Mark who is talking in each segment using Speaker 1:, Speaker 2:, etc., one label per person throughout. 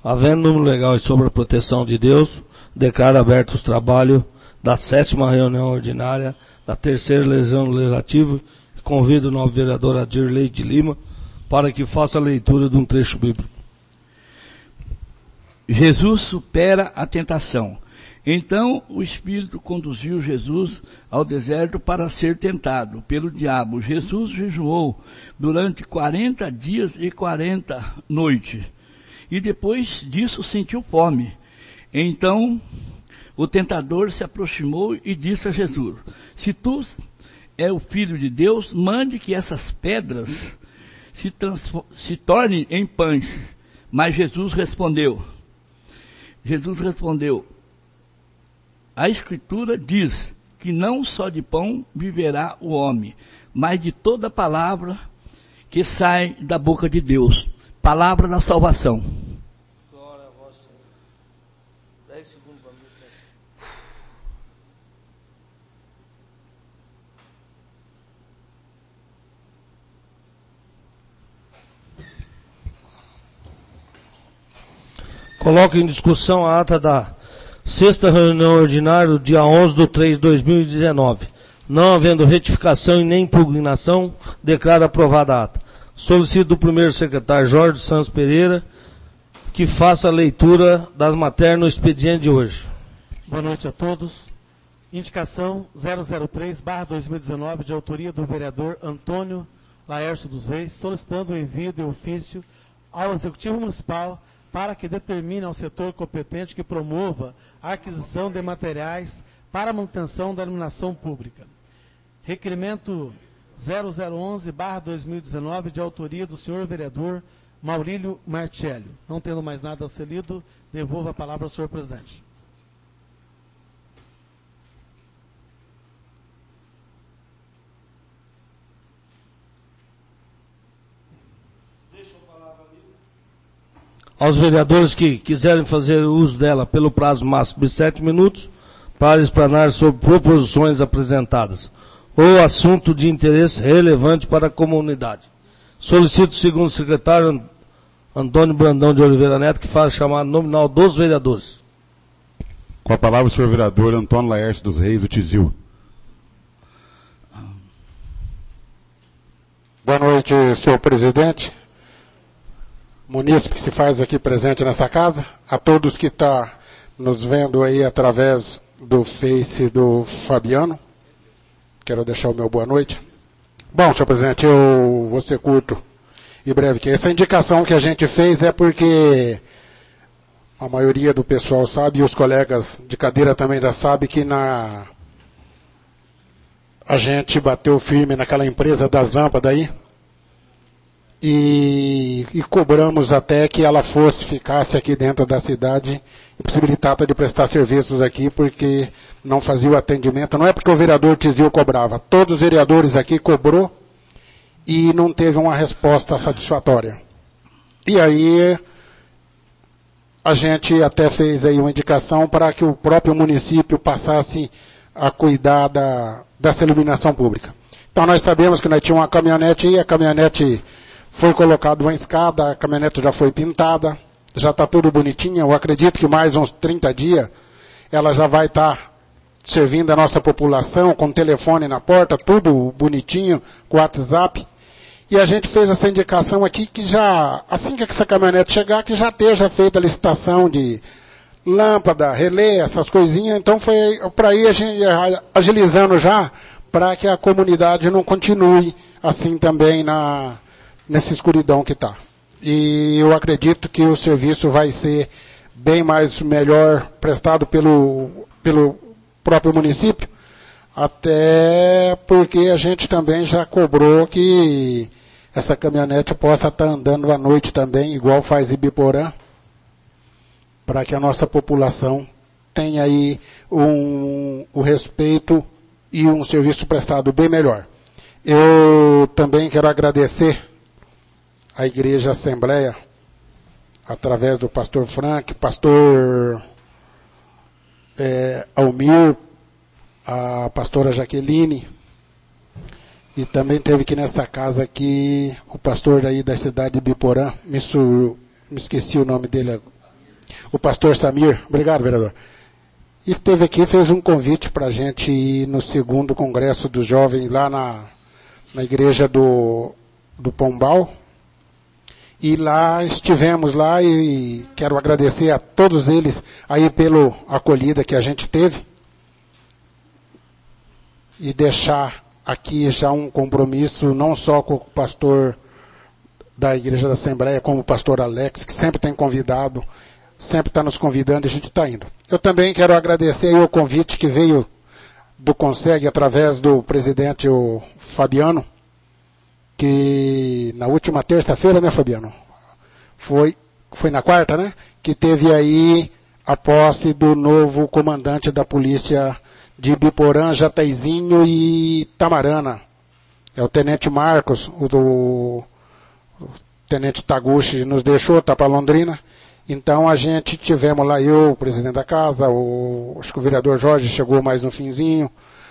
Speaker 1: Havendo número legal e sob a proteção de Deus, declaro aberto os trabalhos da 7ª reunião ordinária da 3ª Legislativa e convido o novo vereador Adirley de Lima para que faça a leitura de um trecho bíblico.
Speaker 2: Jesus supera a tentação. Então o Espírito conduziu Jesus ao deserto para ser tentado pelo diabo. Jesus jejuou durante 40 dias e 40 noites. E depois disso sentiu fome. Então o tentador se aproximou e disse a Jesus: se tu é o Filho de Deus, mande que essas pedras se tornem em pães. Mas Jesus respondeu, a Escritura diz que não só de pão viverá o homem, mas de toda palavra que sai da boca de Deus. Palavra da salvação.
Speaker 1: Glória a vós, Senhor. 10 segundos para mim. Coloco em discussão a ata da 6ª reunião ordinária do dia 11/3/2019. Não havendo retificação e nem impugnação, declaro aprovada a ata. Solicito do primeiro secretário Jorge Santos Pereira que faça a leitura das matérias no expediente de hoje.
Speaker 3: Boa noite a todos. Indicação 003/2019, de autoria do vereador Antônio Laércio dos Reis, solicitando o envio de ofício ao Executivo Municipal para que determine ao setor competente que promova a aquisição de materiais para a manutenção da iluminação pública. Requerimento 0011/2019, de autoria do senhor vereador Maurílio Martelli. Não tendo mais nada a ser lido, devolvo a palavra ao senhor presidente.
Speaker 1: Aos vereadores que quiserem fazer uso dela pelo prazo máximo de 7 minutos, para explanar sobre proposições apresentadas ou assunto de interesse relevante para a comunidade. Solicito o segundo secretário Antônio Brandão de Oliveira Neto que faça chamada nominal dos vereadores.
Speaker 4: Com a palavra o senhor vereador Antônio Laércio dos Reis, do Tizil.
Speaker 5: Boa noite, senhor presidente, munícipe que se faz aqui presente nessa casa, a todos que estão nos vendo aí através do Face do Fabiano. Quero deixar o meu boa noite. Bom, senhor presidente, eu vou ser curto e breve, que essa indicação que a gente fez é porque a maioria do pessoal sabe, e os colegas de cadeira também já sabem, que a gente bateu firme naquela empresa das lâmpadas aí, e cobramos até que ela ficasse aqui dentro da cidade e possibilitada de prestar serviços aqui, porque não fazia o atendimento. Não é porque o vereador Tizil cobrava, todos os vereadores aqui cobrou e não teve uma resposta satisfatória. E aí a gente até fez aí uma indicação para que o próprio município passasse a cuidar dessa iluminação pública. Então nós sabemos que nós tínhamos uma caminhonete e a caminhonete foi colocada uma escada, a caminhonete já foi pintada, já está tudo bonitinho. Eu acredito que mais uns 30 dias ela já vai estar servindo a nossa população, com telefone na porta, tudo bonitinho, com WhatsApp. E a gente fez essa indicação aqui que já, assim que essa caminhonete chegar, que já esteja feita a licitação de lâmpada, relé, essas coisinhas. Então foi para ir a gente agilizando já, para que a comunidade não continue assim também nessa escuridão que está. E eu acredito que o serviço vai ser bem mais melhor prestado pelo próprio município, até porque a gente também já cobrou que essa caminhonete possa estar andando à noite também, igual faz Ibiporã, para que a nossa população tenha aí o respeito e um serviço prestado bem melhor. Eu também quero agradecer a Igreja Assembleia, através do pastor Frank, pastor Almir, a pastora Jaqueline, e também teve aqui nessa casa aqui o pastor aí da cidade de Biporã, me esqueci o nome dele, o pastor Samir, obrigado, vereador, esteve aqui e fez um convite para a gente ir no 2º Congresso dos Jovens lá na igreja do Pombal. E lá estivemos lá e quero agradecer a todos eles aí pela acolhida que a gente teve. E deixar aqui já um compromisso não só com o pastor da Igreja da Assembleia, como o pastor Alex, que sempre tem convidado, sempre está nos convidando e a gente está indo. Eu também quero agradecer aí o convite que veio do Conseg através do presidente o Fabiano, que na última terça-feira, né, Fabiano? Foi na quarta, né? Que teve aí a posse do novo comandante da polícia de Biporã, Jataizinho e Tamarana. É o Tenente Marcos, o Tenente Taguchi nos deixou, tá para Londrina. Então a gente tivemos lá, eu, o presidente da casa, acho que o vereador Jorge chegou mais no finzinho,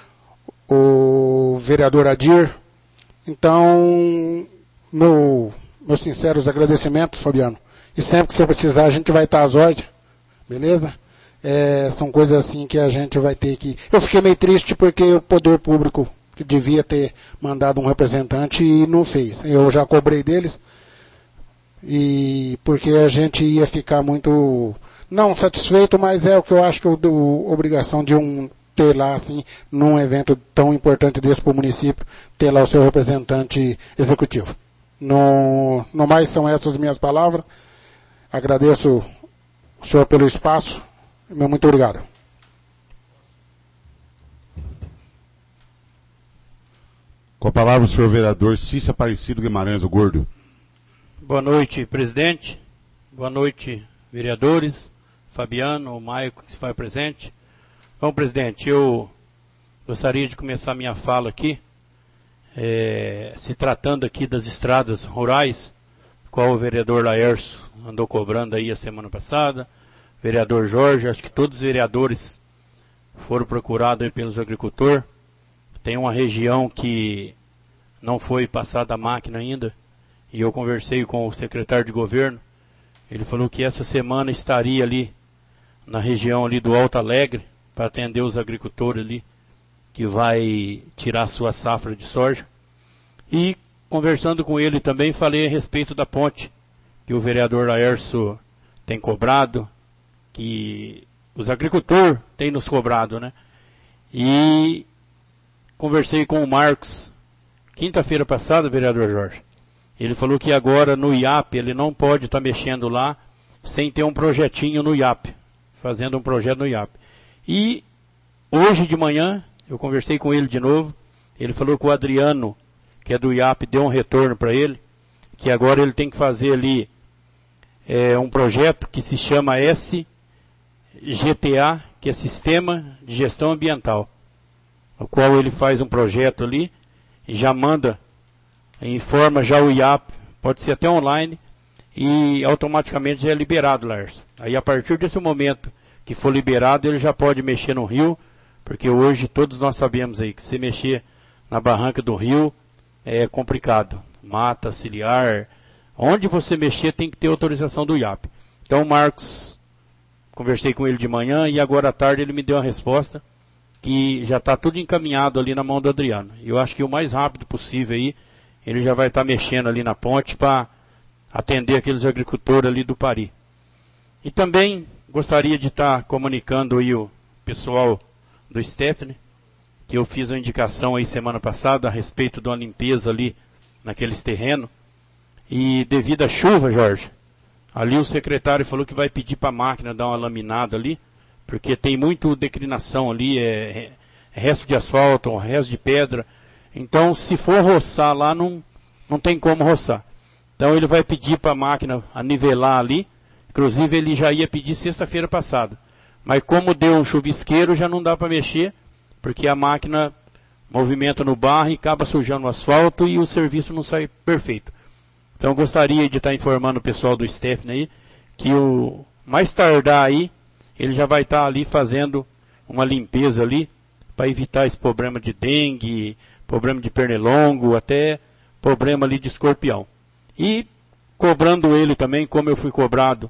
Speaker 5: o vereador Adir. Então, meus sinceros agradecimentos, Fabiano. E sempre que você precisar, a gente vai estar às ordens, beleza? São coisas assim que a gente vai ter que... Eu fiquei meio triste porque o poder público que devia ter mandado um representante e não fez. Eu já cobrei deles, e porque a gente ia ficar muito... Não satisfeito, mas é o que eu acho que é obrigação de ter lá, assim, num evento tão importante desse para o município, ter lá o seu representante executivo. No mais, são essas minhas palavras. Agradeço o senhor pelo espaço. Muito obrigado.
Speaker 4: Com a palavra o senhor vereador Cícero Aparecido Guimarães, o Gordo.
Speaker 6: Boa noite, presidente. Boa noite, vereadores. Fabiano, o Maico, que se faz presente. Bom, presidente, eu gostaria de começar minha fala aqui, se tratando aqui das estradas rurais, qual o vereador Laércio andou cobrando aí a semana passada, vereador Jorge, acho que todos os vereadores foram procurados aí pelos agricultores. Tem uma região que não foi passada a máquina ainda, e eu conversei com o secretário de governo, ele falou que essa semana estaria ali, na região ali do Alto Alegre, para atender os agricultores ali, que vai tirar sua safra de soja. E conversando com ele também, falei a respeito da ponte, que o vereador Laércio tem cobrado, que os agricultores têm nos cobrado, né? E conversei com o Marcos, quinta-feira passada, vereador Jorge. Ele falou que agora no IAP, ele não pode estar mexendo lá, sem ter um projetinho no IAP, fazendo um projeto no IAP. E hoje de manhã, eu conversei com ele de novo, ele falou que o Adriano, que é do IAP, deu um retorno para ele, que agora ele tem que fazer ali um projeto que se chama SGTA, que é Sistema de Gestão Ambiental, o qual ele faz um projeto ali, e já manda, informa já o IAP, pode ser até online, e automaticamente já é liberado, Lars. Aí a partir desse momento que for liberado, ele já pode mexer no rio, porque hoje todos nós sabemos aí que se mexer na barranca do rio é complicado. Mata, ciliar, onde você mexer tem que ter autorização do IAP. Então, Marcos, conversei com ele de manhã e agora à tarde ele me deu a resposta que já está tudo encaminhado ali na mão do Adriano. Eu acho que o mais rápido possível aí, ele já vai estar mexendo ali na ponte para atender aqueles agricultores ali do Pari. E também gostaria de estar comunicando aí o pessoal do Stephanie, que eu fiz uma indicação aí semana passada a respeito de uma limpeza ali naqueles terrenos. E devido à chuva, Jorge, ali o secretário falou que vai pedir para a máquina dar uma laminada ali, porque tem muito declinação ali, resto de asfalto, resto de pedra. Então, se for roçar lá, não tem como roçar. Então, ele vai pedir para a máquina a nivelar ali. Inclusive, ele já ia pedir sexta-feira passada. Mas como deu um chuvisqueiro, já não dá para mexer, porque a máquina movimenta no barro e acaba sujando o asfalto e o serviço não sai perfeito. Então, eu gostaria de estar informando o pessoal do Stephanie aí, que o mais tardar aí, ele já vai estar ali fazendo uma limpeza ali, para evitar esse problema de dengue, problema de pernilongo, até problema ali de escorpião. E cobrando ele também, como eu fui cobrado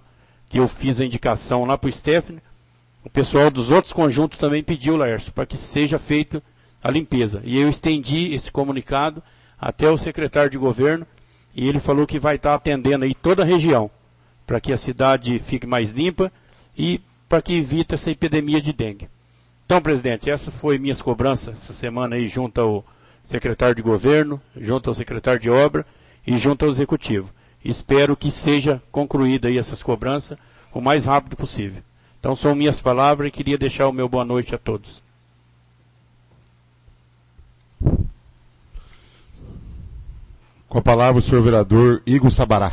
Speaker 6: que eu fiz a indicação lá para o Stephanie, o pessoal dos outros conjuntos também pediu, Laércio, para que seja feita a limpeza. E eu estendi esse comunicado até o secretário de governo, e ele falou que vai estar atendendo aí toda a região, para que a cidade fique mais limpa e para que evite essa epidemia de dengue. Então, presidente, essa foi minhas cobranças essa semana aí junto ao secretário de governo, junto ao secretário de obra e junto ao executivo. Espero que seja concluída aí essas cobranças o mais rápido possível. Então, são minhas palavras e queria deixar o meu boa noite a todos.
Speaker 4: Com a palavra o senhor vereador Igor Sabará.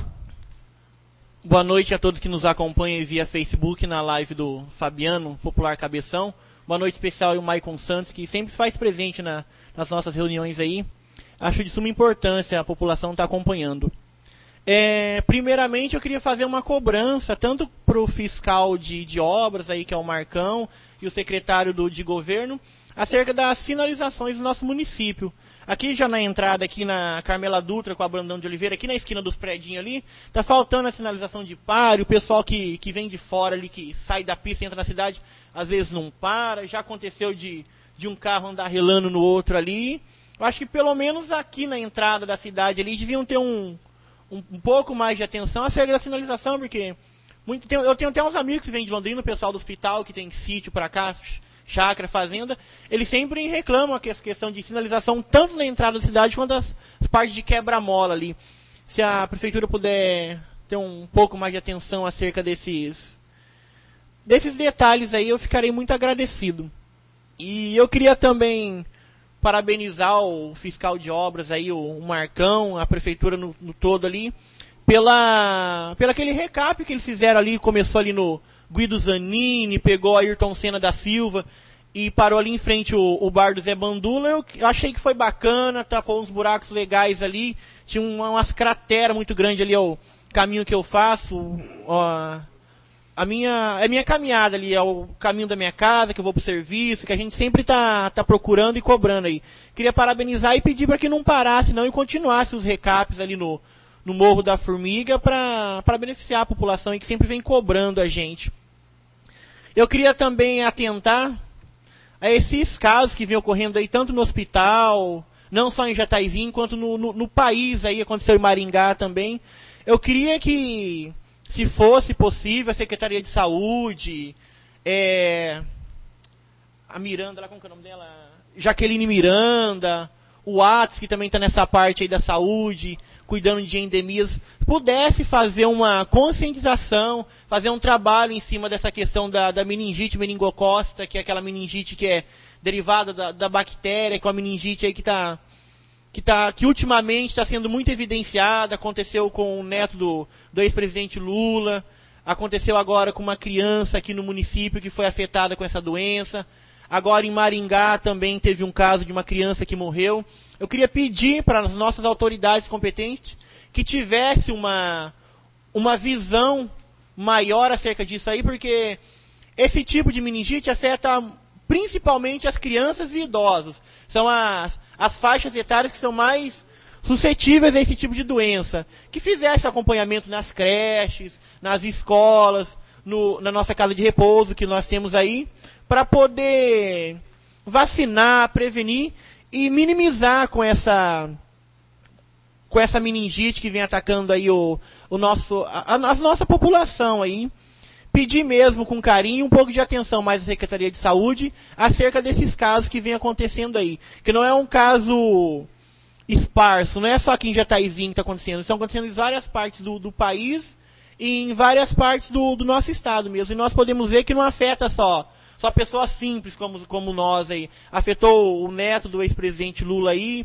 Speaker 7: Boa noite a todos que nos acompanham via Facebook na live do Fabiano, Popular Cabeção. Boa noite especial ao Maicon Santos, que sempre faz presente nas nossas reuniões aí. Acho de suma importância a população estar acompanhando. Primeiramente, eu queria fazer uma cobrança, tanto para o fiscal de obras, aí, que é o Marcão, e o secretário de governo, acerca das sinalizações do nosso município. Aqui já na entrada, aqui na Carmela Dutra com a Brandão de Oliveira, aqui na esquina dos predinhos ali, tá faltando a sinalização de pare, o pessoal que vem de fora ali, que sai da pista e entra na cidade, às vezes não para, já aconteceu de um carro andar relando no outro ali. Eu acho que pelo menos aqui na entrada da cidade ali, deviam ter um pouco mais de atenção acerca da sinalização, porque eu tenho até uns amigos que vêm de Londrina, o pessoal do hospital, que tem sítio para cá, chácara, fazenda, eles sempre reclamam essa questão de sinalização, tanto na entrada da cidade quanto as partes de quebra-mola ali. Se a prefeitura puder ter um pouco mais de atenção acerca desses detalhes aí, eu ficarei muito agradecido. E eu queria também parabenizar o fiscal de obras aí, o Marcão, a prefeitura no todo ali, pela aquele recap que eles fizeram ali, começou ali no Guido Zanini, pegou a Ayrton Senna da Silva e parou ali em frente o bar do Zé Bandula. Eu achei que foi bacana, tapou uns buracos legais ali, tinha umas crateras muito grandes ali, o caminho que eu faço, a minha caminhada ali, é o caminho da minha casa, que eu vou pro serviço, que a gente sempre tá procurando e cobrando aí. Queria parabenizar e pedir para que não parasse não e continuasse os recaps ali no Morro da Formiga para beneficiar a população aí que sempre vem cobrando a gente. Eu queria também atentar a esses casos que vêm ocorrendo aí tanto no hospital, não só em Jataizinho, quanto no país aí, aconteceu em Maringá também. Eu queria que, se fosse possível, a Secretaria de Saúde, a Miranda, lá como que é o nome dela? Jaqueline Miranda, o Atos, que também está nessa parte aí da saúde, cuidando de endemias, pudesse fazer uma conscientização, fazer um trabalho em cima dessa questão da meningite meningocócita, que é aquela meningite que é derivada da bactéria, que é uma meningite aí que ultimamente está sendo muito evidenciada. Aconteceu com o neto do ex-presidente Lula, aconteceu agora com uma criança aqui no município que foi afetada com essa doença. Agora em Maringá também teve um caso de uma criança que morreu. Eu queria pedir para as nossas autoridades competentes que tivesse uma visão maior acerca disso aí, porque esse tipo de meningite afeta principalmente as crianças e idosos. São as faixas etárias que são mais suscetíveis a esse tipo de doença. Que fizesse acompanhamento nas creches, nas escolas, na nossa casa de repouso que nós temos aí, para poder vacinar, prevenir e minimizar com essa meningite que vem atacando aí a nossa população aí. Pedir mesmo com carinho um pouco de atenção mais à Secretaria de Saúde acerca desses casos que vem acontecendo aí. Que não é um caso esparso, não é só aqui em Jataizinho que está acontecendo. Estão acontecendo em várias partes do país e em várias partes do nosso estado mesmo. E nós podemos ver que não afeta só pessoas simples como nós aí. Afetou o neto do ex-presidente Lula aí,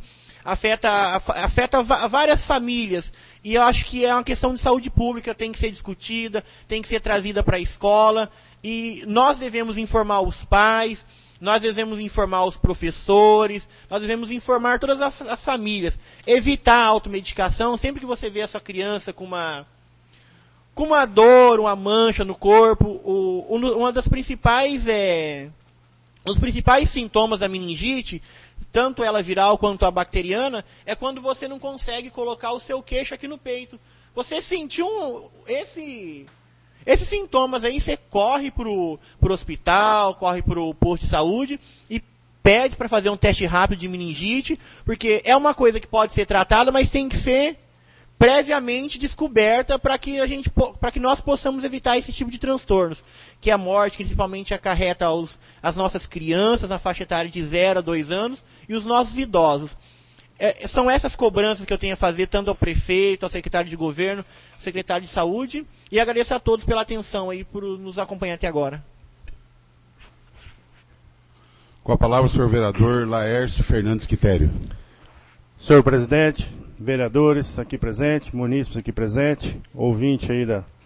Speaker 7: afeta várias famílias. E eu acho que é uma questão de saúde pública, tem que ser discutida, tem que ser trazida para a escola. E nós devemos informar os pais, nós devemos informar os professores, nós devemos informar todas as famílias. Evitar a automedicação. Sempre que você vê a sua criança com uma dor, uma mancha no corpo, uma das principais os principais sintomas da meningite, tanto ela viral quanto a bacteriana, é quando você não consegue colocar o seu queixo aqui no peito. Você sentiu Esses sintomas aí, você corre pro hospital, corre pro posto de saúde e pede para fazer um teste rápido de meningite, porque é uma coisa que pode ser tratada, mas tem que ser previamente descoberta para que nós possamos evitar esse tipo de transtornos, que é a morte que principalmente acarreta as nossas crianças na faixa etária de 0 a 2 anos e os nossos idosos. São essas cobranças que eu tenho a fazer, tanto ao prefeito, ao secretário de governo, ao secretário de saúde, e agradeço a todos pela atenção aí, por nos acompanhar até agora.
Speaker 4: Com a palavra o senhor vereador Laércio Fernandes Quitério.
Speaker 8: Senhor presidente, vereadores aqui presentes, munícipes aqui presentes, ouvinte aí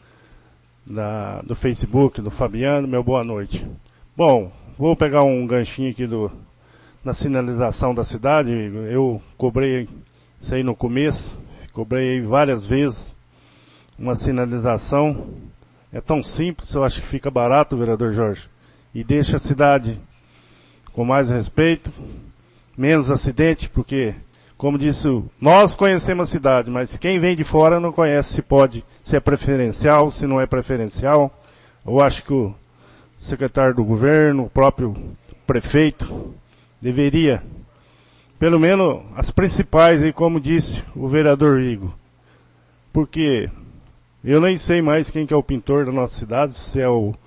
Speaker 8: do Facebook, do Fabiano, meu boa noite. Bom, vou pegar um ganchinho aqui na sinalização da cidade. Eu cobrei isso aí no começo, cobrei aí várias vezes uma sinalização. É tão simples, eu acho que fica barato, vereador Jorge, e deixa a cidade com mais respeito, menos acidente, porque, como disse, nós conhecemos a cidade, mas quem vem de fora não conhece se é preferencial, se não é preferencial. Eu acho que o secretário do governo, o próprio prefeito, deveria, pelo menos as principais, aí, como disse o vereador Igor, porque eu nem sei mais quem que é o pintor da nossa cidade, se é o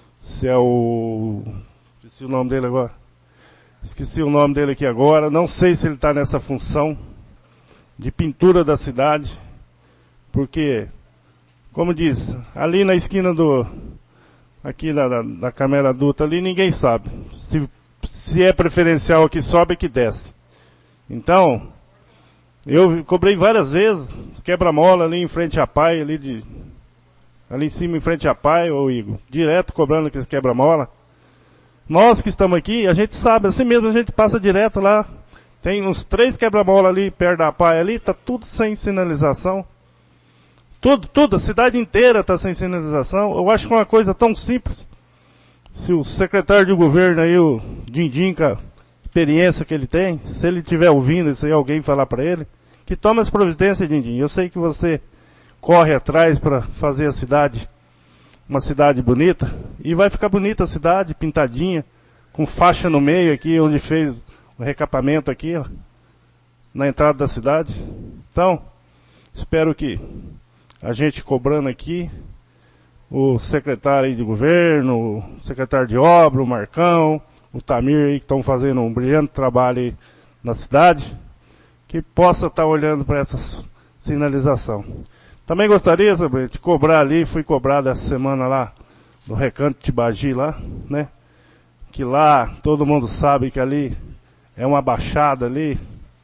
Speaker 8: esqueci o nome dele agora. Esqueci o nome dele aqui agora. Não sei se ele está nessa função de pintura da cidade. Porque, como diz, ali na esquina aqui da Câmara Adulta ali, ninguém sabe. Se é preferencial aqui sobe, aqui desce. Então, eu cobrei várias vezes, quebra-mola ali em frente à PAI, ali em cima em frente à PAI, ô Igor, direto cobrando aqueles quebra-mola. Nós que estamos aqui, a gente sabe, assim mesmo a gente passa direto lá. Tem uns 3 quebra-mola ali perto da PAI ali, tá tudo sem sinalização. Tudo, a cidade inteira está sem sinalização. Eu acho que é uma coisa tão simples. Se o secretário de governo aí, o Dindim, com a experiência que ele tem, se ele estiver ouvindo, se alguém falar para ele, que tome as providências, Dindim. Eu sei que você corre atrás para fazer a cidade uma cidade bonita, e vai ficar bonita a cidade, pintadinha, com faixa no meio aqui, onde fez o recapamento aqui, ó, na entrada da cidade. Então, espero que a gente cobrando aqui, o secretário aí de governo, o secretário de obra, o Marcão, o Tamir aí, que estão fazendo um brilhante trabalho aí na cidade, que possa estar olhando para essa sinalização. Também gostaria, sabe, de cobrar ali, fui cobrado essa semana lá, no Recanto de Tibagi lá, né? Que lá, todo mundo sabe que ali é uma baixada ali,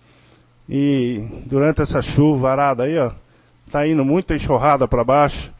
Speaker 8: e durante essa chuva arada aí, ó, tá indo muita enxurrada para baixo.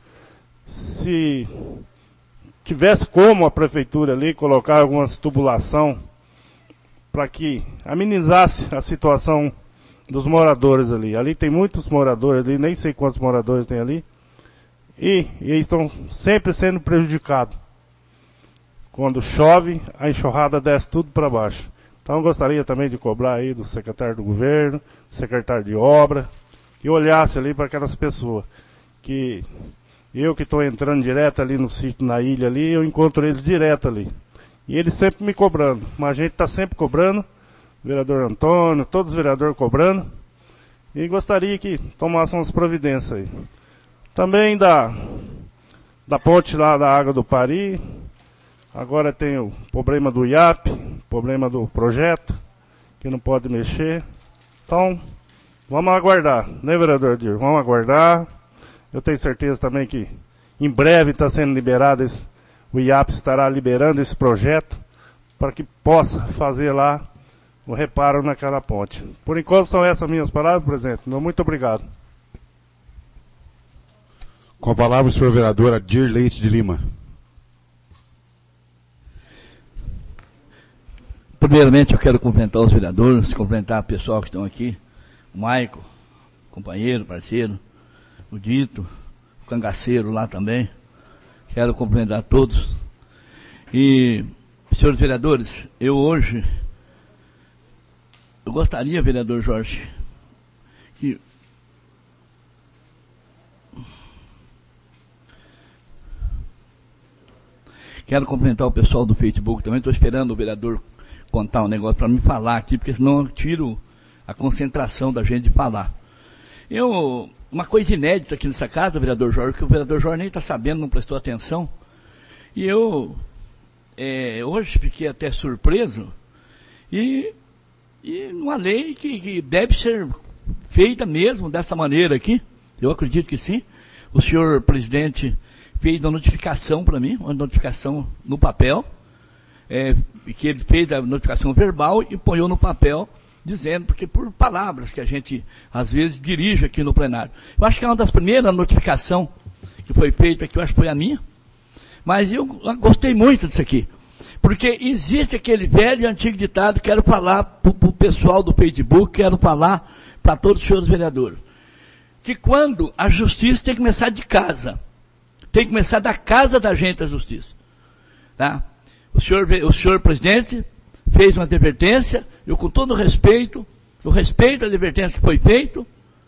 Speaker 8: Se tivesse como a prefeitura ali colocar algumas tubulação para que amenizasse a situação dos moradores ali. Ali tem muitos moradores ali, nem sei quantos moradores tem ali. E eles estão sempre sendo prejudicados. Quando chove, a enxurrada desce tudo para baixo. Então eu gostaria também de cobrar aí do secretário do governo, secretário de obra, que olhasse ali para aquelas pessoas. Que eu que estou entrando direto ali no sítio, na ilha ali, eu encontro eles direto ali. E eles sempre me cobrando. Mas a gente está sempre cobrando. Vereador Antônio, todos os vereadores cobrando, e gostaria que tomassem umas providências aí. Também da ponte lá da Água do Pari, agora tem o problema do IAP, problema do projeto, que não pode mexer. Então, vamos aguardar, né, vereador Dir? Vamos aguardar. Eu tenho certeza também que em breve está sendo liberado o IAP estará liberando esse projeto para que possa fazer lá o reparo naquela ponte. Por enquanto são essas minhas palavras, presidente. Muito obrigado.
Speaker 4: Com a palavra o senhor vereador Adir Leite de Lima.
Speaker 2: Primeiramente eu quero cumprimentar os vereadores, cumprimentar o pessoal que estão aqui, o Maico, companheiro, parceiro, o Dito, o Cangaceiro lá também. Quero cumprimentar todos. E, senhores vereadores, eu gostaria, vereador Jorge, Quero cumprimentar o pessoal do Facebook também. Estou esperando o vereador contar um negócio para me falar aqui, porque senão eu tiro a concentração da gente de falar. Uma coisa inédita aqui nessa casa, vereador Jorge, que o vereador Jorge nem está sabendo, não prestou atenção. E eu hoje fiquei até surpreso. E uma lei que deve ser feita mesmo dessa maneira aqui. Eu acredito que sim. O senhor presidente fez a notificação para mim, uma notificação no papel, que ele fez a notificação verbal e põe no papel, dizendo, porque por palavras que a gente às vezes dirige aqui no plenário. Eu acho que é uma das primeiras notificações que foi feita, que eu acho que foi a minha, mas eu gostei muito disso aqui. Porque existe aquele velho e antigo ditado, quero falar para o pessoal do Facebook, quero falar para todos os senhores vereadores, que quando a justiça tem que começar de casa, tem que começar da casa da gente a justiça. Tá? O senhor presidente fez uma advertência, eu com todo o respeito, eu respeito a advertência que foi feita,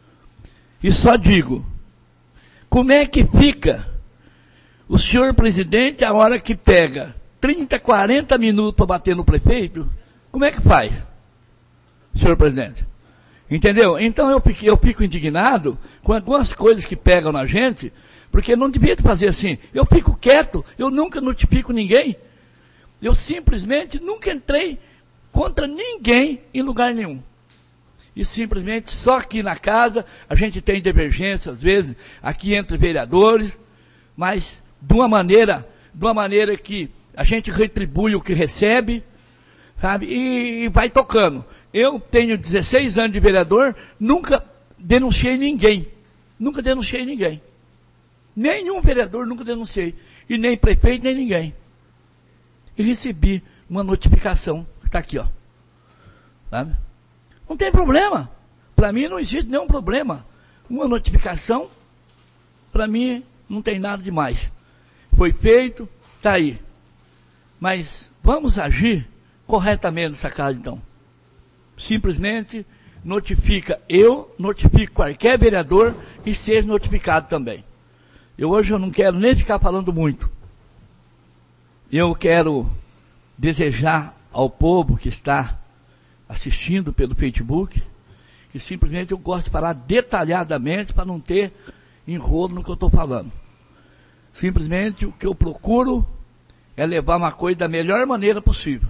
Speaker 2: e só digo, como é que fica o senhor presidente a hora que pega 30, 40 minutos para bater no prefeito? Como é que faz, senhor presidente? Entendeu? Então eu fico indignado com algumas coisas que pegam na gente, porque não devia fazer assim. Eu fico quieto, eu nunca notifico ninguém. Eu simplesmente nunca entrei contra ninguém em lugar nenhum. E simplesmente só aqui na casa a gente tem divergência às vezes, aqui entre vereadores, mas de uma maneira que a gente retribui o que recebe, sabe, e vai tocando. Eu tenho 16 anos de vereador, nunca denunciei ninguém. Nunca denunciei ninguém. Nenhum vereador nunca denunciei. E nem prefeito, nem ninguém. E recebi uma notificação, que está aqui, ó. Sabe? Não tem problema. Para mim não existe nenhum problema. Uma notificação, para mim não tem nada demais. Foi feito, está aí. Mas vamos agir corretamente nessa casa, então. Simplesmente notifico qualquer vereador e seja notificado também. Hoje eu não quero nem ficar falando muito. Eu quero desejar ao povo que está assistindo pelo Facebook, que simplesmente eu gosto de falar detalhadamente para não ter enrolo no que eu estou falando. Simplesmente o que eu procuro é levar uma coisa da melhor maneira possível.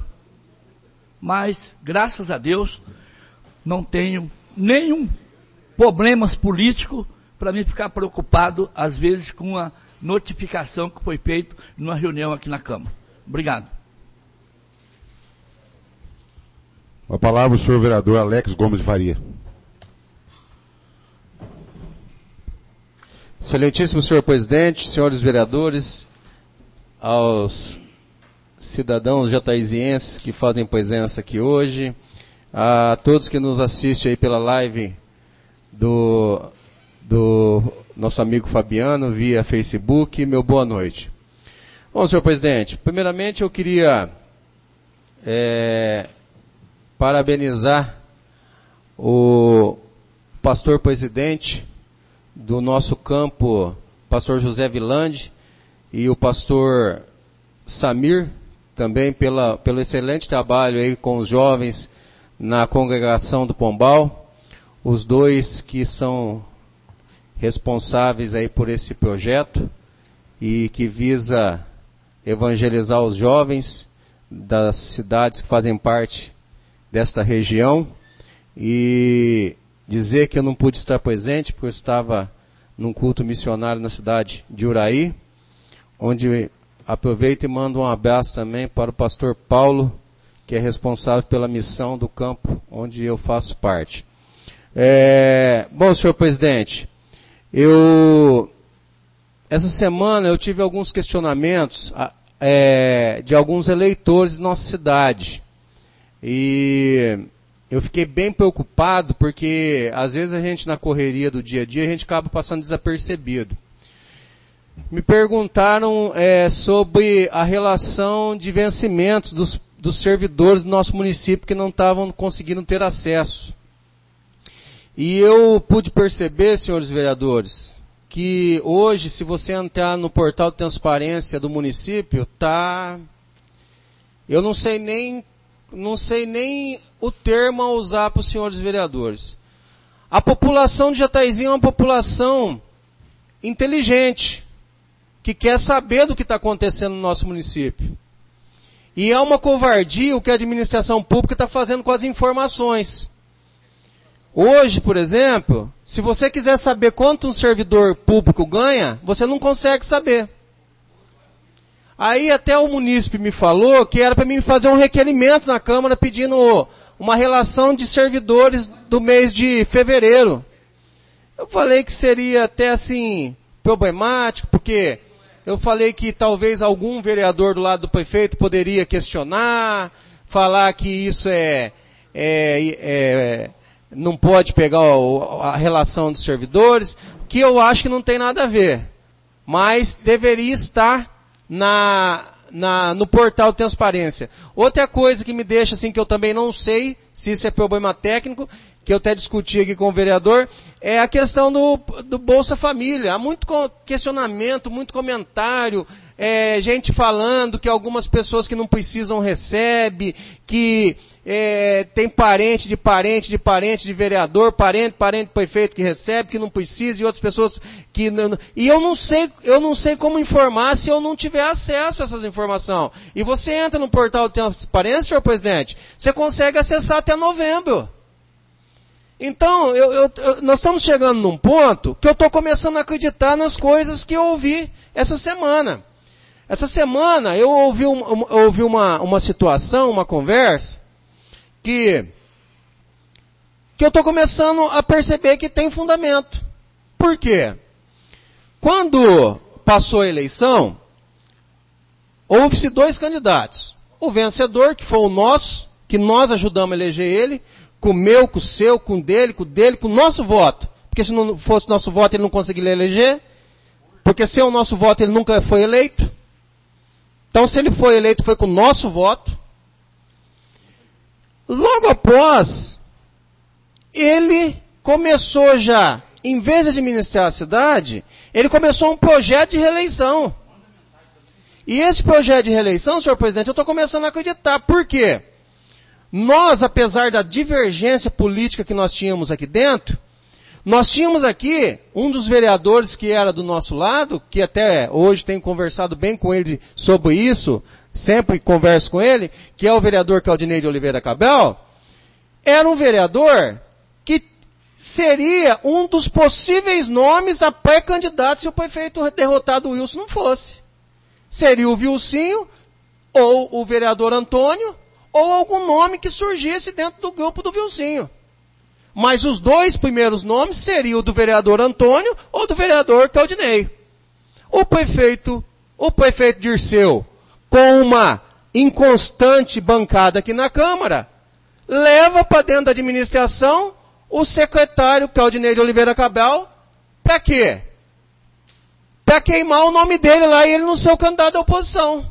Speaker 2: Mas, graças a Deus, não tenho nenhum problemas político para mim ficar preocupado, às vezes, com a notificação que foi feita numa reunião aqui na Câmara. Obrigado.
Speaker 4: A palavra o senhor vereador Alex Gomes de Faria.
Speaker 9: Excelentíssimo senhor presidente, senhores vereadores, aos cidadãos jataizienses que fazem presença aqui hoje, a todos que nos assistem aí pela live do nosso amigo Fabiano via Facebook, meu boa noite. Bom, senhor presidente, primeiramente eu queria parabenizar o pastor presidente do nosso campo, pastor José Vilande, e o pastor Samir, também pelo excelente trabalho aí com os jovens na congregação do Pombal, os dois que são responsáveis aí por esse projeto e que visa evangelizar os jovens das cidades que fazem parte desta região, e dizer que eu não pude estar presente porque eu estava num culto missionário na cidade de Uraí, onde aproveito e mando um abraço também para o pastor Paulo, que é responsável pela missão do campo onde eu faço parte. Bom, senhor presidente, essa semana eu tive alguns questionamentos de alguns eleitores de nossa cidade. E eu fiquei bem preocupado porque às vezes a gente na correria do dia a dia a gente acaba passando desapercebido. Me perguntaram sobre a relação de vencimentos dos servidores do nosso município que não estavam conseguindo ter acesso. E eu pude perceber, senhores vereadores, que hoje, se você entrar no portal de transparência do município, tá... Eu não sei nem o termo a usar para os senhores vereadores. A população de Jataizinho é uma população inteligente, que quer saber do que está acontecendo no nosso município. E é uma covardia o que a administração pública está fazendo com as informações. Hoje, por exemplo, se você quiser saber quanto um servidor público ganha, você não consegue saber. Aí até o munícipe me falou que era para mim fazer um requerimento na Câmara pedindo uma relação de servidores do mês de fevereiro. Eu falei que seria até assim problemático, porque eu falei que talvez algum vereador do lado do prefeito poderia questionar, falar que isso não pode pegar a relação dos servidores, que eu acho que não tem nada a ver. Mas deveria estar no portal de transparência. Outra coisa que me deixa assim, que eu também não sei se isso é problema técnico, que eu até discuti aqui com o vereador, é a questão do Bolsa Família. Há muito questionamento, muito comentário, gente falando que algumas pessoas que não precisam recebem, que tem parente de vereador, parente de prefeito que recebe, que não precisa, e outras pessoas que não... E eu não sei como informar se eu não tiver acesso a essas informações. E você entra no portal de transparência, senhor presidente, você consegue acessar até novembro. Então, nós estamos chegando num ponto que eu estou começando a acreditar nas coisas que eu ouvi essa semana. Essa semana eu ouvi uma situação, uma conversa, que eu estou começando a perceber que tem fundamento. Por quê? Quando passou a eleição, houve-se 2 candidatos. O vencedor, que foi o nosso, que nós ajudamos a eleger ele, com o meu, com o seu, com o dele, com o nosso voto. Porque se não fosse nosso voto, ele não conseguiria eleger. Porque sem o nosso voto, ele nunca foi eleito. Então, se ele foi eleito, foi com o nosso voto. Logo após, ele começou já, em vez de administrar a cidade, ele começou um projeto de reeleição. E esse projeto de reeleição, senhor presidente, eu estou começando a acreditar. Por quê? Nós, apesar da divergência política que nós tínhamos aqui dentro, nós tínhamos aqui um dos vereadores que era do nosso lado, que até hoje tenho conversado bem com ele sobre isso, sempre converso com ele, que é o vereador Claudinei de Oliveira Cabral, era um vereador que seria um dos possíveis nomes a pré-candidato se o prefeito derrotado Wilson não fosse. Seria o Vilcinho, ou o vereador Antônio, ou algum nome que surgisse dentro do grupo do Vilcinho. Mas os 2 primeiros nomes seriam o do vereador Antônio ou do vereador Claudinei. O prefeito Dirceu, com uma inconstante bancada aqui na Câmara, leva para dentro da administração o secretário Claudinei de Oliveira Cabral, para quê? Para queimar o nome dele lá e ele não ser o candidato da oposição.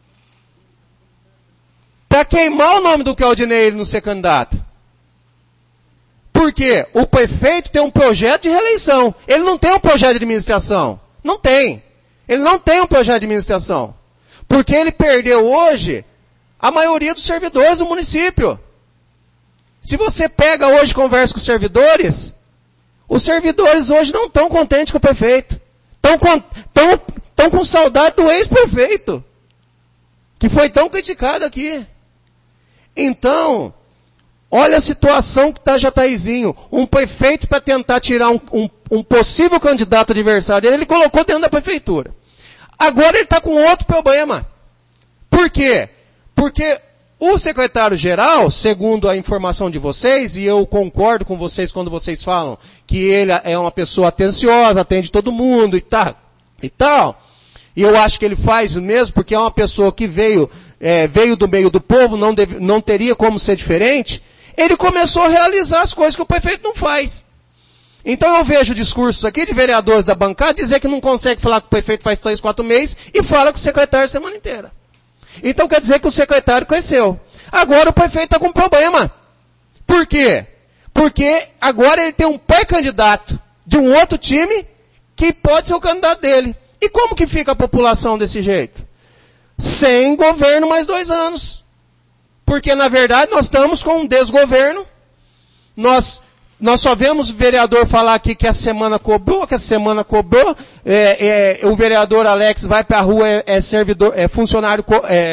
Speaker 9: Para queimar o nome do Claudinei e ele não ser candidato. Por quê? O prefeito tem um projeto de reeleição. Ele não tem um projeto de administração. Não tem. Ele não tem um projeto de administração. Porque ele perdeu hoje a maioria dos servidores do município. Se você pega hoje e conversa com os servidores hoje não estão contentes com o prefeito. Estão com saudade do ex-prefeito, que foi tão criticado aqui. Então, olha a situação que está Jataizinho. Um prefeito para tentar tirar um possível candidato adversário dele, ele colocou dentro da prefeitura. Agora ele está com outro problema. Por quê? Porque o secretário-geral, segundo a informação de vocês, e eu concordo com vocês quando vocês falam que ele é uma pessoa atenciosa, atende todo mundo e tal, e eu acho que ele faz o mesmo, porque é uma pessoa que veio do meio do povo, não teria como ser diferente, ele começou a realizar as coisas que o prefeito não faz. Então eu vejo discursos aqui de vereadores da bancada dizer que não consegue falar com o prefeito faz 3, 4 meses e fala com o secretário a semana inteira. Então quer dizer que o secretário cresceu. Agora o prefeito está com um problema. Por quê? Porque agora ele tem um pré-candidato de um outro time que pode ser o candidato dele. E como que fica a população desse jeito? Sem governo mais 2 anos. Porque, na verdade, nós estamos com um desgoverno. Nós só vemos o vereador falar aqui que a semana cobrou, o vereador Alex vai para a rua, funcionário,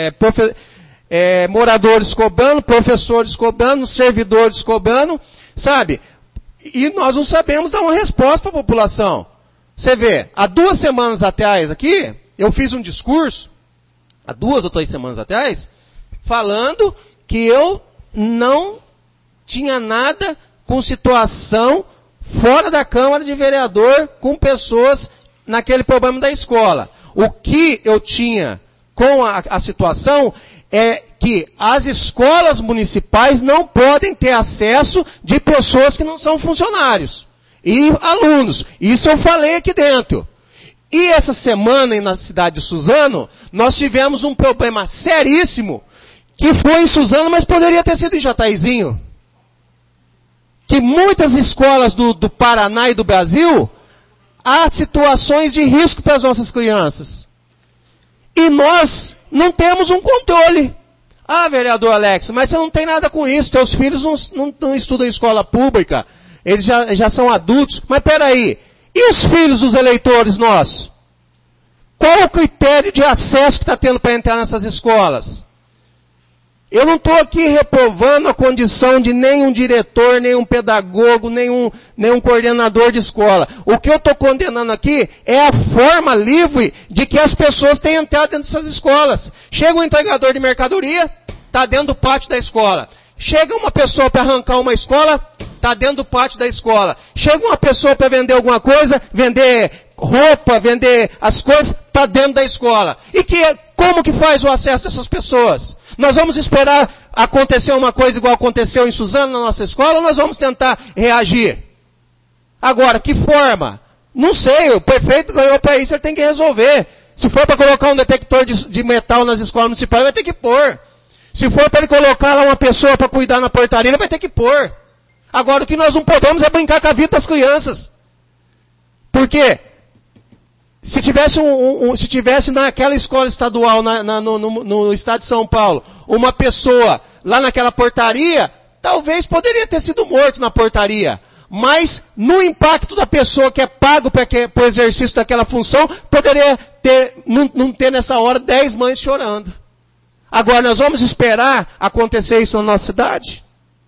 Speaker 9: moradores cobrando, professores cobrando, servidores cobrando, sabe? E nós não sabemos dar uma resposta para a população. Você vê, há 2 semanas atrás aqui, eu fiz um discurso, há 2 ou 3 semanas atrás, falando que eu não tinha nada com situação fora da Câmara de Vereador com pessoas naquele problema da escola. O que eu tinha com a situação é que as escolas municipais não podem ter acesso de pessoas que não são funcionários e alunos. Isso eu falei aqui dentro. E essa semana na cidade de Suzano, nós tivemos um problema seríssimo que foi em Suzano, mas poderia ter sido em Jataizinho. Que muitas escolas do Paraná e do Brasil, há situações de risco para as nossas crianças. E nós não temos um controle. Ah, vereador Alex, mas você não tem nada com isso. Teus filhos não estudam em escola pública. Eles já são adultos. Mas peraí, e os filhos dos eleitores nossos? Qual o critério de acesso que está tendo para entrar nessas escolas? Eu não estou aqui reprovando a condição de nenhum diretor, nenhum pedagogo, nenhum coordenador de escola. O que eu estou condenando aqui é a forma livre de que as pessoas têm entrado dentro dessas escolas. Chega um entregador de mercadoria, está dentro do pátio da escola. Chega uma pessoa para arrancar uma escola, está dentro do pátio da escola. Chega uma pessoa para vender alguma coisa, vender roupa, vender as coisas, está dentro da escola. E como que faz o acesso dessas pessoas? Nós vamos esperar acontecer uma coisa igual aconteceu em Suzano na nossa escola, ou nós vamos tentar reagir? Agora, que forma? Não sei, o prefeito ganhou para isso, ele tem que resolver. Se for para colocar um detector de metal nas escolas municipais, vai ter que pôr. Se for para ele colocar lá uma pessoa para cuidar na portaria, ele vai ter que pôr. Agora, o que nós não podemos é brincar com a vida das crianças. Por quê? Se tivesse naquela escola estadual, no estado de São Paulo, uma pessoa lá naquela portaria, talvez poderia ter sido morto na portaria. Mas, no impacto da pessoa que é pago para o exercício daquela função, poderia não ter nessa hora 10 mães chorando. Agora, nós vamos esperar acontecer isso na nossa cidade?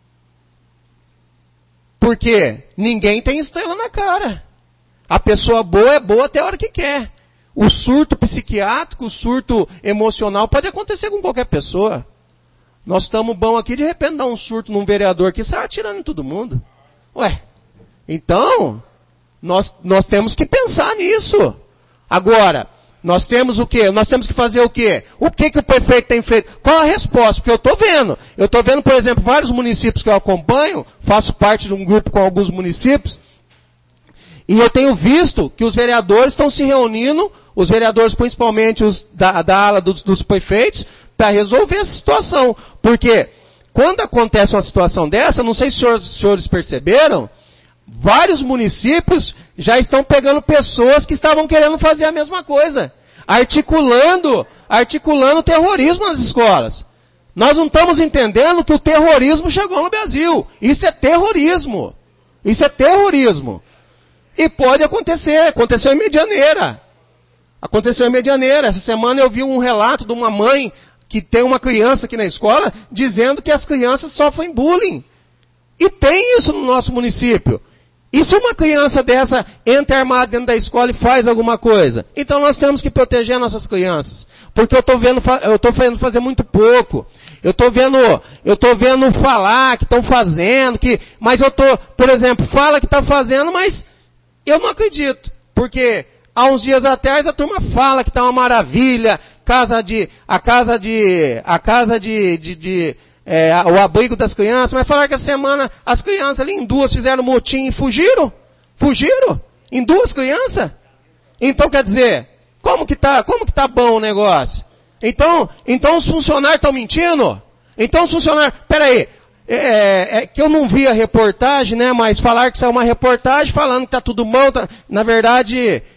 Speaker 9: Porque ninguém tem estrela na cara. A pessoa boa é boa até a hora que quer. O surto psiquiátrico, o surto emocional pode acontecer com qualquer pessoa. Nós estamos bom aqui, de repente dá um surto num vereador que sai atirando em todo mundo. Ué, então, nós temos que pensar nisso. Agora, nós temos o quê? Nós temos que fazer o quê? O que o prefeito tem feito? Qual a resposta? Porque eu estou vendo. Eu estou vendo, por exemplo, vários municípios que eu acompanho, faço parte de um grupo com alguns municípios, e eu tenho visto que os vereadores estão se reunindo, os vereadores principalmente os da ala dos prefeitos, para resolver essa situação. Porque quando acontece uma situação dessa, não sei se os senhores perceberam, vários municípios já estão pegando pessoas que estavam querendo fazer a mesma coisa, articulando terrorismo nas escolas. Nós não estamos entendendo que o terrorismo chegou no Brasil. Isso é terrorismo. Isso é terrorismo. E pode acontecer. Aconteceu em Medianeira. Essa semana eu vi um relato de uma mãe que tem uma criança aqui na escola dizendo que as crianças sofrem bullying. E tem isso no nosso município. E se uma criança dessa entra armada dentro da escola e faz alguma coisa? Então nós temos que proteger nossas crianças. Porque eu estou vendo fazer muito pouco. Eu estou vendo falar que estão fazendo, mas por exemplo, fala que está fazendo, mas eu não acredito. Porque há uns dias atrás a turma fala que está uma maravilha, o abrigo das crianças, mas falaram que essa semana as crianças ali em 2 fizeram motim e fugiram? Em 2 crianças? Então quer dizer, como que tá bom o negócio? Então os funcionários estão mentindo? Então os funcionários, peraí, que eu não vi a reportagem, né, mas falaram que saiu uma reportagem falando que tá tudo bom, na verdade,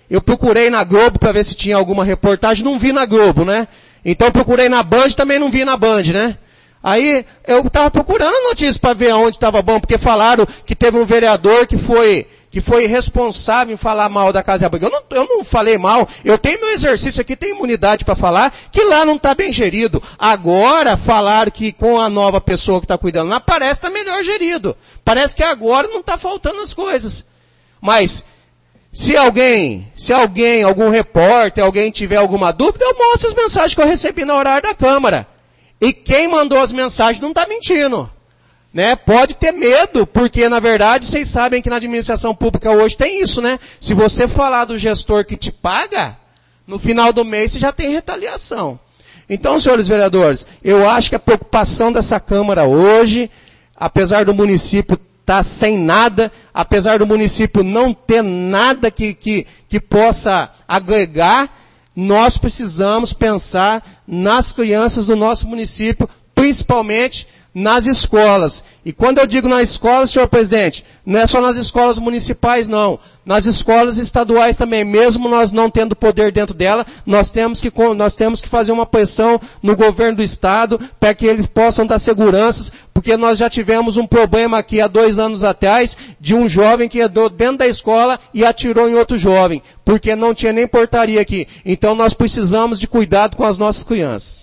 Speaker 9: Eu procurei na Globo para ver se tinha alguma reportagem, não vi na Globo, né? Então procurei na Band, também não vi na Band, né? Aí eu estava procurando notícias para ver aonde estava bom, porque falaram que teve um vereador que foi responsável em falar mal da Casa de Abrigo. Eu não falei mal, eu tenho meu exercício aqui, tenho imunidade para falar, que lá não está bem gerido. Agora falaram que com a nova pessoa que está cuidando lá, parece que está melhor gerido. Parece que agora não está faltando as coisas. Mas, se alguém, algum repórter, alguém tiver alguma dúvida, eu mostro as mensagens que eu recebi no horário da Câmara. E quem mandou as mensagens não está mentindo. Né? Pode ter medo, porque na verdade vocês sabem que na administração pública hoje tem isso, né? Se você falar do gestor que te paga, no final do mês você já tem retaliação. Então, senhores vereadores, eu acho que a preocupação dessa Câmara hoje, apesar do município estar sem nada, apesar do município não ter nada que possa agregar, nós precisamos pensar nas crianças do nosso município, principalmente nas escolas. E quando eu digo nas escolas, senhor presidente, não é só nas escolas municipais, não. Nas escolas estaduais também, mesmo nós não tendo poder dentro dela, nós temos que fazer uma pressão no governo do estado para que eles possam dar seguranças, porque nós já tivemos um problema aqui há 2 anos atrás, de um jovem que entrou dentro da escola e atirou em outro jovem, porque não tinha nem portaria aqui. Então nós precisamos de cuidado com as nossas crianças.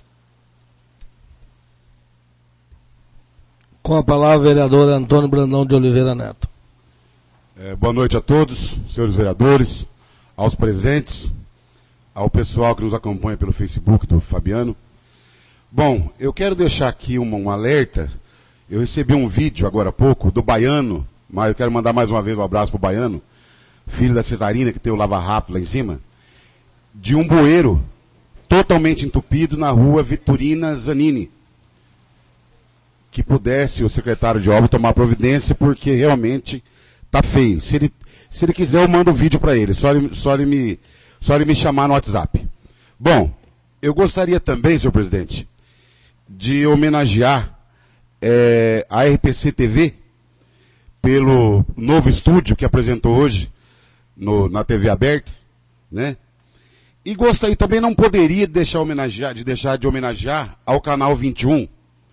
Speaker 1: Com a palavra, o vereador Antônio Brandão de Oliveira Neto.
Speaker 4: Boa noite a todos, senhores vereadores, aos presentes, ao pessoal que nos acompanha pelo Facebook do Fabiano. Bom, eu quero deixar aqui um alerta. Eu recebi um vídeo agora há pouco do Baiano, mas eu quero mandar mais uma vez um abraço para o Baiano, filho da Cesarina, que tem o Lava Rápido lá em cima, de um bueiro totalmente entupido na rua Vitorina Zanini. Que pudesse o secretário de obra tomar providência, porque realmente tá feio. Se ele quiser, eu mando um vídeo para ele. Só ele me chamar no WhatsApp. Bom, eu gostaria também, senhor presidente, de homenagear a RPC TV pelo novo estúdio que apresentou hoje na TV aberta, né? E gostaria também, não poderia deixar de homenagear ao Canal 21,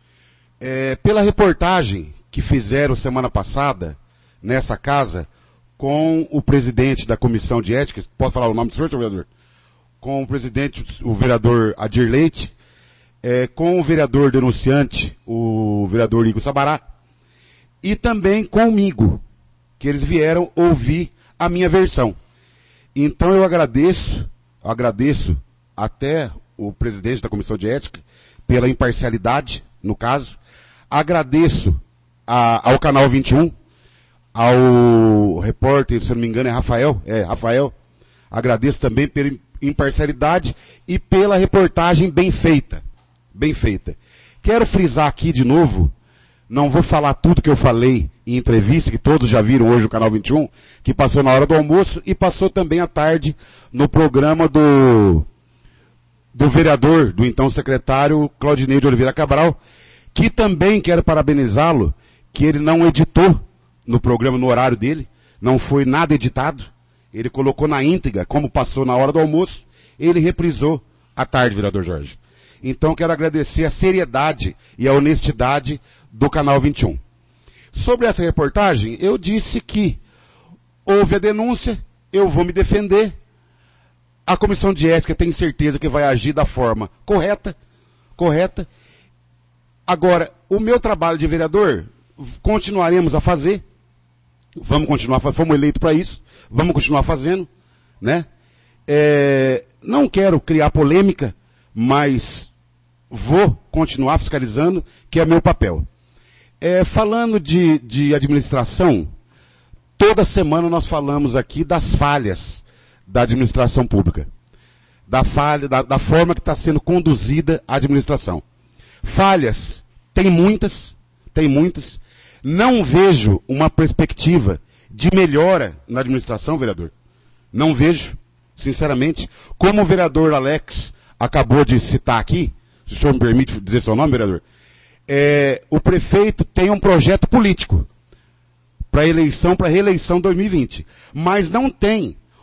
Speaker 4: pela reportagem que fizeram semana passada, nessa casa, com o presidente da Comissão de Ética, pode falar o nome do senhor vereador? Com o presidente, o vereador Adir Leite, com o vereador denunciante, o vereador Igor Sabará, e também comigo, que eles vieram ouvir a minha versão. Então eu agradeço até o presidente da Comissão de Ética, pela imparcialidade, no caso. Agradeço ao Canal 21, ao repórter, se eu não me engano é Rafael. Agradeço também pela imparcialidade e pela reportagem bem feita. Quero frisar aqui de novo, não vou falar tudo que eu falei em entrevista, que todos já viram hoje no Canal 21, que passou na hora do almoço e passou também à tarde no programa do vereador, do então secretário Claudinei de Oliveira Cabral, que também quero parabenizá-lo, que ele não editou no programa, no horário dele, não foi nada editado, ele colocou na íntegra, como passou na hora do almoço, ele reprisou à tarde, vereador Jorge. Então quero agradecer a seriedade e a honestidade do Canal 21. Sobre essa reportagem, eu disse que houve a denúncia, eu vou me defender, a Comissão de Ética tem certeza que vai agir da forma correta. Agora, o meu trabalho de vereador, continuaremos a fazer, fomos eleitos para isso, vamos continuar fazendo, né? Não quero criar polêmica, mas vou continuar fiscalizando, que é meu papel. Falando de administração, toda semana nós falamos aqui das falhas da administração pública, da forma que está sendo conduzida a administração. Falhas, tem muitas. Não vejo uma perspectiva de melhora na administração, vereador. Não vejo, sinceramente. Como o vereador Alex acabou de citar aqui, se o senhor me permite dizer seu nome, vereador, o prefeito tem um projeto político para reeleição 2020, mas não tem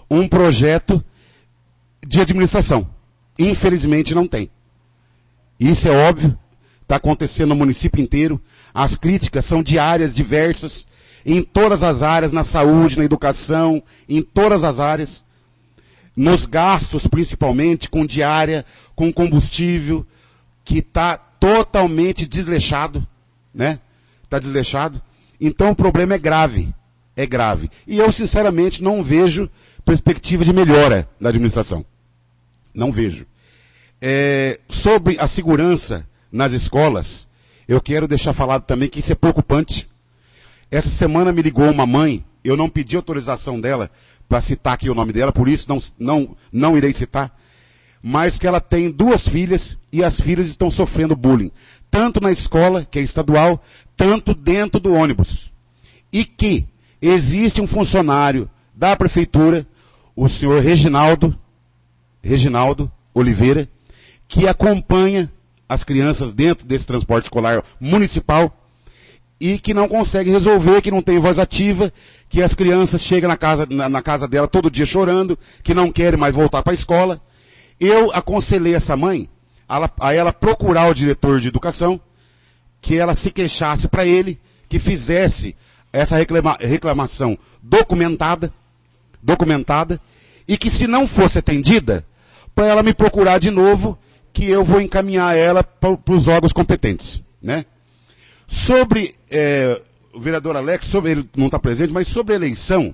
Speaker 4: um projeto de administração. Infelizmente não tem. Isso é óbvio, está acontecendo no município inteiro. As críticas são diárias, diversas, em todas as áreas, na saúde, na educação, em todas as áreas. Nos gastos, principalmente, com diária, com combustível, que está totalmente desleixado, né? Está desleixado. Então o problema é grave. É grave. E eu, sinceramente, não vejo perspectiva de melhora da administração. Não vejo. Sobre a segurança nas escolas, eu quero deixar falado também que isso é preocupante. Essa semana me ligou uma mãe, eu não pedi autorização dela para citar aqui o nome dela, por isso não irei citar, mas que ela tem 2 filhas e as filhas estão sofrendo bullying, tanto na escola, que é estadual, tanto dentro do ônibus. E que existe um funcionário da prefeitura, o senhor Reginaldo Oliveira, que acompanha as crianças dentro desse transporte escolar municipal e que não consegue resolver, que não tem voz ativa, que as crianças chegam na casa dela todo dia chorando, que não querem mais voltar para a escola. Eu aconselhei essa mãe a ela procurar o diretor de educação, que ela se queixasse para ele, que fizesse essa reclamação documentada, e que se não fosse atendida, para ela me procurar de novo, que eu vou encaminhar ela para os órgãos competentes, né? Sobre o vereador Alex, ele não está presente, mas sobre eleição,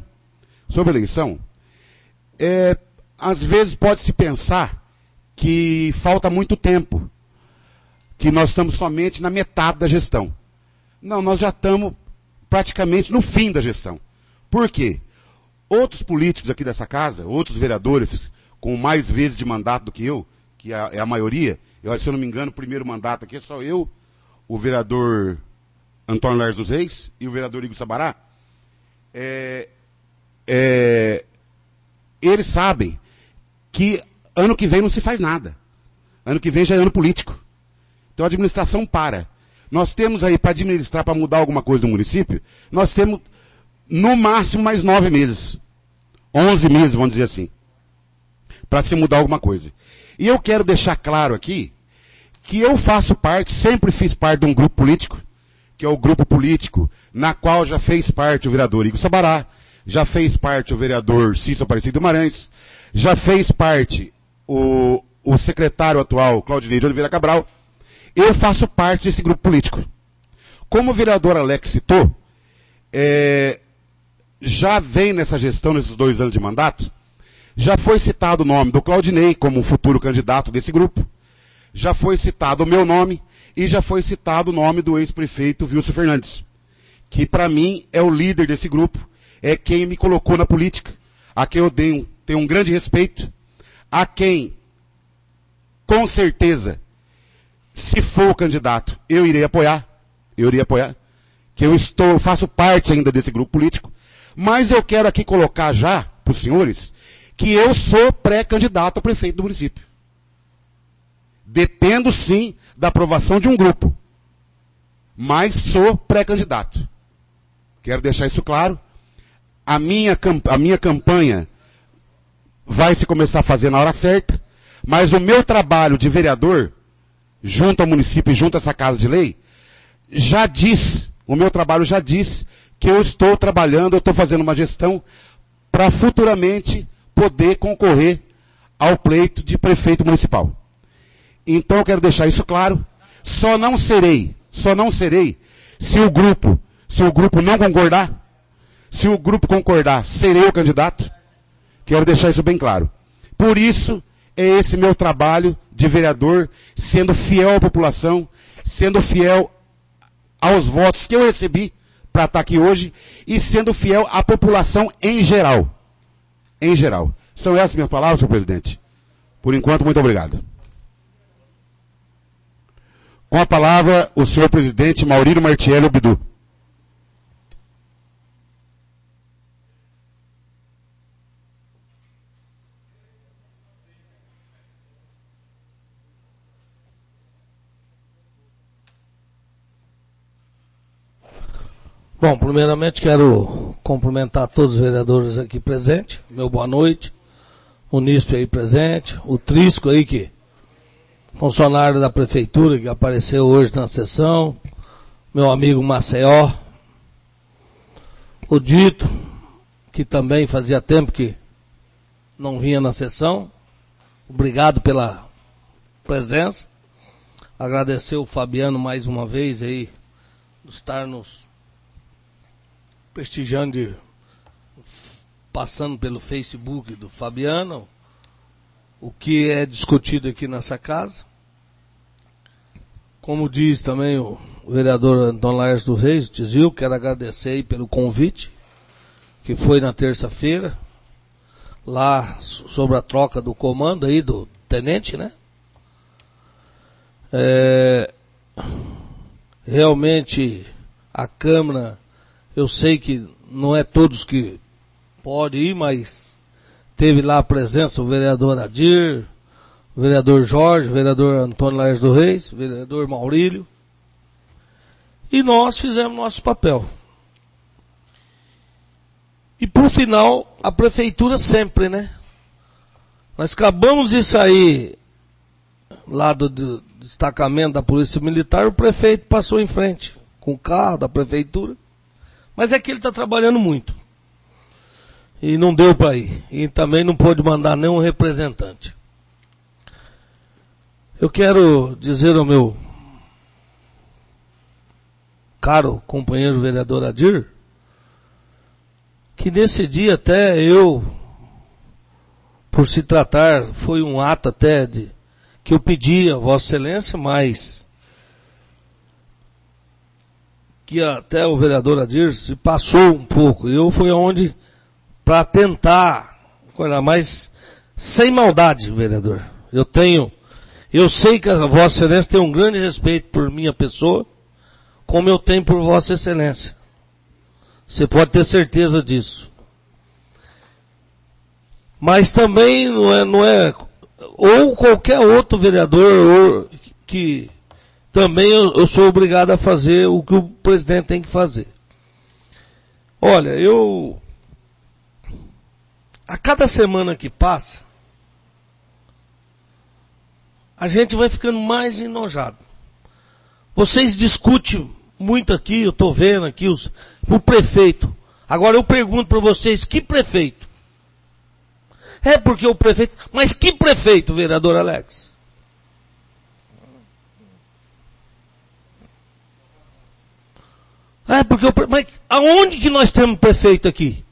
Speaker 4: às vezes pode-se pensar que falta muito tempo, que nós estamos somente na metade da gestão. Não, nós já estamos praticamente no fim da gestão. Por quê? Outros políticos aqui dessa casa, outros vereadores com mais vezes de mandato do que eu, que é a maioria, se eu não me engano, o primeiro mandato aqui é só eu, o vereador Antônio Laércio dos Reis e o vereador Igor Sabará, eles sabem que ano que vem não se faz nada. Ano que vem já é ano político. Então a administração para. Nós temos aí para administrar, para mudar alguma coisa no município, nós temos no máximo mais 9 meses. 11 meses, vamos dizer assim. Para se mudar alguma coisa. E eu quero deixar claro aqui que eu faço parte, sempre fiz parte de um grupo político, que é o grupo político na qual já fez parte o vereador Igor Sabará, já fez parte o vereador Cícero Aparecido Guimarães, já fez parte o secretário atual, Claudinei de Oliveira Cabral. Eu faço parte desse grupo político. Como o vereador Alex citou, já vem nessa gestão, nesses 2 anos de mandato, já foi citado o nome do Claudinei como futuro candidato desse grupo, já foi citado o meu nome e já foi citado o nome do ex-prefeito Wilson Fernandes, que para mim é o líder desse grupo, é quem me colocou na política, a quem eu tenho um grande respeito, a quem, com certeza, se for o candidato, eu irei apoiar, que eu faço parte ainda desse grupo político, mas eu quero aqui colocar já, para os senhores, que eu sou pré-candidato a prefeito do município. Dependo sim da aprovação de um grupo, mas sou pré-candidato. Quero deixar isso claro. A minha campanha vai se começar a fazer na hora certa, mas o meu trabalho de vereador, junto ao município e junto a essa casa de lei, o meu trabalho já diz que eu estou trabalhando, eu estou fazendo uma gestão para futuramente poder concorrer ao pleito de prefeito municipal. Então eu quero deixar isso claro. Só não serei se o grupo não concordar. Se o grupo concordar, serei o candidato. Quero deixar isso bem claro. Por isso, é esse meu trabalho de vereador, sendo fiel à população, sendo fiel aos votos que eu recebi para estar aqui hoje e sendo fiel à população em geral. Em geral. São essas minhas palavras, senhor presidente. Por enquanto, muito obrigado. Com a palavra, o senhor presidente Maurílio Martiello Bidu.
Speaker 1: Bom, primeiramente quero cumprimentar todos os vereadores aqui presentes. Meu boa noite. O Níspe aí presente. O Trisco aí, que funcionário da prefeitura, que apareceu hoje na sessão. Meu amigo Maceió. O Dito, que também fazia tempo que não vinha na sessão. Obrigado pela presença. Agradecer o Fabiano mais uma vez aí, por estar nos prestigiando, passando pelo Facebook do Fabiano, o que é discutido aqui nessa casa. Como diz também o vereador Antônio Laércio dos Reis, o Tizil, quero agradecer aí pelo convite, que foi na terça-feira, lá sobre a troca do comando aí do tenente, né? Realmente a Câmara, eu sei que não é todos que podem ir, mas teve lá a presença o vereador Adir, o vereador Jorge, o vereador Antônio Laércio dos Reis, o vereador Maurílio, e nós fizemos nosso papel. E por final, a prefeitura sempre, né? Nós acabamos de sair lá do destacamento da Polícia Militar, o prefeito passou em frente com o carro da prefeitura, mas é que ele está trabalhando muito. E não deu para ir. E também não pôde mandar nenhum representante. Eu quero dizer ao meu caro companheiro vereador Adir, que nesse dia até eu, por se tratar, foi um ato até que eu pedi a Vossa Excelência, mas que até o vereador Adir se passou um pouco. Eu fui onde para tentar, mas sem maldade, vereador. Eu sei que a Vossa Excelência tem um grande respeito por minha pessoa, como eu tenho por Vossa Excelência. Você pode ter certeza disso. Mas também não é ou qualquer outro vereador que também eu sou obrigado a fazer o que o presidente tem que fazer. Olha, a cada semana que passa, a gente vai ficando mais enojado. Vocês discutem muito aqui, eu estou vendo aqui o prefeito. Agora eu pergunto para vocês, que prefeito? É porque o prefeito... Mas que prefeito, vereador Alex? É porque mas aonde que nós temos prefeito aqui?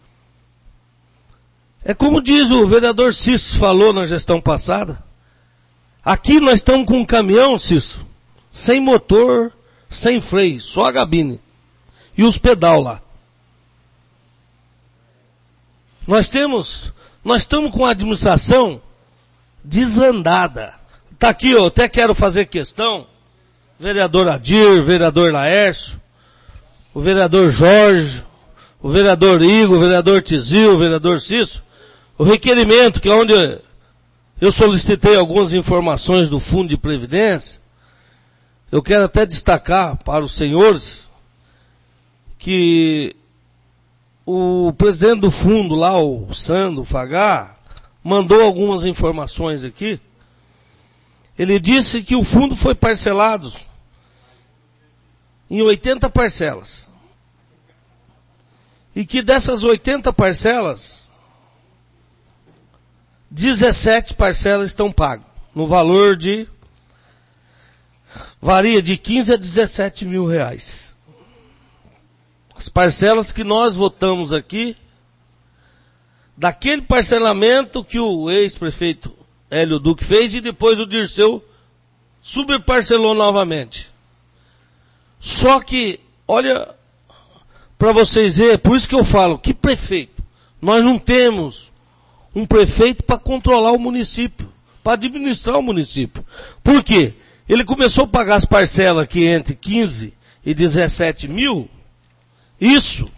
Speaker 1: É como diz o vereador Cício, falou na gestão passada. Aqui nós estamos com um caminhão, Cício, sem motor, sem freio, só a gabine. E os pedal lá. Nós estamos com a administração desandada. Está aqui, eu até quero fazer questão. Vereador Adir, vereador Laércio, o vereador Jorge, o vereador Igor, o vereador Tizil, o vereador Cício. O requerimento, que é onde eu solicitei algumas informações do Fundo de Previdência, eu quero até destacar para os senhores que o presidente do fundo lá, o Sandro Fagá, mandou algumas informações aqui. Ele disse que o fundo foi parcelado em 80 parcelas. E que dessas 80 parcelas, 17 parcelas estão pagas, no valor varia de 15 a 17 mil reais. As parcelas que nós votamos aqui, daquele parcelamento que o ex-prefeito Hélio Duque fez e depois o Dirceu subparcelou novamente. Só que, olha, para vocês verem, por isso que eu falo, que prefeito? Nós não temos um prefeito para controlar o município, para administrar o município. Por quê? Ele começou a pagar as parcelas aqui entre 15 e 17 mil, isso.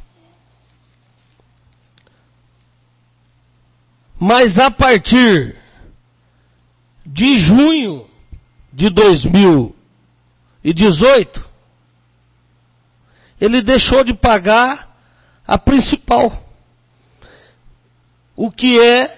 Speaker 1: Mas a partir de junho de 2018, ele deixou de pagar a principal. O que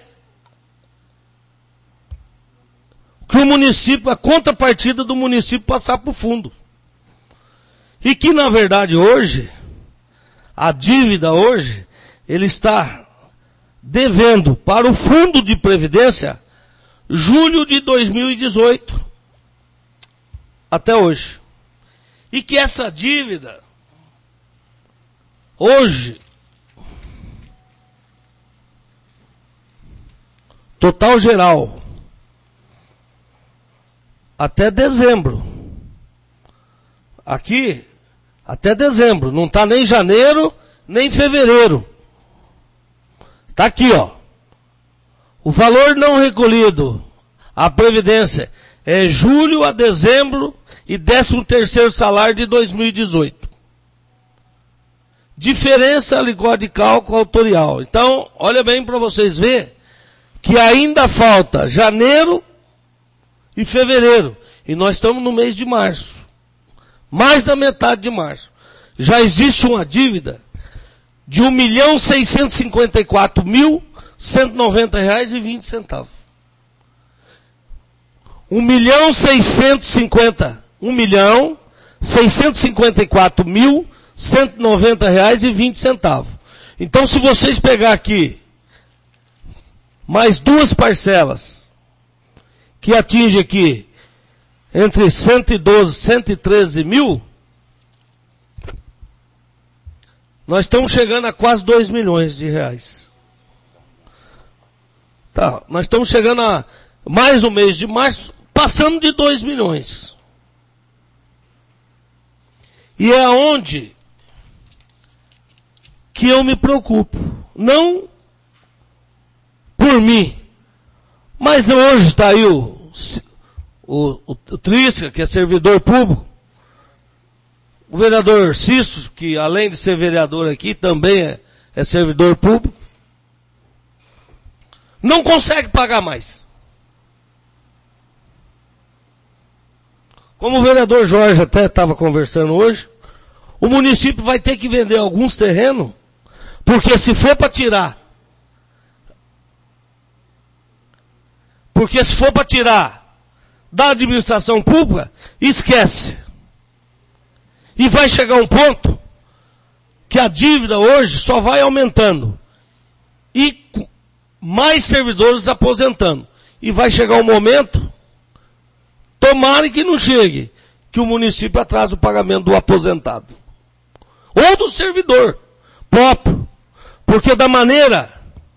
Speaker 1: o município, a contrapartida do município passar para o fundo. E que, na verdade, hoje, a dívida hoje, ele está devendo para o Fundo de Previdência julho de 2018 até hoje. E que essa dívida, hoje, total geral, até dezembro. Aqui, até dezembro. Não está nem janeiro, nem fevereiro. Está aqui, ó. O valor não recolhido, a Previdência, é julho a dezembro e 13º salário de 2018. Diferença alíquota de cálculo autorial. Então, olha bem para vocês verem que ainda falta janeiro e fevereiro. E nós estamos no mês de março. Mais da metade de março. Já existe uma dívida de R$ 1.654.190,20. R$ 1.654.190,20. Então, se vocês pegar aqui mais duas parcelas, que atinge aqui entre 112 e 113 mil, nós estamos chegando a quase 2 milhões de reais. Tá, nós estamos chegando a mais no mês de março, passando de 2 milhões. E é onde que eu me preocupo. Não por mim. Mas hoje está aí o Trisca, que é servidor público. O vereador Cício, que além de ser vereador aqui, também é servidor público. Não consegue pagar mais. Como o vereador Jorge até estava conversando hoje, o município vai ter que vender alguns terrenos, porque se for para tirar, da administração pública, esquece. E vai chegar um ponto que a dívida hoje só vai aumentando. E mais servidores aposentando. E vai chegar um momento, tomara que não chegue, que o município atrasa o pagamento do aposentado. Ou do servidor próprio. Porque da maneira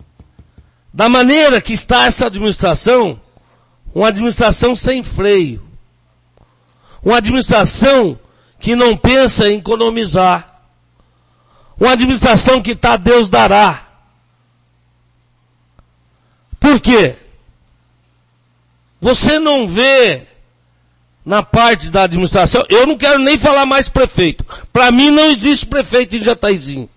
Speaker 1: que está essa administração, uma administração sem freio. Uma administração que não pensa em economizar. Uma administração que está Deus dará. Por quê? Você não vê na parte da administração, eu não quero nem falar mais prefeito. Para mim não existe prefeito em Jataizinho.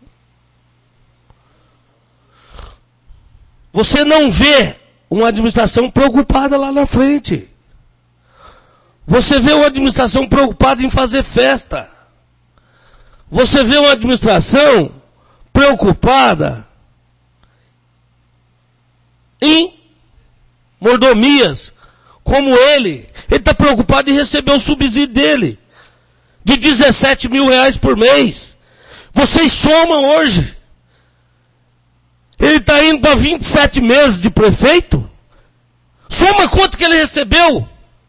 Speaker 1: Você não vê uma administração preocupada lá na frente. Você vê uma administração preocupada em fazer festa. Você vê uma administração preocupada em mordomias, como ele está preocupado em receber o subsídio dele, de 17 mil reais por mês. Vocês somam hoje. Ele está indo para 27 meses de prefeito. Soma quanto que ele recebeu.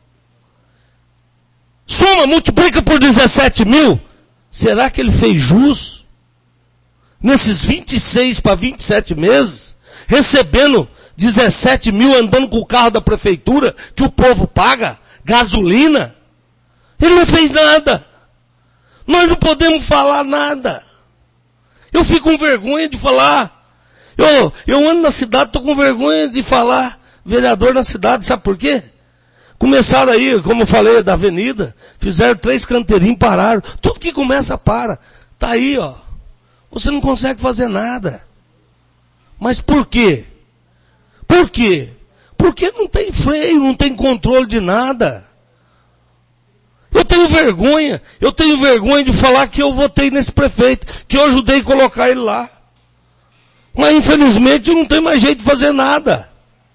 Speaker 1: Soma, multiplica por 17 mil. Será que ele fez jus? Nesses 26 para 27 meses, recebendo 17 mil, andando com o carro da prefeitura, que o povo paga, gasolina. Ele não fez nada. Nós não podemos falar nada. Eu fico com vergonha de falar. Eu ando na cidade, estou com vergonha de falar vereador na cidade, sabe por quê? Começaram aí, como eu falei, da avenida, fizeram 3 canteirinhos, pararam. Tudo que começa, para. Está aí, ó. Você não consegue fazer nada. Mas por quê? Por quê? Porque não tem freio, não tem controle de nada. Eu Eu tenho vergonha de falar que eu votei nesse prefeito, que eu ajudei a colocar ele lá. Mas infelizmente eu não tenho mais jeito de fazer nada.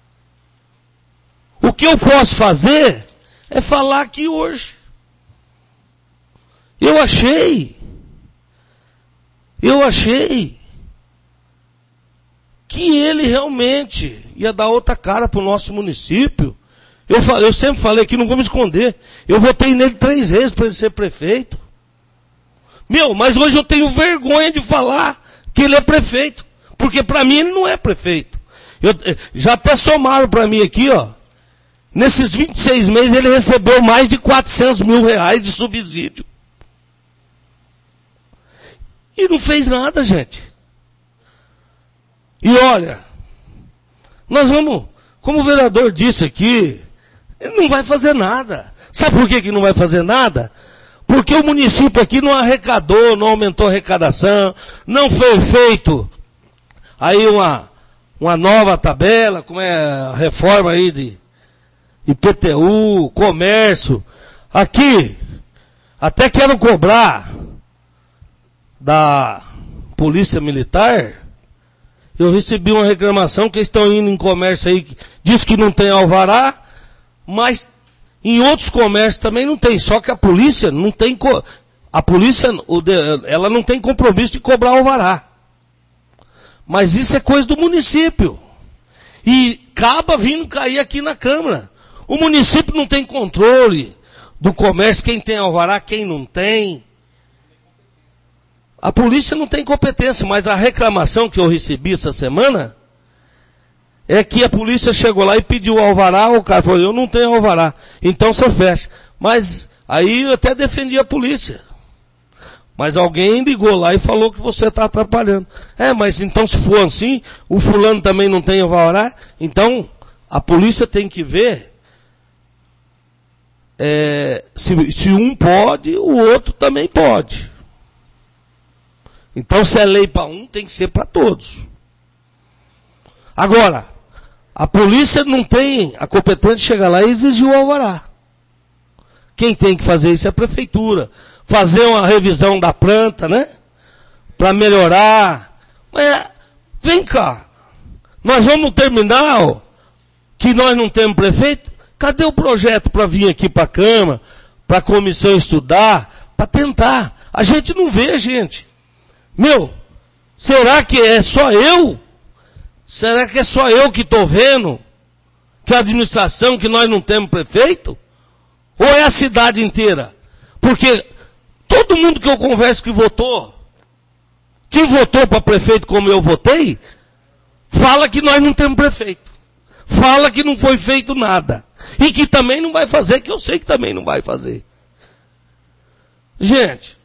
Speaker 1: O que eu posso fazer é falar aqui hoje. Eu achei que ele realmente ia dar outra cara para o nosso município. Eu sempre falei aqui, não vou me esconder. Eu votei nele 3 vezes para ele ser prefeito. Mas hoje eu tenho vergonha de falar que ele é prefeito. Porque para mim ele não é prefeito. Já até somaram para mim aqui, ó. Nesses 26 meses ele recebeu mais de 400 mil reais de subsídio. E não fez nada, gente. E olha, nós vamos, como o vereador disse aqui, ele não vai fazer nada. Sabe por que não vai fazer nada? Porque o município aqui não arrecadou, não aumentou a arrecadação, não foi feito aí uma nova tabela, como é a reforma aí de IPTU, comércio. Aqui, até quero cobrar da Polícia Militar. Eu recebi uma reclamação que eles estão indo em comércio aí, diz que não tem alvará, mas em outros comércios também não tem, só que a polícia não tem, ela não tem compromisso de cobrar alvará. Mas isso é coisa do município. E acaba vindo cair aqui na Câmara. O município não tem controle do comércio, quem tem alvará, quem não tem. A polícia não tem competência, mas a reclamação que eu recebi essa semana é que a polícia chegou lá e pediu alvará, o cara falou, eu não tenho alvará, então você fecha. Mas aí eu até defendi a polícia. Mas alguém ligou lá e falou que você está atrapalhando. Mas então se for assim, o fulano também não tem alvará, então a polícia tem que ver se um pode, o outro também pode. Então, se é lei para um, tem que ser para todos. Agora, a polícia não tem a competência de chegar lá e exigir o alvará. Quem tem que fazer isso é a prefeitura. Fazer uma revisão da planta, né? Para melhorar. Mas, vem cá. Nós vamos terminar, que nós não temos prefeito? Cadê o projeto para vir aqui para a Câmara, para a comissão estudar, para tentar? A gente não vê, gente. Será que é só eu? Será que é só eu que estou vendo que a administração, que nós não temos prefeito? Ou é a cidade inteira? Porque todo mundo que eu converso que votou para prefeito como eu votei, fala que nós não temos prefeito. Fala que não foi feito nada. E que também não vai fazer, que eu sei que também não vai fazer. Gente,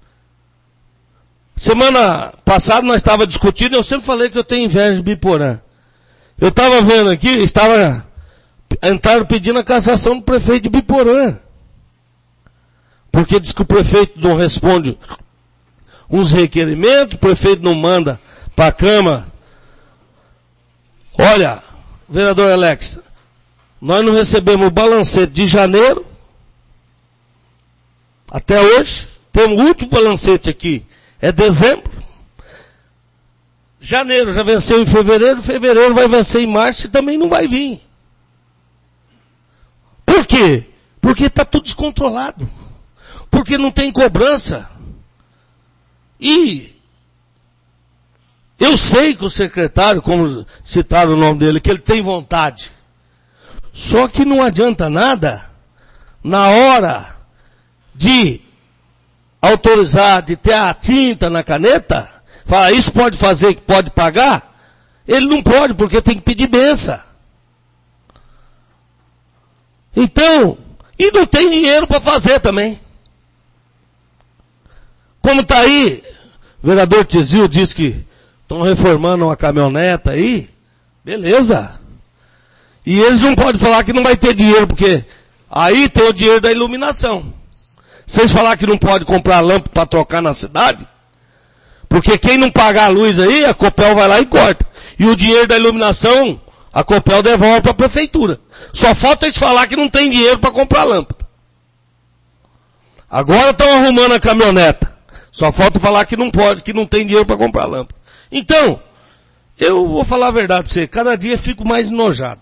Speaker 1: semana passada nós estávamos discutindo, eu sempre falei que eu tenho inveja de Biporã. Eu estava vendo aqui, entraram pedindo a cassação do prefeito de Biporã. Porque diz que o prefeito não responde uns requerimentos, o prefeito não manda para a Câmara. Olha, vereador Alex, nós não recebemos o balancete de janeiro, até hoje, temos o último balancete aqui. É dezembro. Janeiro já venceu em fevereiro. Fevereiro vai vencer em março e também não vai vir. Por quê? Porque está tudo descontrolado. Porque não tem cobrança. E eu sei que o secretário, como citaram o nome dele, que ele tem vontade. Só que não adianta nada na hora de autorizar, de ter a tinta na caneta, falar isso pode fazer, pode pagar, ele não pode, porque tem que pedir benção. Então, e não tem dinheiro para fazer também. Como está aí, o vereador Tizil disse que estão reformando uma caminhoneta aí, beleza. E eles não podem falar que não vai ter dinheiro, porque aí tem o dinheiro da iluminação. Vocês falar que não pode comprar lâmpada para trocar na cidade? Porque quem não pagar a luz aí, a Copel vai lá e corta. E o dinheiro da iluminação, a Copel devolve para a prefeitura. Só falta eles falar que não tem dinheiro para comprar lâmpada. Agora estão arrumando a caminhoneta. Só falta falar que não pode, que não tem dinheiro para comprar lâmpada. Então, eu vou falar a verdade para você, cada dia fico mais enojado.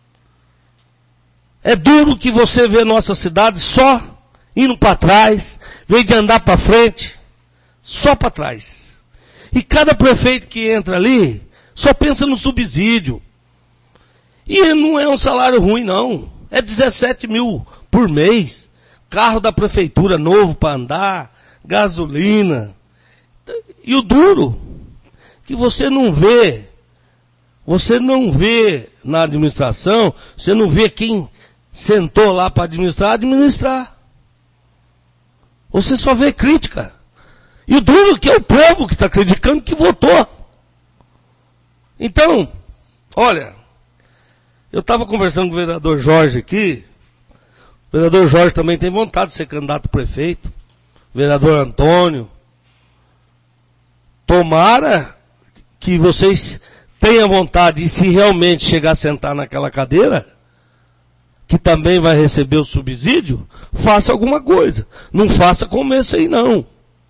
Speaker 1: É duro que você vê nossa cidade só indo para trás, vem de andar para frente, só para trás. E cada prefeito que entra ali, só pensa no subsídio. E não é um salário ruim não, é 17 mil por mês, carro da prefeitura novo para andar, gasolina. E o duro, que você não vê na administração, você não vê quem sentou lá para administrar. Você só vê crítica. E o duro que é o povo que está criticando que votou. Então, olha, eu estava conversando com o vereador Jorge aqui. O vereador Jorge também tem vontade de ser candidato a prefeito. O vereador Antônio. Tomara que vocês tenham vontade de, se realmente chegar a sentar naquela cadeira, que também vai receber o subsídio, faça alguma coisa. Não faça como esse aí não.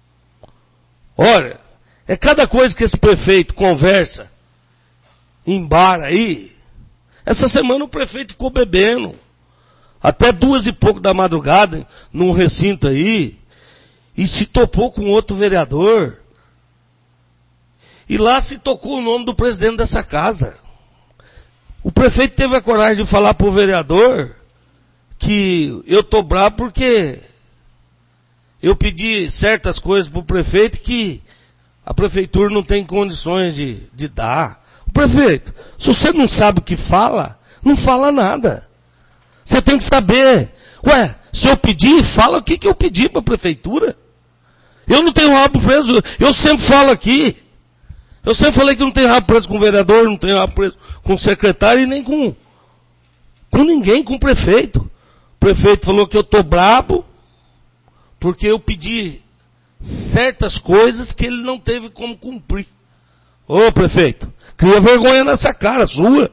Speaker 1: Olha, é cada coisa que esse prefeito conversa em bar aí. Essa semana o prefeito ficou bebendo. Até 2 e pouco da madrugada, num recinto aí. E se topou com outro vereador. E lá se tocou o nome do presidente dessa casa. O prefeito teve a coragem de falar para o vereador que eu estou bravo porque eu pedi certas coisas para o prefeito que a prefeitura não tem condições de dar. O prefeito, se você não sabe o que fala, não fala nada. Você tem que saber. Ué, se eu pedir, fala o que eu pedi para a prefeitura. Eu não tenho rabo preso, eu sempre falo aqui. Eu sempre falei que não tem rabo preso com o vereador, não tem rabo preso com o secretário e nem com ninguém, com o prefeito. O prefeito falou que eu estou brabo porque eu pedi certas coisas que ele não teve como cumprir. Ô prefeito, cria vergonha nessa cara sua.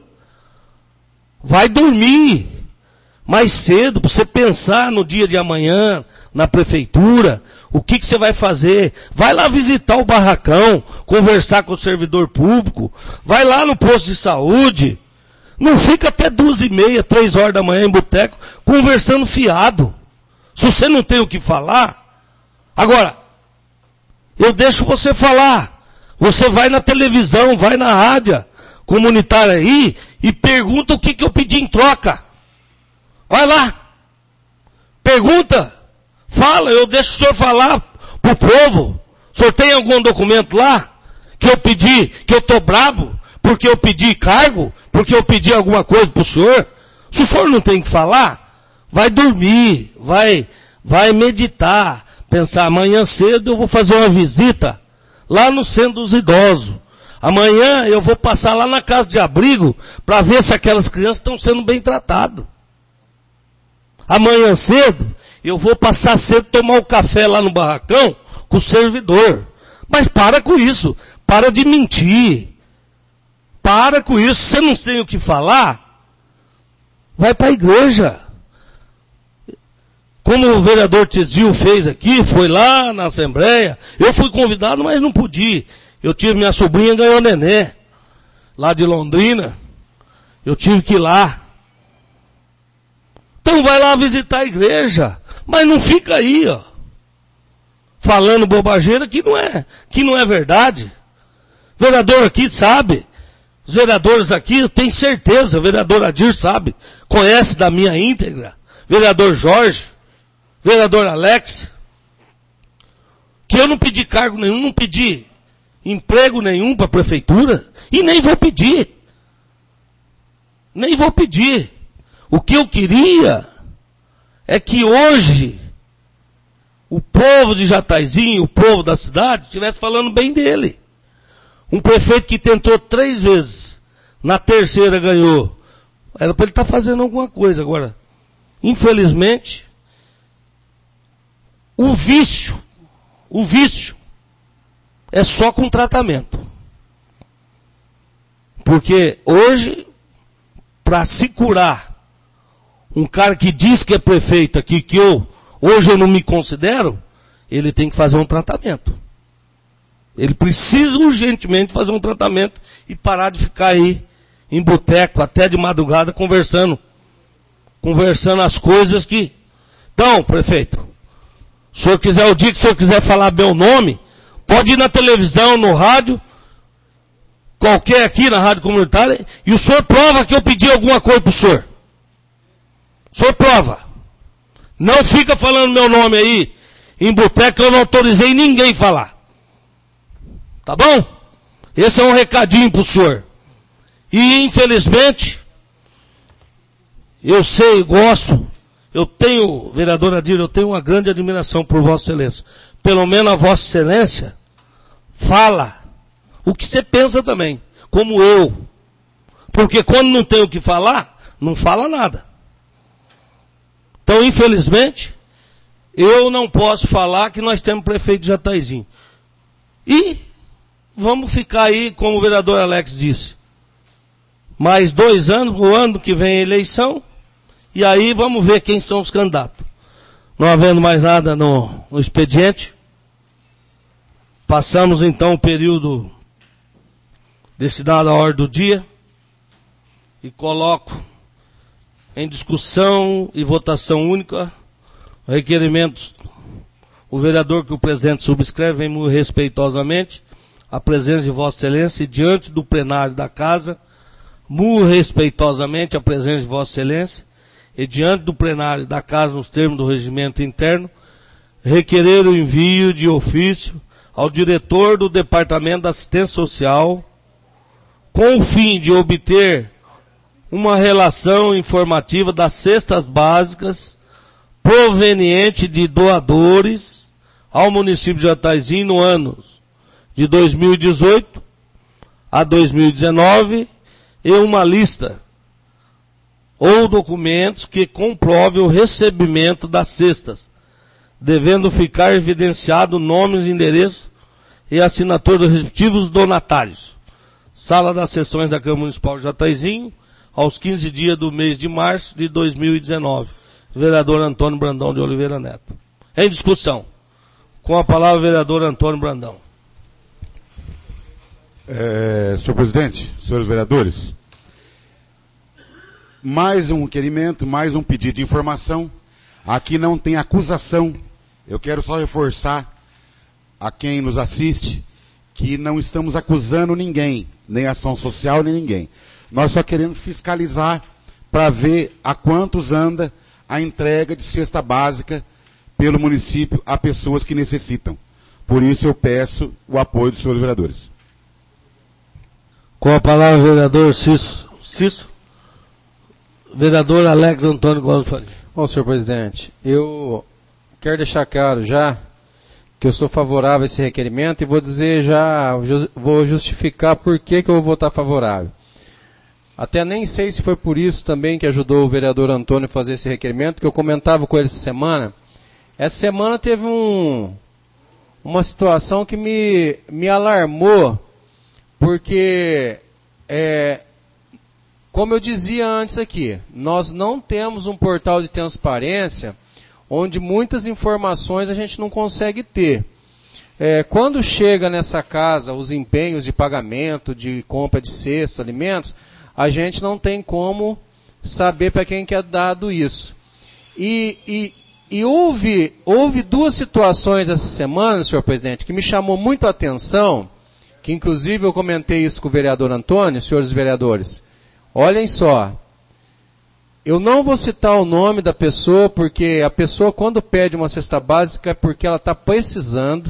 Speaker 1: Vai dormir mais cedo para você pensar no dia de amanhã, na prefeitura, o que você vai fazer. Vai lá visitar o barracão, conversar com o servidor público, vai lá no posto de saúde. Não fica até 2h30, 3 horas da manhã em boteco, conversando fiado. Se você não tem o que falar, agora, eu deixo você falar. Você vai na televisão, vai na rádio comunitária aí e pergunta o que eu pedi em troca. Vai lá. Pergunta. Fala, eu deixo o senhor falar pro povo. O senhor tem algum documento lá que eu pedi, que eu estou bravo, porque eu pedi cargo, porque eu pedi alguma coisa pro senhor? Se o senhor não tem que falar, vai dormir, vai meditar, pensar, amanhã cedo eu vou fazer uma visita lá no centro dos idosos. Amanhã eu vou passar lá na casa de abrigo para ver se aquelas crianças estão sendo bem tratadas. Amanhã cedo eu vou passar cedo tomar o café lá no barracão com o servidor. Mas para com isso, para de mentir. Para com isso, você não tem o que falar, vai para a igreja. Como o vereador Tizil fez aqui, foi lá na Assembleia, eu fui convidado, mas não pude. Eu tive, minha sobrinha ganhou neném, lá de Londrina, eu tive que ir lá. Então vai lá visitar a igreja, mas não fica aí, ó, falando bobageira que não é verdade. Vereador aqui sabe, os vereadores aqui, eu tenho certeza, o vereador Adir sabe, conhece da minha íntegra, vereador Jorge, vereador Alex, que eu não pedi cargo nenhum, não pedi emprego nenhum para a prefeitura, e nem vou pedir. Nem vou pedir. O que eu queria é que hoje o povo de Jataizinho, o povo da cidade, estivesse falando bem dele. Um prefeito que tentou 3 vezes, na terceira ganhou. Era para ele estar fazendo alguma coisa agora. Infelizmente, o vício é só com tratamento. Porque hoje, para se curar, um cara que diz que é prefeito aqui, que eu hoje eu não me considero, ele tem que fazer um tratamento. Ele precisa urgentemente fazer um tratamento e parar de ficar aí em boteco até de madrugada conversando as coisas que... Então, prefeito, se o senhor quiser, o dia que o senhor quiser falar meu nome, pode ir na televisão, no rádio, qualquer aqui na rádio comunitária, e o senhor prova que eu pedi alguma coisa para o senhor. O senhor prova. Não fica falando meu nome aí em boteco, eu não autorizei ninguém falar. Tá bom? Esse é um recadinho para o senhor. E infelizmente, eu sei, gosto, eu tenho, vereador Adir, eu tenho uma grande admiração por Vossa Excelência. Pelo menos a Vossa Excelência fala o que você pensa também, como eu. Porque quando não tem o que falar, não fala nada. Então, infelizmente, eu não posso falar que nós temos prefeito de Jataizinho. E vamos ficar aí, como o vereador Alex disse, mais 2 anos, o ano que vem a eleição, e aí vamos ver quem são os candidatos. Não havendo mais nada no expediente, passamos então o período destinado à ordem do dia e coloco em discussão e votação única requerimentos. O vereador que o presente subscreve vem muito respeitosamente a presença de Vossa Excelência e diante do plenário da Casa, muito respeitosamente a presença de Vossa Excelência e diante do plenário da Casa nos termos do regimento interno, requerer o envio de ofício ao diretor do Departamento da Assistência Social com o fim de obter uma relação informativa das cestas básicas proveniente de doadores ao município de Jataizinho no ano de 2018 a 2019 e uma lista ou documentos que comprove o recebimento das cestas, devendo ficar evidenciado nomes, endereço e assinatura dos respectivos donatários. Sala das Sessões da Câmara Municipal de Jataizinho, aos 15 dias do mês de março de 2019. Vereador Antônio Brandão de Oliveira Neto. Em discussão. Com a palavra, vereador Antônio Brandão.
Speaker 4: Senhor presidente, senhores vereadores, mais um requerimento, mais um pedido de informação. Aqui não tem acusação. Eu quero só reforçar a quem nos assiste que não estamos acusando ninguém, nem ação social, nem ninguém. Nós só queremos fiscalizar para ver a quantos anda a entrega de cesta básica pelo município a pessoas que necessitam. Por isso eu peço o apoio dos senhores vereadores.
Speaker 1: Com a palavra, vereador Cício. Vereador Alex Antônio Gomes Faria.
Speaker 9: Bom, senhor presidente, eu quero deixar claro já que eu sou favorável a esse requerimento e vou dizer já, vou justificar por que eu vou votar favorável. Até nem sei se foi por isso também que ajudou o vereador Antônio a fazer esse requerimento, que eu comentava com ele essa semana. Essa semana teve uma situação que me alarmou, porque, como eu dizia antes aqui, nós não temos um portal de transparência onde muitas informações a gente não consegue ter. Quando chega nessa casa os empenhos de pagamento, de compra de cesta, alimentos, a gente não tem como saber para quem que é dado isso. E houve 2 situações essa semana, senhor presidente, que me chamou muito a atenção, que inclusive eu comentei isso com o vereador Antônio, senhores vereadores. Olhem só, eu não vou citar o nome da pessoa, porque a pessoa quando pede uma cesta básica é porque ela está precisando,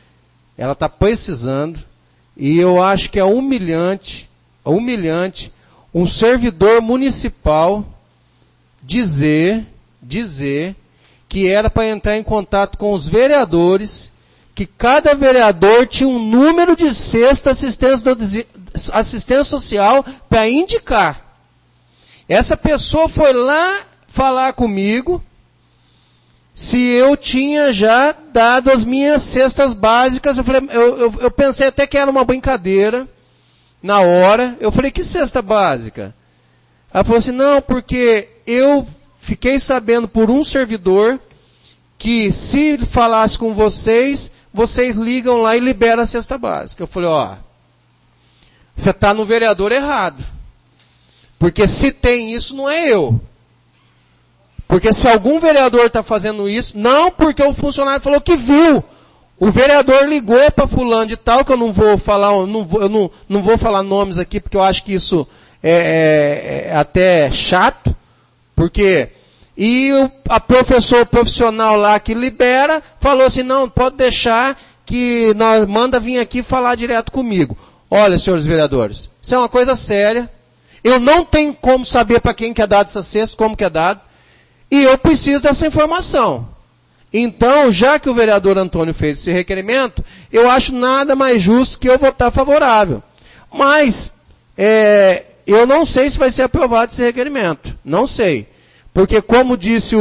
Speaker 9: e eu acho que é humilhante um servidor municipal dizer que era para entrar em contato com os vereadores, que cada vereador tinha um número de cesta assistência social para indicar. Essa pessoa foi lá falar comigo se eu tinha já dado as minhas cestas básicas. Eu pensei até que era uma brincadeira. Na hora, eu falei, que cesta básica? Ela falou assim, não, porque eu fiquei sabendo por um servidor que se falasse com vocês, vocês ligam lá e liberam a cesta básica. Eu falei, ó, você está no vereador errado. Porque se tem isso, não é eu. Porque se algum vereador está fazendo isso, não porque o funcionário falou que viu. O vereador ligou para fulano de tal, que eu não vou falar, eu não vou falar nomes aqui, porque eu acho que isso é até chato, porque a profissional lá que libera, falou assim, não, pode deixar que nós manda vir aqui falar direto comigo. Olha, senhores vereadores, isso é uma coisa séria, eu não tenho como saber para quem que é dado essa cesta, como que é dado, e eu preciso dessa informação. Então, já que o vereador Antônio fez esse requerimento, eu acho nada mais justo que eu votar favorável. Mas, eu não sei se vai ser aprovado esse requerimento. Não sei. Porque como disse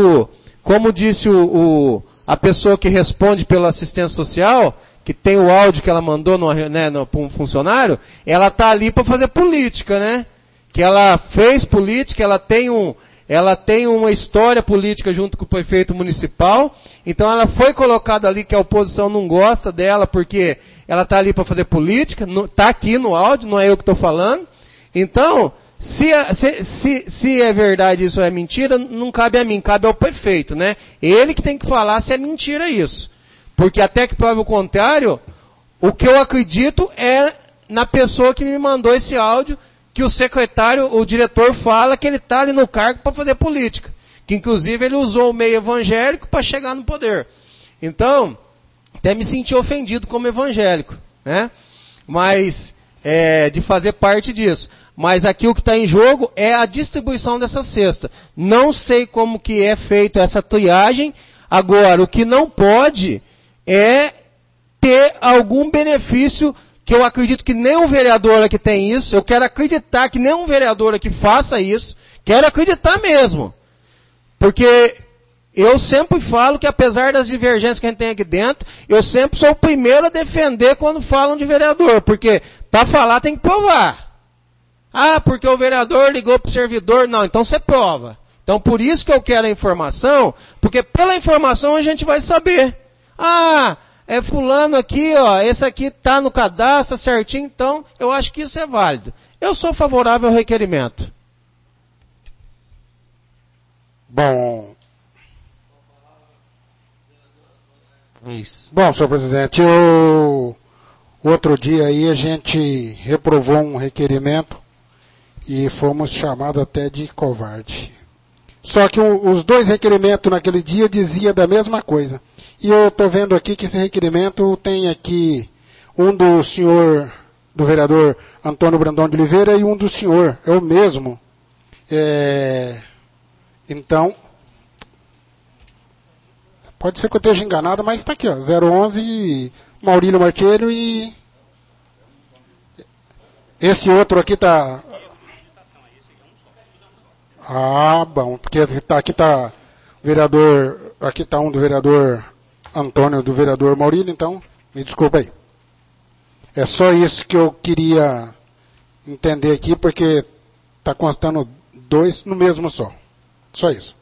Speaker 9: a pessoa que responde pela assistência social, que tem o áudio que ela mandou para um funcionário, ela está ali para fazer política, né? Que ela fez política, ela tem uma história política junto com o prefeito municipal, então ela foi colocada ali que a oposição não gosta dela, porque ela está ali para fazer política, está aqui no áudio, não é eu que estou falando. Então, se é verdade isso ou é mentira, não cabe a mim, cabe ao prefeito, né? Ele que tem que falar se é mentira isso. Porque até que prove o contrário, o que eu acredito é na pessoa que me mandou esse áudio, que o secretário, o diretor fala que ele está ali no cargo para fazer política. Que inclusive ele usou o meio evangélico para chegar no poder. Então, até me senti ofendido como evangélico, né? Mas, de fazer parte disso. Mas aqui o que está em jogo é a distribuição dessa cesta. Não sei como que é feita essa triagem. Agora, o que não pode é ter algum benefício, que eu acredito que nenhum vereador aqui tem isso. Eu quero acreditar que nenhum vereador aqui faça isso. Quero acreditar mesmo. Porque eu sempre falo que apesar das divergências que a gente tem aqui dentro, eu sempre sou o primeiro a defender quando falam de vereador. Porque para falar tem que provar. Ah, porque o vereador ligou para o servidor. Não, então você prova. Então por isso que eu quero a informação, porque pela informação a gente vai saber. Ah, é fulano aqui, ó, esse aqui está no cadastro certinho, então eu acho que isso é válido. Eu sou favorável ao requerimento.
Speaker 5: Bom,
Speaker 1: Isso.
Speaker 5: Bom, senhor presidente, o outro dia aí a gente reprovou um requerimento e fomos chamados até de covarde. Só que os dois requerimentos naquele dia diziam da mesma coisa. E eu estou vendo aqui que esse requerimento tem aqui um do vereador Antônio Brandão de Oliveira e um do senhor, é o mesmo. Então, pode ser que eu esteja enganado, mas está aqui, ó, 011, Maurílio Martelho e esse outro aqui está... Ah, bom, porque aqui está vereador, aqui está um do vereador Antônio, do vereador Maurílio, então, me desculpa aí. É só isso que eu queria entender aqui, porque está constando dois no mesmo só. Só isso.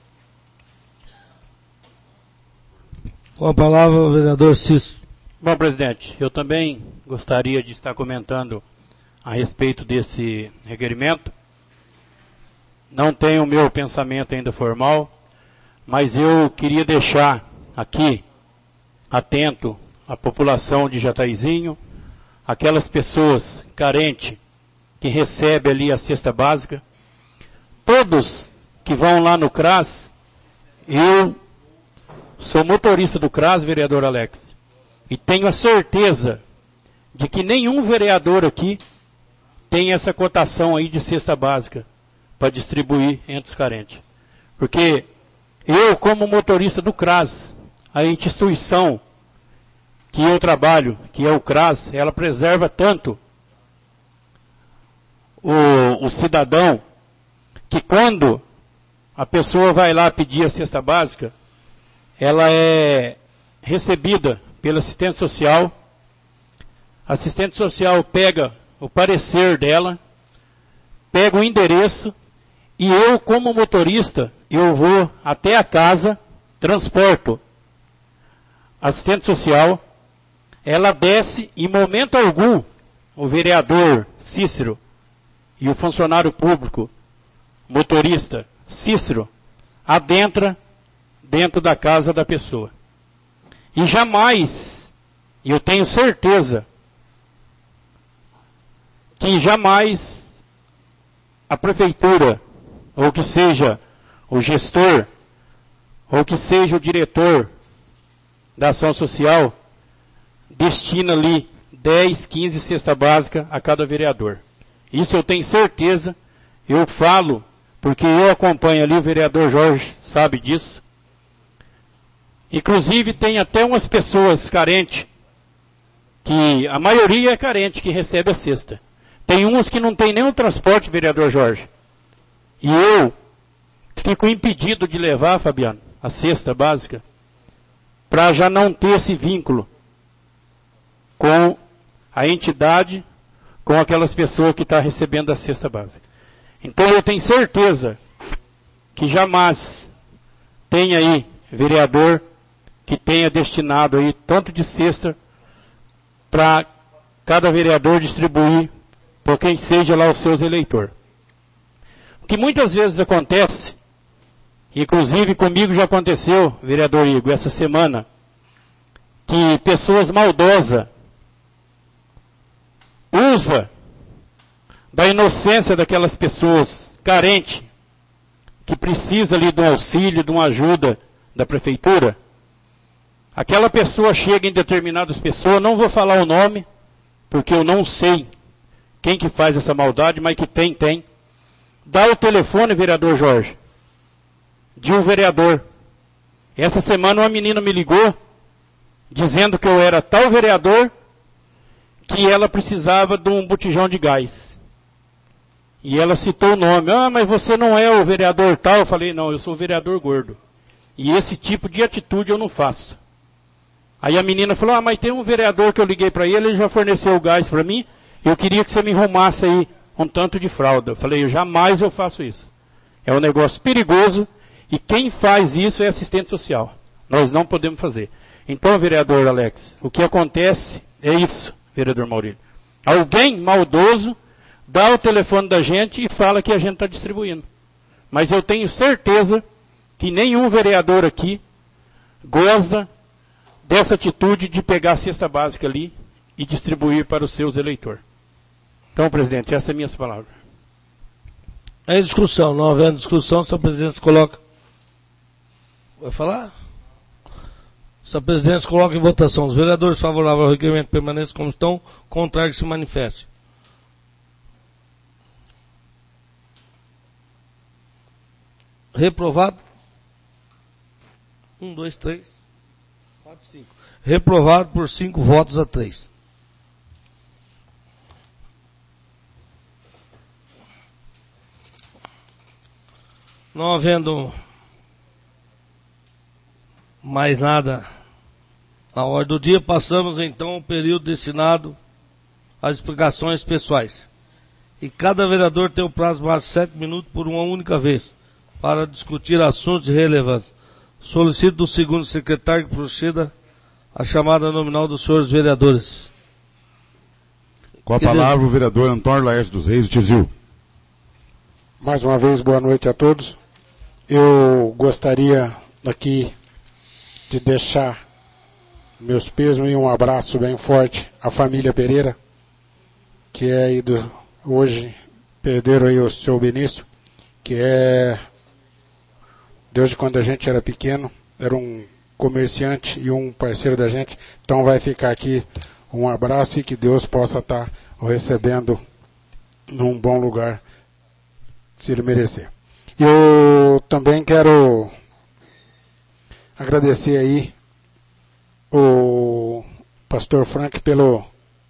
Speaker 1: Com a palavra, o vereador Cício.
Speaker 6: Bom, presidente, eu também gostaria de estar comentando a respeito desse requerimento. Não tenho o meu pensamento ainda formal, mas eu queria deixar aqui, atento, a população de Jataizinho, aquelas pessoas carentes que recebem ali a cesta básica, todos que vão lá no CRAS, eu sou motorista do CRAS, vereador Alex, e tenho a certeza de que nenhum vereador aqui tem essa cotação aí de cesta básica para distribuir entre os carentes. Porque eu, como motorista do CRAS, a instituição que eu trabalho, que é o CRAS, ela preserva tanto o cidadão, que quando a pessoa vai lá pedir a cesta básica, ela é recebida pelo assistente social. A assistente social pega o parecer dela, pega o endereço, e eu, como motorista, eu vou até a casa, transporto assistente social, ela desce, em momento algum, o vereador Cícero e o funcionário público, motorista Cícero, adentra dentro da casa da pessoa. E jamais, e eu tenho certeza, que jamais a prefeitura, ou que seja o gestor, ou que seja o diretor da ação social, destina ali 10, 15 cesta básica a cada vereador. Isso eu tenho certeza, eu falo, porque eu acompanho ali, o vereador Jorge sabe disso. Inclusive tem até umas pessoas carentes, que a maioria é carente que recebe a cesta. Tem umas que não tem nem o transporte, vereador Jorge. E eu fico impedido de levar, Fabiano, a cesta básica, para já não ter esse vínculo com a entidade, com aquelas pessoas que estão recebendo a cesta básica. Então eu tenho certeza que jamais tem aí vereador que tenha destinado aí tanto de cesta para cada vereador distribuir por quem seja lá os seus eleitores. O que muitas vezes acontece, inclusive comigo já aconteceu, vereador Igor, essa semana, que pessoas maldosas usam da inocência daquelas pessoas carentes, que precisa ali de um auxílio, de uma ajuda da prefeitura. Aquela pessoa chega em determinadas pessoas, não vou falar o nome, porque eu não sei quem que faz essa maldade, mas que tem. Dá o telefone, vereador Jorge, de um vereador. Essa semana uma menina me ligou, dizendo que eu era tal vereador, que ela precisava de um botijão de gás. E ela citou o nome. Ah, mas você não é o vereador tal? Eu falei, não, eu sou o vereador gordo. E esse tipo de atitude eu não faço. Aí a menina falou, ah, mas tem um vereador que eu liguei para ele já forneceu o gás para mim, eu queria que você me arrumasse aí um tanto de fralda. Eu falei, jamais eu faço isso. É um negócio perigoso e quem faz isso é assistente social. Nós não podemos fazer. Então, vereador Alex, o que acontece é isso, vereador Maurílio. Alguém maldoso dá o telefone da gente e fala que a gente está distribuindo. Mas eu tenho certeza que nenhum vereador aqui goza dessa atitude de pegar a cesta básica ali e distribuir para os seus eleitores. Então, presidente, essas são minhas palavras.
Speaker 1: Em discussão, não havendo discussão, se a presidência coloca... Vai falar? Se a presidência coloca em votação os vereadores favoráveis ao requerimento permaneçam como estão, contrário que se manifeste. Reprovado? 1, 2, 3, 4, 5. Reprovado por 5 votos a 3. Não havendo mais nada na ordem do dia, passamos então ao período destinado às explicações pessoais. E cada vereador tem o prazo máximo de 7 minutos por uma única vez para discutir assuntos de relevância. Solicito do segundo secretário que proceda a chamada nominal dos senhores vereadores.
Speaker 4: Com a palavra o vereador Antônio Laércio dos Reis, o Tizil.
Speaker 5: Mais uma vez, boa noite a todos. Eu gostaria aqui de deixar meus pesos e um abraço bem forte à família Pereira, que é aí hoje perderam aí o seu Benício, que é, desde quando a gente era pequeno, era um comerciante e um parceiro da gente. Então vai ficar aqui um abraço e que Deus possa estar o recebendo num bom lugar, se ele merecer. Eu também quero agradecer aí o pastor Frank pelo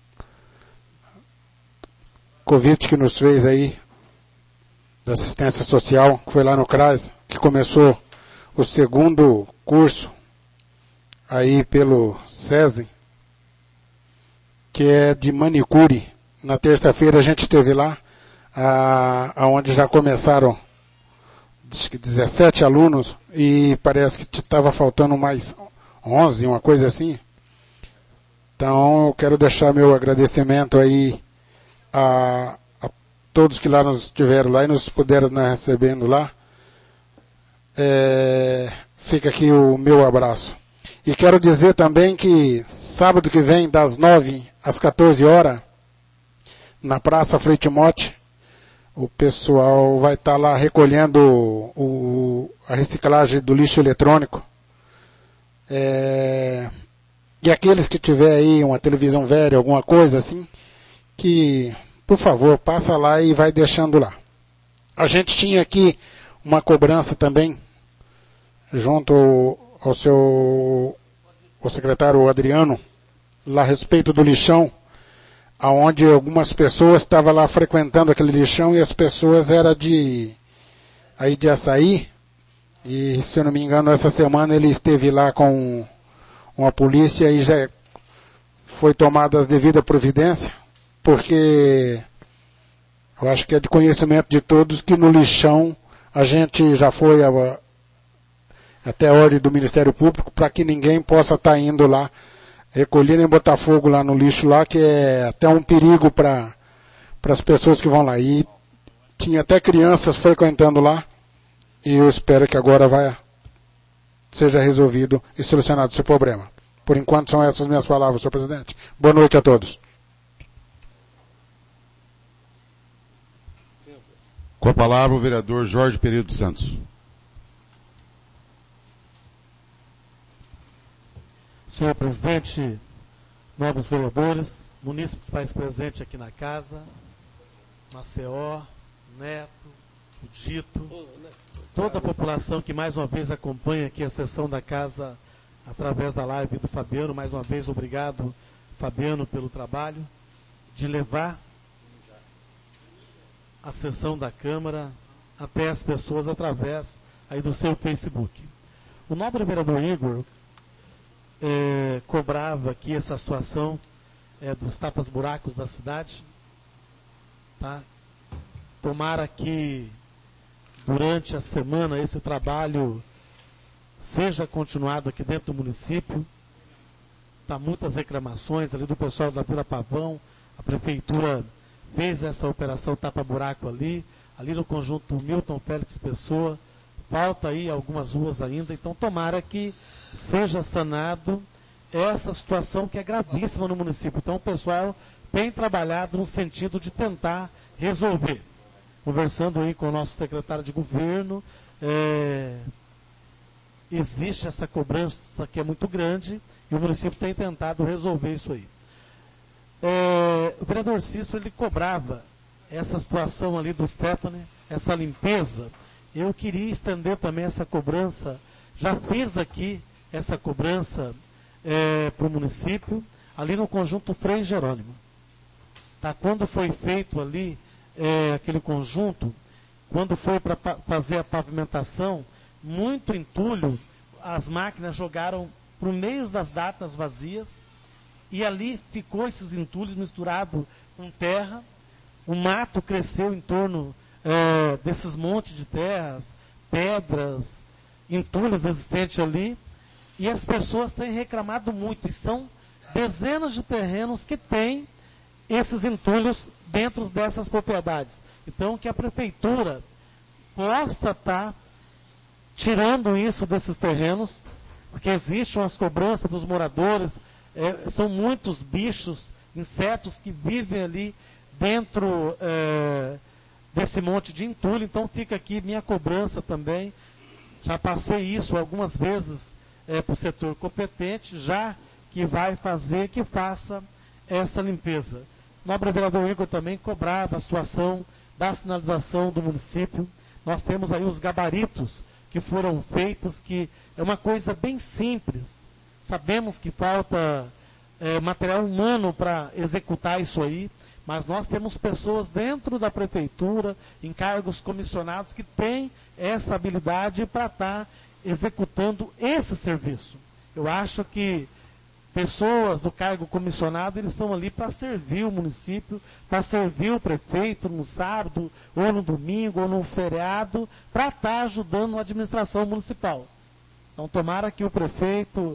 Speaker 5: convite que nos fez aí da assistência social, que foi lá no CRAS, que começou o segundo curso aí pelo SESI, que é de manicure. Na terça-feira a gente esteve lá, onde já começaram 17 alunos e parece que estava faltando mais 11, uma coisa assim. Então, eu quero deixar meu agradecimento aí a todos que lá nos estiveram lá e nos puderam recebendo lá. Fica aqui o meu abraço. E quero dizer também que sábado que vem, das 9 às 14 horas, na Praça Frei Timote, o pessoal vai estar lá recolhendo a reciclagem do lixo eletrônico. E aqueles que tiver aí uma televisão velha, alguma coisa assim, que, por favor, passa lá e vai deixando lá. A gente tinha aqui uma cobrança também, junto ao secretário Adriano, lá a respeito do lixão, aonde algumas pessoas estavam lá frequentando aquele lixão e as pessoas eram de Açaí, e se eu não me engano essa semana ele esteve lá com a polícia e já foi tomada as devidas providências, porque eu acho que é de conhecimento de todos que no lixão a gente já foi até a ordem do Ministério Público para que ninguém possa estar indo lá recolher nem botar fogo lá no lixo lá, que é até um perigo para as pessoas que vão lá. E tinha até crianças frequentando lá, e eu espero que agora seja resolvido e solucionado esse problema. Por enquanto são essas minhas palavras, senhor presidente. Boa noite a todos.
Speaker 4: Com a palavra o vereador Jorge Pereira dos Santos.
Speaker 3: Senhor presidente, nobres vereadores, munícipes presentes aqui na casa, Maceió, Neto, o Dito, toda a população que mais uma vez acompanha aqui a sessão da casa através da live do Fabiano. Mais uma vez, obrigado, Fabiano, pelo trabalho de levar a sessão da Câmara até as pessoas através aí do seu Facebook. O nobre vereador Igor cobrava aqui essa situação dos tapas-buracos da cidade. Tá? Tomara que durante a semana esse trabalho seja continuado aqui dentro do município. Tá muitas reclamações ali do pessoal da Vila Pavão. A prefeitura fez essa operação tapa-buraco ali no conjunto Milton Félix Pessoa. Falta aí algumas ruas ainda, então tomara que seja sanado essa situação que é gravíssima no município. Então o pessoal tem trabalhado no sentido de tentar resolver. Conversando aí com o nosso secretário de governo, existe essa cobrança que é muito grande e o município tem tentado resolver isso aí. O vereador Cícero, ele cobrava essa situação ali do Stephanie, essa limpeza. Eu queria estender também essa cobrança, já fiz aqui essa cobrança para o município, ali no conjunto Frei Jerônimo. Tá? Quando foi feito ali aquele conjunto, quando foi para fazer a pavimentação, muito entulho, as máquinas jogaram por meio das datas vazias, e ali ficou esses entulhos misturados com terra. O mato cresceu em torno desses montes de terras, pedras, entulhos existentes ali, e as pessoas têm reclamado muito, e são dezenas de terrenos que têm esses entulhos dentro dessas propriedades. Então, que a prefeitura possa estar tirando isso desses terrenos, porque existem as cobranças dos moradores, são muitos bichos, insetos que vivem ali dentro desse monte de entulho. Então fica aqui minha cobrança também. Já passei isso algumas vezes para o setor competente, já que vai fazer, que faça essa limpeza. O nobre vereador Igor também cobrava a situação da sinalização do município. Nós temos aí os gabaritos que foram feitos, que é uma coisa bem simples. Sabemos que falta material humano para executar isso aí, mas nós temos pessoas dentro da prefeitura, em cargos comissionados, que têm essa habilidade para estar executando esse serviço. Eu acho que pessoas do cargo comissionado, eles estão ali para servir o município, para servir o prefeito no sábado, ou no domingo, ou no feriado, para estar ajudando a administração municipal. Então, tomara que o prefeito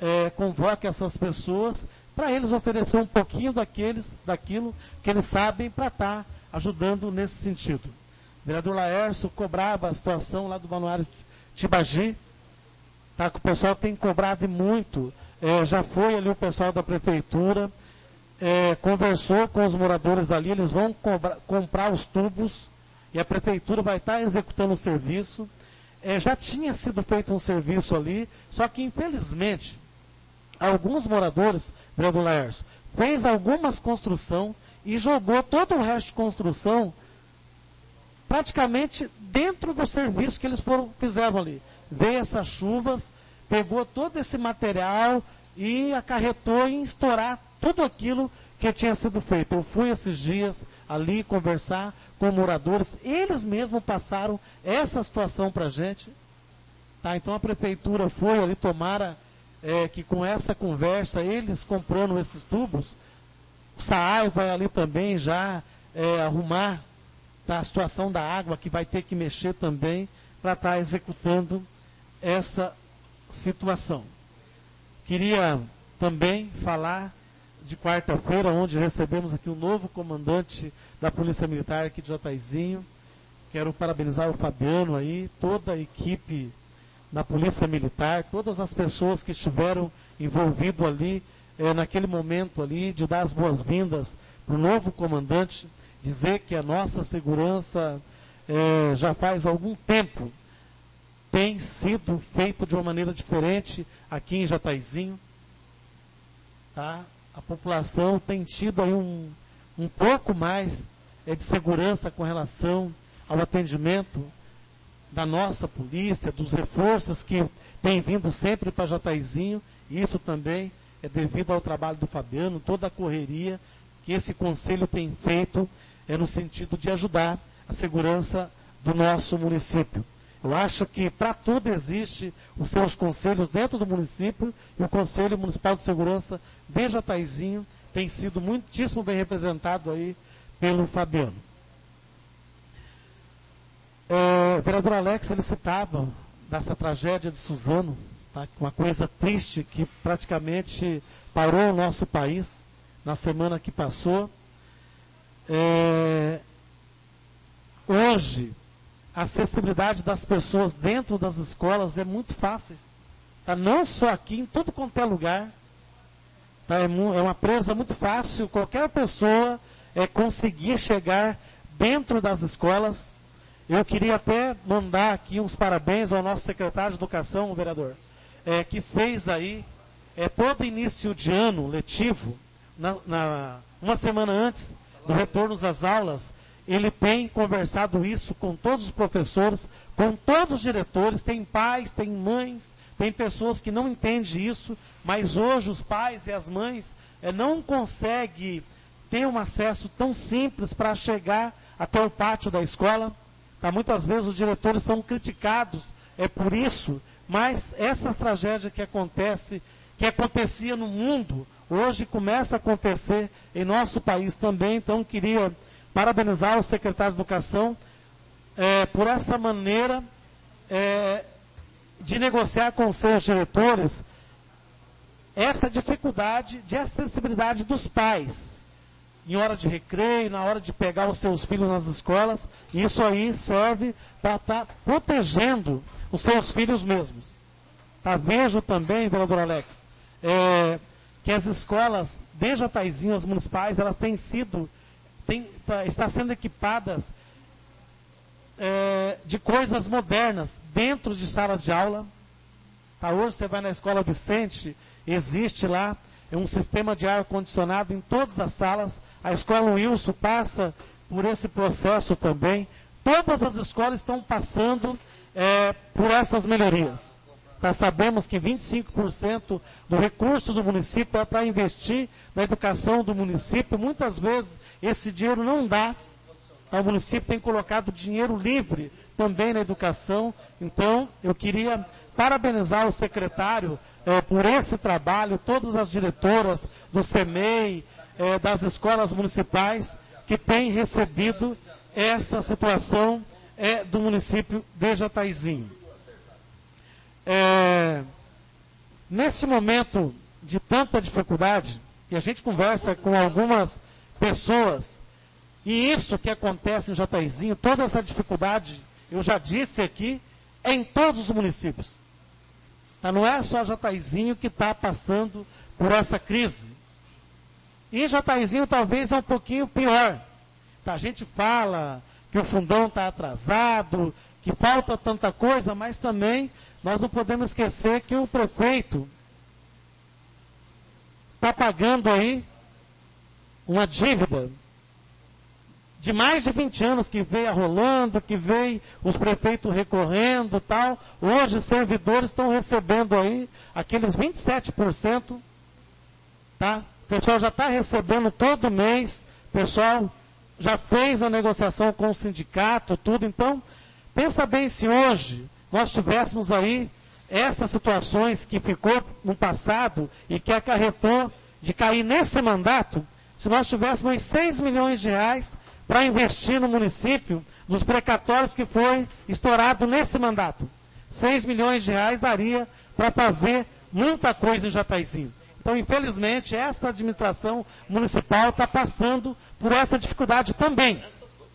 Speaker 3: convoque essas pessoas para eles oferecer um pouquinho daquilo que eles sabem para estar ajudando nesse sentido. O vereador Laércio cobrava a situação lá do Balneário Tibagi, tá, que o pessoal tem cobrado muito. Já foi ali o pessoal da prefeitura, conversou com os moradores dali, eles vão comprar os tubos e a prefeitura vai estar executando o serviço. Já tinha sido feito um serviço ali, só que infelizmente alguns moradores, vereador Laércio, fez algumas construções e jogou todo o resto de construção praticamente dentro do serviço que eles fizeram ali. Veio essas chuvas, pegou todo esse material e acarretou em estourar tudo aquilo que tinha sido feito. Eu fui esses dias ali conversar com moradores, eles mesmos passaram essa situação para a gente. Tá? Então a prefeitura foi ali, tomara que com essa conversa, eles comprando esses tubos, o SAAI vai ali também já arrumar a situação da água, que vai ter que mexer também para estar executando essa situação. Queria também falar de quarta-feira, onde recebemos aqui o novo comandante da Polícia Militar aqui de Jataizinho. Quero parabenizar o Fabiano aí, toda a equipe da Polícia Militar, todas as pessoas que estiveram envolvidas ali, naquele momento ali, de dar as boas-vindas para o novo comandante, dizer que a nossa segurança já faz algum tempo tem sido feito de uma maneira diferente aqui em Jataizinho. Tá? A população tem tido aí um pouco mais de segurança com relação ao atendimento da nossa polícia, dos reforços que têm vindo sempre para Jataizinho. E isso também é devido ao trabalho do Fabiano, toda a correria que esse conselho tem feito no sentido de ajudar a segurança do nosso município. Eu acho que para tudo existe os seus conselhos dentro do município, e o Conselho Municipal de Segurança de Jataizinho tem sido muitíssimo bem representado aí pelo Fabiano. O vereador Alex, ele citava dessa tragédia de Suzano, tá? Uma coisa triste que praticamente parou o nosso país na semana que passou. Hoje, a acessibilidade das pessoas dentro das escolas é muito fácil. Tá? Não só aqui, em tudo quanto é lugar. Tá? É uma presa muito fácil, qualquer pessoa conseguir chegar dentro das escolas. Eu queria até mandar aqui uns parabéns ao nosso secretário de Educação, o vereador, que fez aí, todo início de ano letivo, uma semana antes do retorno às aulas, ele tem conversado isso com todos os professores, com todos os diretores, tem pais, tem mães, tem pessoas que não entendem isso, mas hoje os pais e as mães não conseguem ter um acesso tão simples para chegar até o pátio da escola. Tá? Muitas vezes os diretores são criticados por isso, mas essas tragédias que acontecia no mundo, hoje começa a acontecer em nosso país também. Então queria parabenizar o secretário de Educação por essa maneira de negociar com os seus diretores essa dificuldade de acessibilidade dos pais em hora de recreio, na hora de pegar os seus filhos nas escolas. Isso aí serve para estar protegendo os seus filhos mesmos. Tá? Vejo também, vereador Alex, que as escolas de Jataizinho, as municipais, elas têm sido está sendo equipadas de coisas modernas dentro de sala de aula. Tá? Hoje você vai na Escola Vicente, existe lá um sistema de ar-condicionado em todas as salas. A Escola Wilson passa por esse processo também. Todas as escolas estão passando por essas melhorias. Nós sabemos que 25% do recurso do município é para investir na educação do município. Muitas vezes esse dinheiro não dá. O município tem colocado dinheiro livre também na educação. Então, eu queria parabenizar o secretário por esse trabalho, todas as diretoras do CEMEI, das escolas municipais, que têm recebido essa situação do município de Jataizinho. nesse momento de tanta dificuldade, e a gente conversa com algumas pessoas, e isso que acontece em Jataizinho, toda essa dificuldade, eu já disse aqui, é em todos os municípios. Tá? Não é só Jataizinho que está passando por essa crise. E Jataizinho talvez é um pouquinho pior. Tá? A gente fala que o fundão está atrasado, que falta tanta coisa, mas também nós não podemos esquecer que o prefeito está pagando aí uma dívida de mais de 20 anos que veio rolando, que veio os prefeitos recorrendo e tal. Hoje os servidores estão recebendo aí aqueles 27%, tá? O pessoal já está recebendo todo mês, o pessoal já fez a negociação com o sindicato, tudo. Então, pensa bem se hoje nós tivéssemos aí essas situações que ficou no passado e que acarretou de cair nesse mandato, se nós tivéssemos 6 milhões de reais para investir no município, nos precatórios que foi estourado nesse mandato. 6 milhões de reais daria para fazer muita coisa em Jataizinho. Então, infelizmente, esta administração municipal está passando por essa dificuldade também.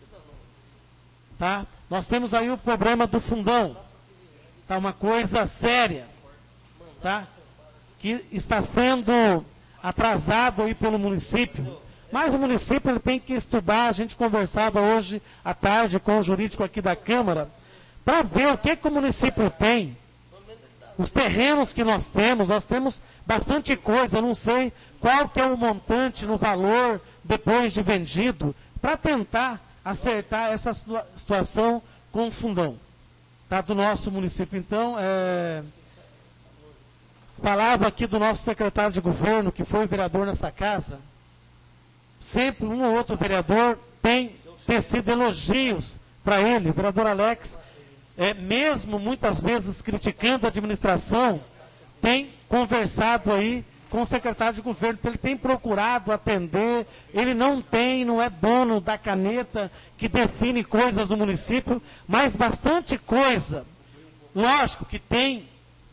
Speaker 3: Tá? Nós temos aí o problema do fundão. Tá? Uma coisa séria. Tá? Que está sendo atrasado aí pelo município. Mas o município ele tem que estudar. A gente conversava hoje à tarde com o jurídico aqui da Câmara para ver o que o município tem. Os terrenos que nós temos bastante coisa, eu não sei qual que é o montante no valor depois de vendido, para tentar acertar essa situação com o fundão, tá, do nosso município. Então, falava aqui do nosso secretário de governo, que foi vereador nessa casa, sempre um ou outro vereador tem tecido elogios para ele, o vereador Alex, mesmo muitas vezes criticando a administração, tem conversado aí com o secretário de governo, então ele tem procurado atender, ele não é dono da caneta que define coisas no município, mas bastante coisa. Lógico que tem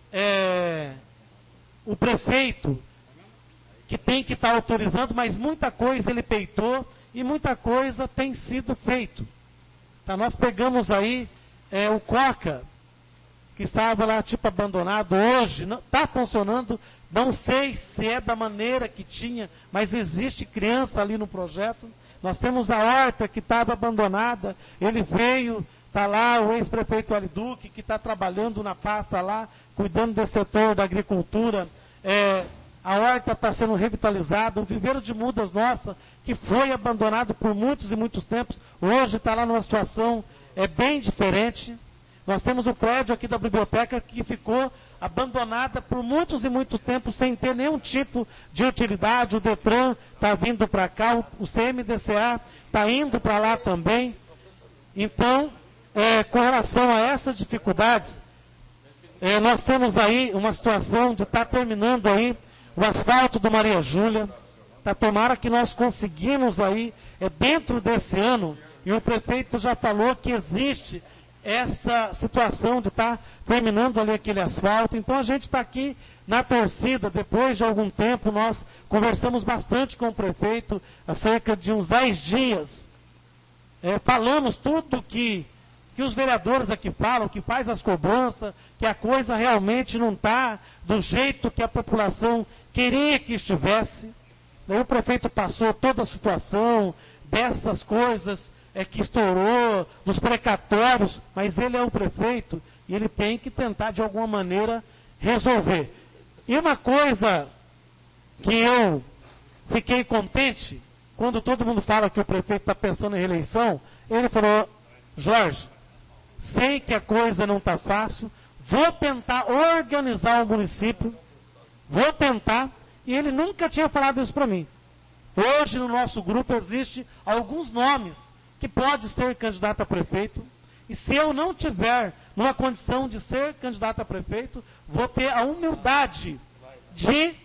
Speaker 3: o prefeito que tem que estar autorizando, mas muita coisa ele peitou e muita coisa tem sido feito. Tá, nós pegamos aí o Coca, que estava lá tipo abandonado, hoje está funcionando, não sei se é da maneira que tinha, mas existe criança ali no projeto. Nós temos a horta que estava abandonada, ele veio, está lá o ex-prefeito Aliduque, que está trabalhando na pasta lá, cuidando desse setor da agricultura. A horta está sendo revitalizada, o viveiro de mudas nossa, que foi abandonado por muitos e muitos tempos, hoje está lá numa situação bem diferente. Nós temos o prédio aqui da biblioteca que ficou abandonada por muitos e muito tempo, sem ter nenhum tipo de utilidade. O Detran está vindo para cá, o CMDCA está indo para lá também. Então, com relação a essas dificuldades, nós temos aí uma situação de estar terminando aí o asfalto do Maria Júlia. Tá, tomara que nós conseguimos aí, dentro desse ano, e o prefeito já falou que existe essa situação de estar terminando ali aquele asfalto. Então a gente está aqui na torcida, depois de algum tempo, nós conversamos bastante com o prefeito, há cerca de uns 10 dias. Falamos tudo que os vereadores aqui falam, que faz as cobranças, que a coisa realmente não está do jeito que a população queria que estivesse. Daí o prefeito passou toda a situação dessas coisas que estourou, dos precatórios, mas ele é o prefeito e ele tem que tentar de alguma maneira resolver. E uma coisa que eu fiquei contente, quando todo mundo fala que o prefeito está pensando em reeleição, ele falou: Jorge, sei que a coisa não está fácil, vou tentar organizar o município, vou tentar, e ele nunca tinha falado isso para mim. Hoje no nosso grupo existe alguns nomes que pode ser candidato a prefeito, e se eu não tiver numa condição de ser candidato a prefeito, vou ter a humildade de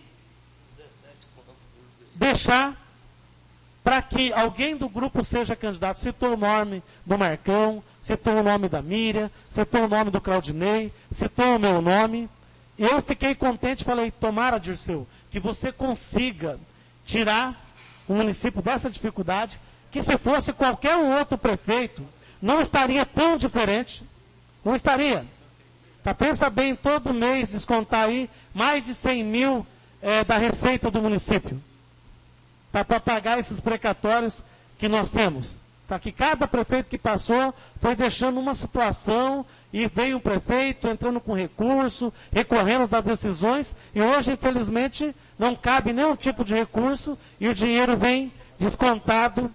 Speaker 3: deixar para que alguém do grupo seja candidato. Citou o nome do Marcão, citou o nome da Miriam, citou o nome do Claudinei, citou o meu nome. eu fiquei contente, falei, tomara, Dirceu, que você consiga tirar o município dessa dificuldade, que se fosse qualquer um outro prefeito, não estaria tão diferente, não estaria. Tá, pensa bem, todo mês descontar aí mais de 100 mil da receita do município. Tá, para pagar esses precatórios que nós temos. Tá, que cada prefeito que passou foi deixando uma situação e veio um prefeito entrando com recurso, recorrendo das decisões, e hoje, infelizmente, não cabe nenhum tipo de recurso e o dinheiro vem descontado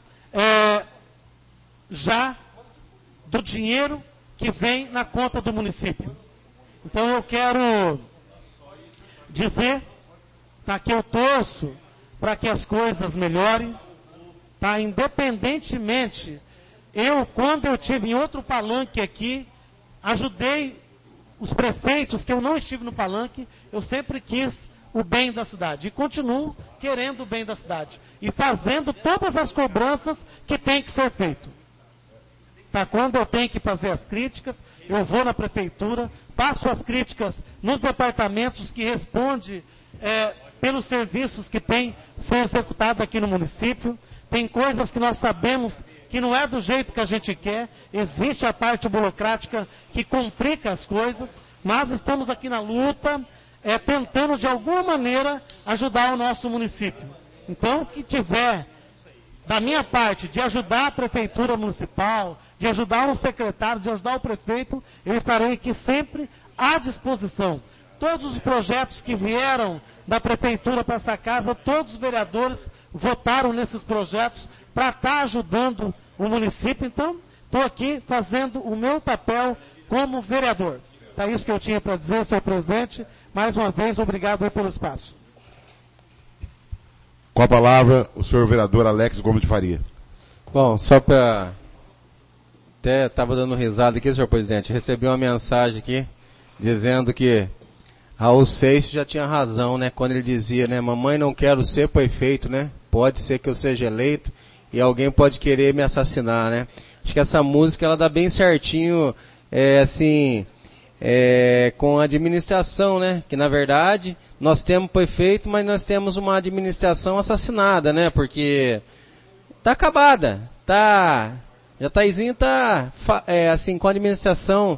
Speaker 3: já do dinheiro que vem na conta do município. Então eu quero dizer, tá, que eu torço para que as coisas melhorem, tá, independentemente, quando eu tive em outro palanque aqui, ajudei os prefeitos que eu não estive no palanque, eu sempre quis o bem da cidade. E continuo querendo o bem da cidade. E fazendo todas as cobranças que tem que ser feito. Tá, quando eu tenho que fazer as críticas, eu vou na prefeitura, passo as críticas nos departamentos que respondem pelos serviços que têm ser executados aqui no município. Tem coisas que nós sabemos que não é do jeito que a gente quer, existe a parte burocrática que complica as coisas, mas estamos aqui na luta, tentando de alguma maneira ajudar o nosso município. Então, o que tiver da minha parte de ajudar a prefeitura municipal, de ajudar um secretário, de ajudar o prefeito, eu estarei aqui sempre à disposição. Todos os projetos que vieram da prefeitura para essa casa, todos os vereadores votaram nesses projetos para estar ajudando o município. Então, estou aqui fazendo o meu papel como vereador. É isso que eu tinha para dizer, senhor presidente. Mais uma vez, obrigado aí pelo espaço.
Speaker 4: Com a palavra, o senhor vereador Alex Gomes de Faria.
Speaker 9: Bom, só para... Até estava dando risada aqui, senhor presidente. Recebi uma mensagem aqui dizendo que Raul Seixas já tinha razão, né? Quando ele dizia, né? Mamãe, não quero ser prefeito, né? Pode ser que eu seja eleito e alguém pode querer me assassinar, né? Acho que essa música, ela dá bem certinho, com a administração, né? Que, na verdade, nós temos prefeito, mas nós temos uma administração assassinada, né? Porque tá acabada, Jataizinho tá, com a administração,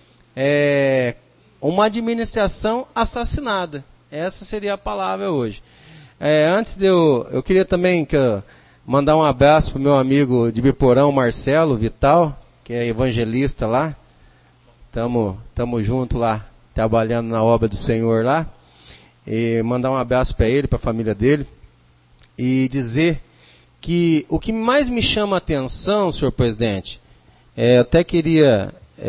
Speaker 9: uma administração assassinada. Essa seria a palavra hoje. Antes de eu queria também mandar um abraço pro meu amigo de Biporão, Marcelo Vital, que é evangelista lá. Tamo junto lá, trabalhando na obra do Senhor lá. E mandar um abraço para ele, para a família dele. E dizer que o que mais me chama a atenção, senhor presidente, eu até queria,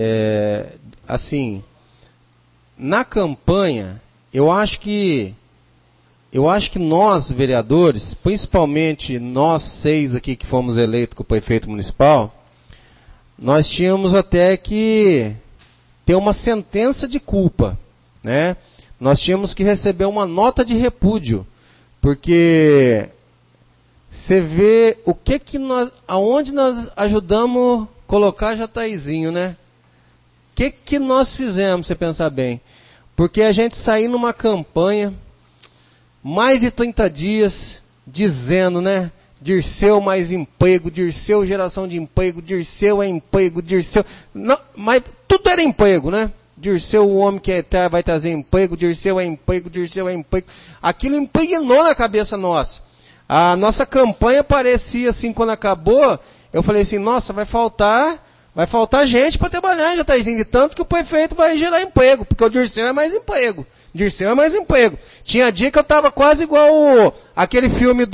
Speaker 9: na campanha, eu acho que nós, vereadores, principalmente nós 6 aqui que fomos eleitos com o prefeito municipal, nós tínhamos até que ter uma sentença de culpa, né? Nós tínhamos que receber uma nota de repúdio, porque você vê aonde nós ajudamos a colocar Jataizinho, né? O que nós fizemos, você pensar bem? Porque a gente saiu numa campanha, mais de 30 dias, dizendo, né? Dirceu mais emprego, Dirceu geração de emprego, Dirceu é emprego, Dirceu... Não, mas tudo era emprego, né? Dirceu, o homem que vai trazer emprego, Dirceu é emprego, Dirceu é emprego. Aquilo impregnou na cabeça nossa. A nossa campanha parecia assim, quando acabou, eu falei assim, nossa, vai faltar gente para trabalhar em Jataizinho, de tanto que o prefeito vai gerar emprego, porque o Dirceu é mais emprego. Dirceu é mais emprego. Tinha dia que eu tava quase igual aquele filme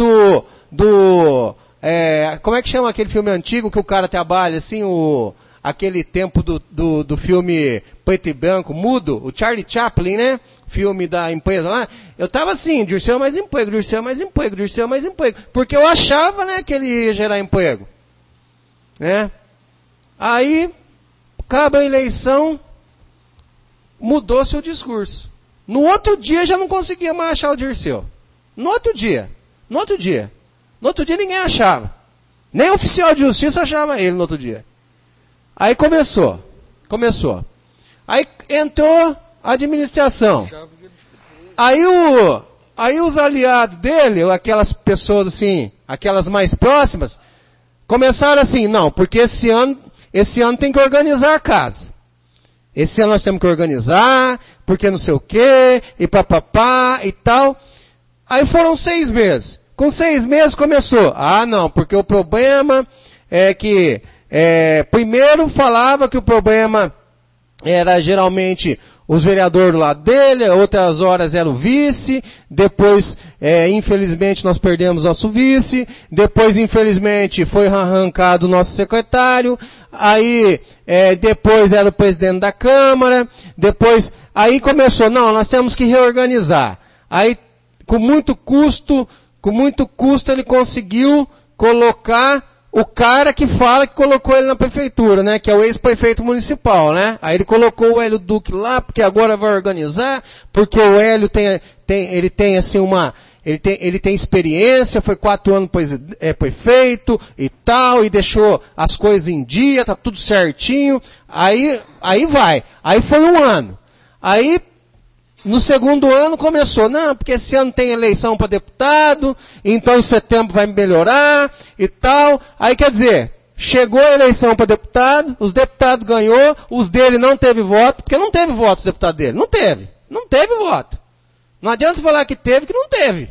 Speaker 9: como é que chama aquele filme antigo que o cara trabalha, assim, aquele tempo do filme preto e branco, mudo, o Charlie Chaplin, né? Filme da empresa lá. Eu tava assim, Dirceu é mais emprego, Dirceu é mais emprego, Dirceu é mais emprego. Porque eu achava, né, que ele ia gerar emprego. Né? Aí, acaba a eleição, mudou-se o discurso. No outro dia já não conseguia mais achar o Dirceu. No outro dia ninguém achava. Nem o oficial de justiça achava ele no outro dia. Aí começou. Aí entrou Administração. Aí os aliados dele, aquelas pessoas assim, aquelas mais próximas, começaram assim, não, porque esse ano tem que organizar a casa. Esse ano nós temos que organizar, porque não sei o quê, e papapá e tal. Aí foram 6 meses. Com 6 meses começou. Ah, não, porque o problema é que, primeiro falava que o problema era geralmente os vereadores do lado dele, outras horas era o vice, depois, infelizmente, nós perdemos nosso vice, depois, infelizmente, foi arrancado o nosso secretário, aí, depois era o presidente da Câmara, depois, aí começou, não, nós temos que reorganizar. Aí, com muito custo ele conseguiu colocar o cara que fala que colocou ele na prefeitura, né? Que é o ex-prefeito municipal, né? Aí ele colocou o Hélio Duque lá, porque agora vai organizar, porque o Hélio ele tem assim ele tem experiência, foi 4 anos prefeito e tal, e deixou as coisas em dia, tá tudo certinho. Aí vai. Aí foi 1 ano. Aí, no segundo ano começou, não, porque esse ano tem eleição para deputado, então em setembro vai melhorar e tal. Aí quer dizer, chegou a eleição para deputado, os deputados ganhou, os dele não teve voto, porque não teve voto os deputados dele. Não teve voto. Não adianta falar que teve, que não teve.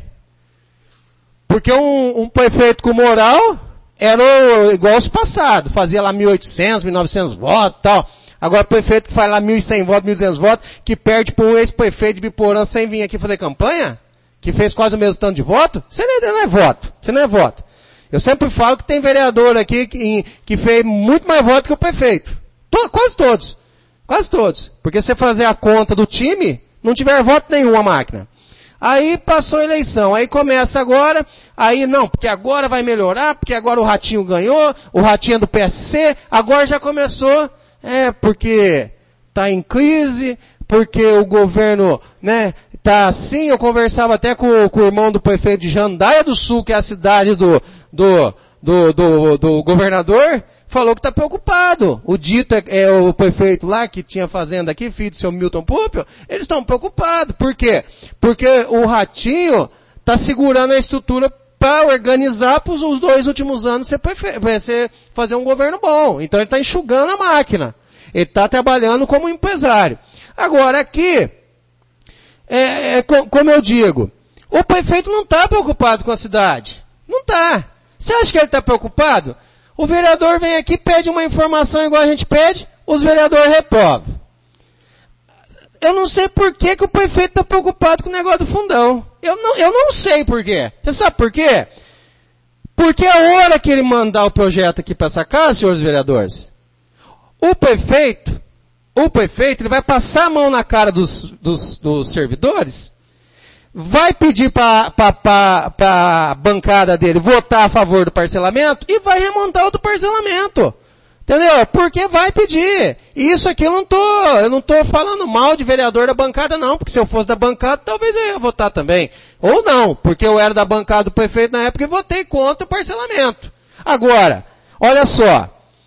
Speaker 9: Porque um prefeito com moral era igual os passados, fazia lá 1.800, 1.900 votos e tal. Agora, o prefeito que faz lá 1.100 votos, 1.200 votos, que perde para um ex-prefeito de Biporã sem vir aqui fazer campanha, que fez quase o mesmo tanto de voto, você não é voto. Você não é voto. Eu sempre falo que tem vereador aqui que fez muito mais voto que o prefeito. Quase todos. Quase todos. Porque se você fazer a conta do time, não tiver voto nenhum a máquina. Aí passou a eleição, aí começa agora, aí não, porque agora vai melhorar, porque agora o Ratinho ganhou, o Ratinho é do PSC, agora já começou... porque tá em crise, porque o governo, né, tá assim. Eu conversava até com o irmão do prefeito de Jandaia do Sul, que é a cidade do governador, falou que tá preocupado. O Dito é o prefeito lá, que tinha fazenda aqui, filho do seu Milton Púpio, eles estão preocupados. Por quê? Porque o Ratinho tá segurando a estrutura para organizar para os 2 últimos anos você fazer um governo bom. Então ele está enxugando a máquina. Ele está trabalhando como empresário. Agora aqui, como eu digo, o prefeito não está preocupado com a cidade. Não está. Você acha que ele está preocupado? O vereador vem aqui, pede uma informação igual a gente pede, os vereadores reprovam. Eu não sei por que o prefeito está preocupado com o negócio do fundão. Eu não sei por quê. Você sabe por quê? Porque a hora que ele mandar o projeto aqui para essa casa, senhores vereadores, o prefeito, ele vai passar a mão na cara dos servidores, vai pedir para a bancada dele votar a favor do parcelamento e vai remontar outro parcelamento. Entendeu? Porque vai pedir. E isso aqui eu não tô falando mal de vereador da bancada, não. Porque se eu fosse da bancada, talvez eu ia votar também. Ou não, porque eu era da bancada do prefeito na época e votei contra o parcelamento. Agora, olha só.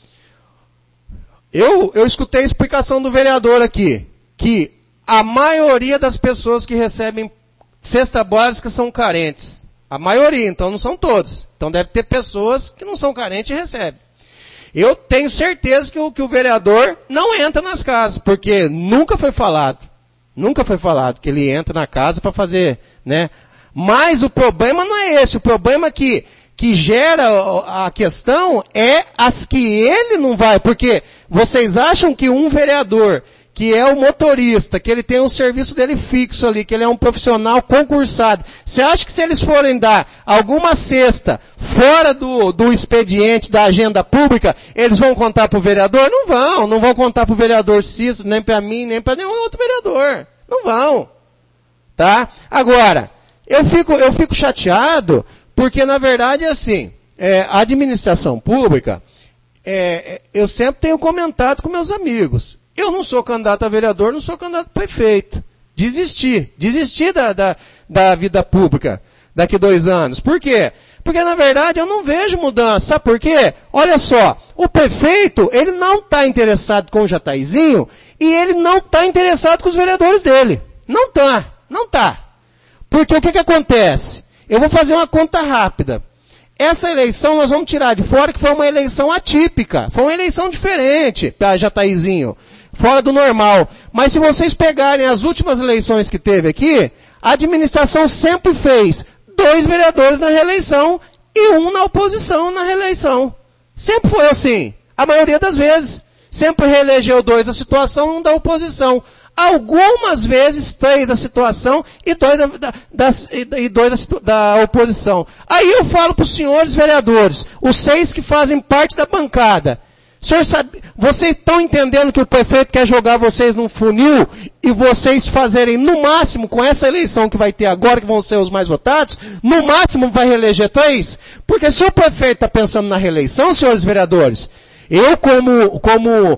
Speaker 9: Eu escutei a explicação do vereador aqui, que a maioria das pessoas que recebem cesta básica são carentes. A maioria, então não são todos. Então deve ter pessoas que não são carentes e recebem. Eu tenho certeza que o vereador não entra nas casas, porque nunca foi falado que ele entra na casa para fazer, né? Mas o problema não é esse, o problema que gera a questão é as que ele não vai, porque vocês acham que um vereador, que é o motorista, que ele tem um serviço dele fixo ali, que ele é um profissional concursado. Você acha que se eles forem dar alguma cesta fora do expediente da agenda pública, eles vão contar para o vereador? Não vão contar para o vereador Cícero, nem para mim, nem para nenhum outro vereador. Não vão. Tá? Agora, eu fico chateado, porque na verdade é assim, a administração pública, eu sempre tenho comentado com meus amigos. Eu não sou candidato a vereador, não sou candidato a prefeito. Desisti da vida pública daqui 2 anos. Por quê? Porque, na verdade, eu não vejo mudança. Sabe por quê? Olha só, o prefeito, ele não está interessado com o Jataizinho e ele não está interessado com os vereadores dele. Não está. Porque o que acontece? Eu vou fazer uma conta rápida. Essa eleição nós vamos tirar de fora que foi uma eleição atípica. Foi uma eleição diferente, Jataizinho. Fora do normal. Mas se vocês pegarem as últimas eleições que teve aqui, a administração sempre fez 2 vereadores na reeleição e 1 na oposição na reeleição. Sempre foi assim. A maioria das vezes. Sempre reelegeu 2 da situação, 1 da oposição. Algumas vezes 3 da situação e 2 da oposição. Aí eu falo para os senhores vereadores, os 6 que fazem parte da bancada. Senhor sabe, vocês estão entendendo que o prefeito quer jogar vocês num funil e vocês fazerem no máximo, com essa eleição que vai ter agora, que vão ser os mais votados, no máximo vai reeleger 3? Porque se o prefeito está pensando na reeleição, senhores vereadores, eu, como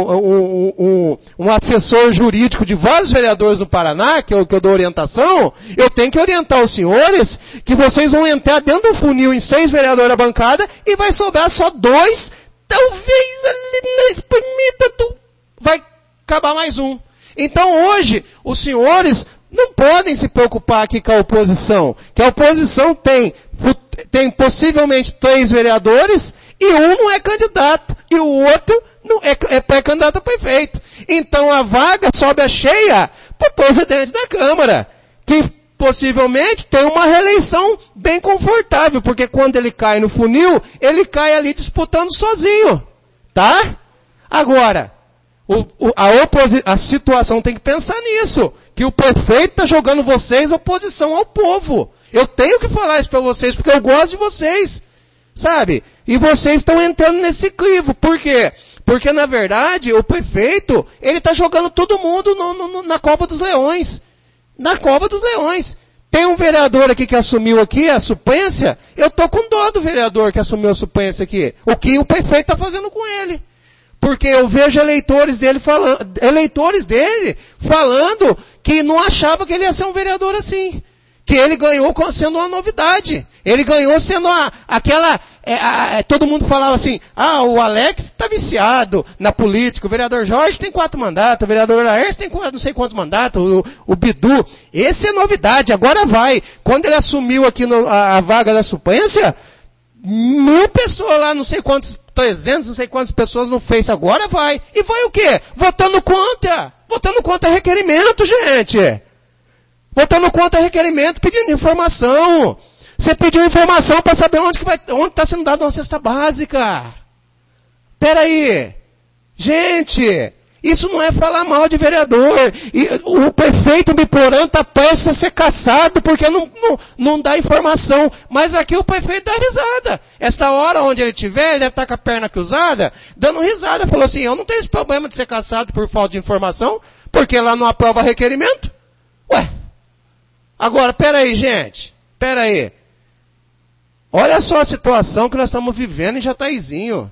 Speaker 9: um assessor jurídico de vários vereadores no Paraná, que eu dou orientação, eu tenho que orientar os senhores que vocês vão entrar dentro do funil em 6 vereadores da bancada e vai sobrar só 2, talvez ali na espremida vai acabar mais 1. Então hoje, os senhores não podem se preocupar aqui com a oposição, que a oposição tem possivelmente 3 vereadores e um não é candidato, e o outro não é pré-candidato a prefeito. Então a vaga sobe a cheia para o presidente da Câmara, que possivelmente tem uma reeleição bem confortável, porque quando ele cai no funil, ele cai ali disputando sozinho. Tá? Agora, a situação tem que pensar nisso, que o prefeito está jogando vocês oposição ao povo. Eu tenho que falar isso para vocês, porque eu gosto de vocês. Sabe? E vocês estão entrando nesse crivo. Por quê? Porque, na verdade, o prefeito, ele está jogando todo mundo na Copa dos Leões. Na Copa dos Leões. Tem um vereador aqui que assumiu aqui a suplência. Eu tô com dó do vereador que assumiu a suplência aqui. O que o prefeito está fazendo com ele. Porque eu vejo eleitores dele falando que não achava que ele ia ser um vereador assim. Que ele ganhou sendo uma novidade. Ele ganhou sendo todo mundo falava assim, o Alex está viciado na política, o vereador Jorge tem 4 mandatos, o vereador Laércio tem não sei quantos mandatos, o Bidu. Esse é novidade, agora vai. Quando ele assumiu aqui a vaga da suplência, 1000 pessoas lá, não sei quantos, 300, não sei quantas pessoas no Face, agora vai. E vai o quê? Votando contra requerimento, gente. Votando contra requerimento, pedindo informação. Você pediu informação para saber onde está sendo dada uma cesta básica. Peraí. Gente, isso não é falar mal de vereador. E o prefeito Biporã está prestes a ser caçado porque não dá informação. Mas aqui o prefeito dá risada. Essa hora onde ele estiver, ele está com a perna cruzada, dando risada. Falou assim, eu não tenho esse problema de ser caçado por falta de informação, porque lá não aprova requerimento. Ué. Agora, peraí, gente. Peraí. Olha só a situação que nós estamos vivendo em Jataizinho.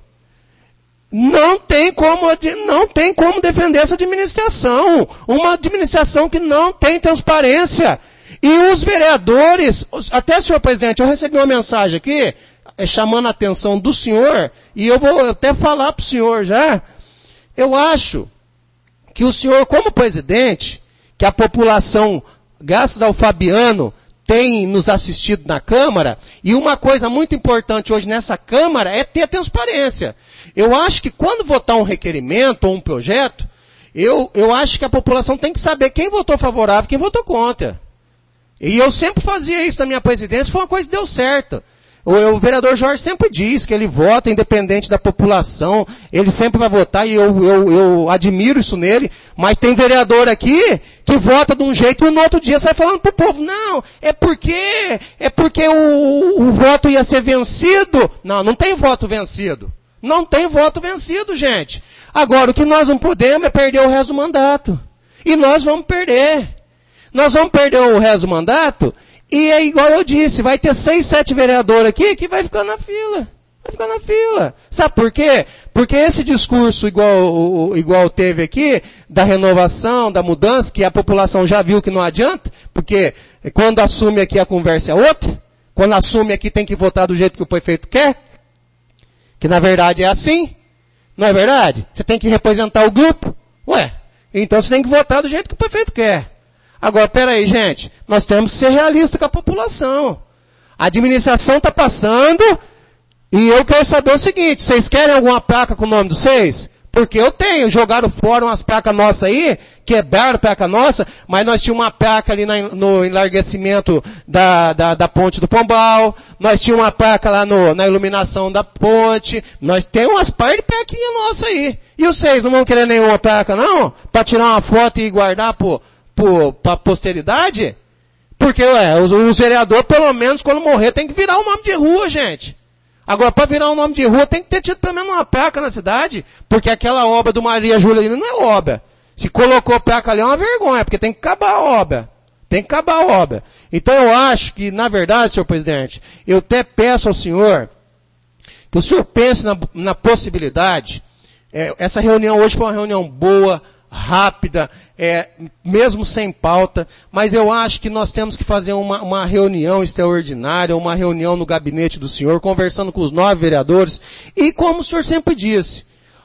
Speaker 9: Não tem como defender essa administração. Uma administração que não tem transparência. E os vereadores, até, senhor presidente, eu recebi uma mensagem aqui, chamando a atenção do senhor, e eu vou até falar para o senhor já. Eu acho que o senhor, como presidente, que a população, graças ao Fabiano, tem nos assistido na Câmara, e uma coisa muito importante hoje nessa Câmara é ter transparência. Eu acho que quando votar um requerimento ou um projeto, eu acho que a população tem que saber quem votou favorável e quem votou contra. E eu sempre fazia isso na minha presidência, foi uma coisa que deu certo. O vereador Jorge sempre diz que ele vota independente da população, ele sempre vai votar e eu admiro isso nele, mas tem vereador aqui que vota de um jeito e no outro dia sai falando pro povo, não, é porque o voto ia ser vencido. Não tem voto vencido. Não tem voto vencido, gente. Agora, o que nós não podemos é perder o resto do mandato. E nós vamos perder. Nós vamos perder o resto do mandato. E é igual eu disse, vai ter 6, 7 vereadores aqui que vai ficar na fila. Vai ficar na fila. Sabe por quê? Porque esse discurso igual teve aqui, da renovação, da mudança, que a população já viu que não adianta, porque quando assume aqui a conversa é outra, quando assume aqui tem que votar do jeito que o prefeito quer, que na verdade é assim, não é verdade? Você tem que representar o grupo. Ué, Então você tem que votar do jeito que o prefeito quer. Agora, peraí, gente, nós temos que ser realistas com a população. A administração está passando e eu quero saber o seguinte, vocês querem alguma placa com o nome de vocês? Porque eu tenho, jogaram fora umas placas nossas aí, quebraram a placa nossa, mas nós tínhamos uma placa ali no enlarguecimento da ponte do Pombal, nós tínhamos uma placa lá na iluminação da ponte, nós temos umas par de plaquinhas nossas aí. E vocês não vão querer nenhuma placa não? Para tirar uma foto e guardar para a posteridade? Porque, os vereadores, pelo menos, quando morrer, tem que virar o nome de rua, gente. Agora, para virar um nome de rua, tem que ter tido pelo menos uma placa na cidade, porque aquela obra do Maria Juliana não é obra. Se colocou placa ali é uma vergonha, porque tem que acabar a obra. Tem que acabar a obra. Então eu acho que, na verdade, senhor presidente, eu até peço ao senhor que o senhor pense na possibilidade. Essa reunião hoje foi uma reunião boa, rápida, mesmo sem pauta, mas eu acho que nós temos que fazer uma reunião extraordinária, uma reunião no gabinete do senhor, conversando com os 9 vereadores, e como o senhor sempre disse,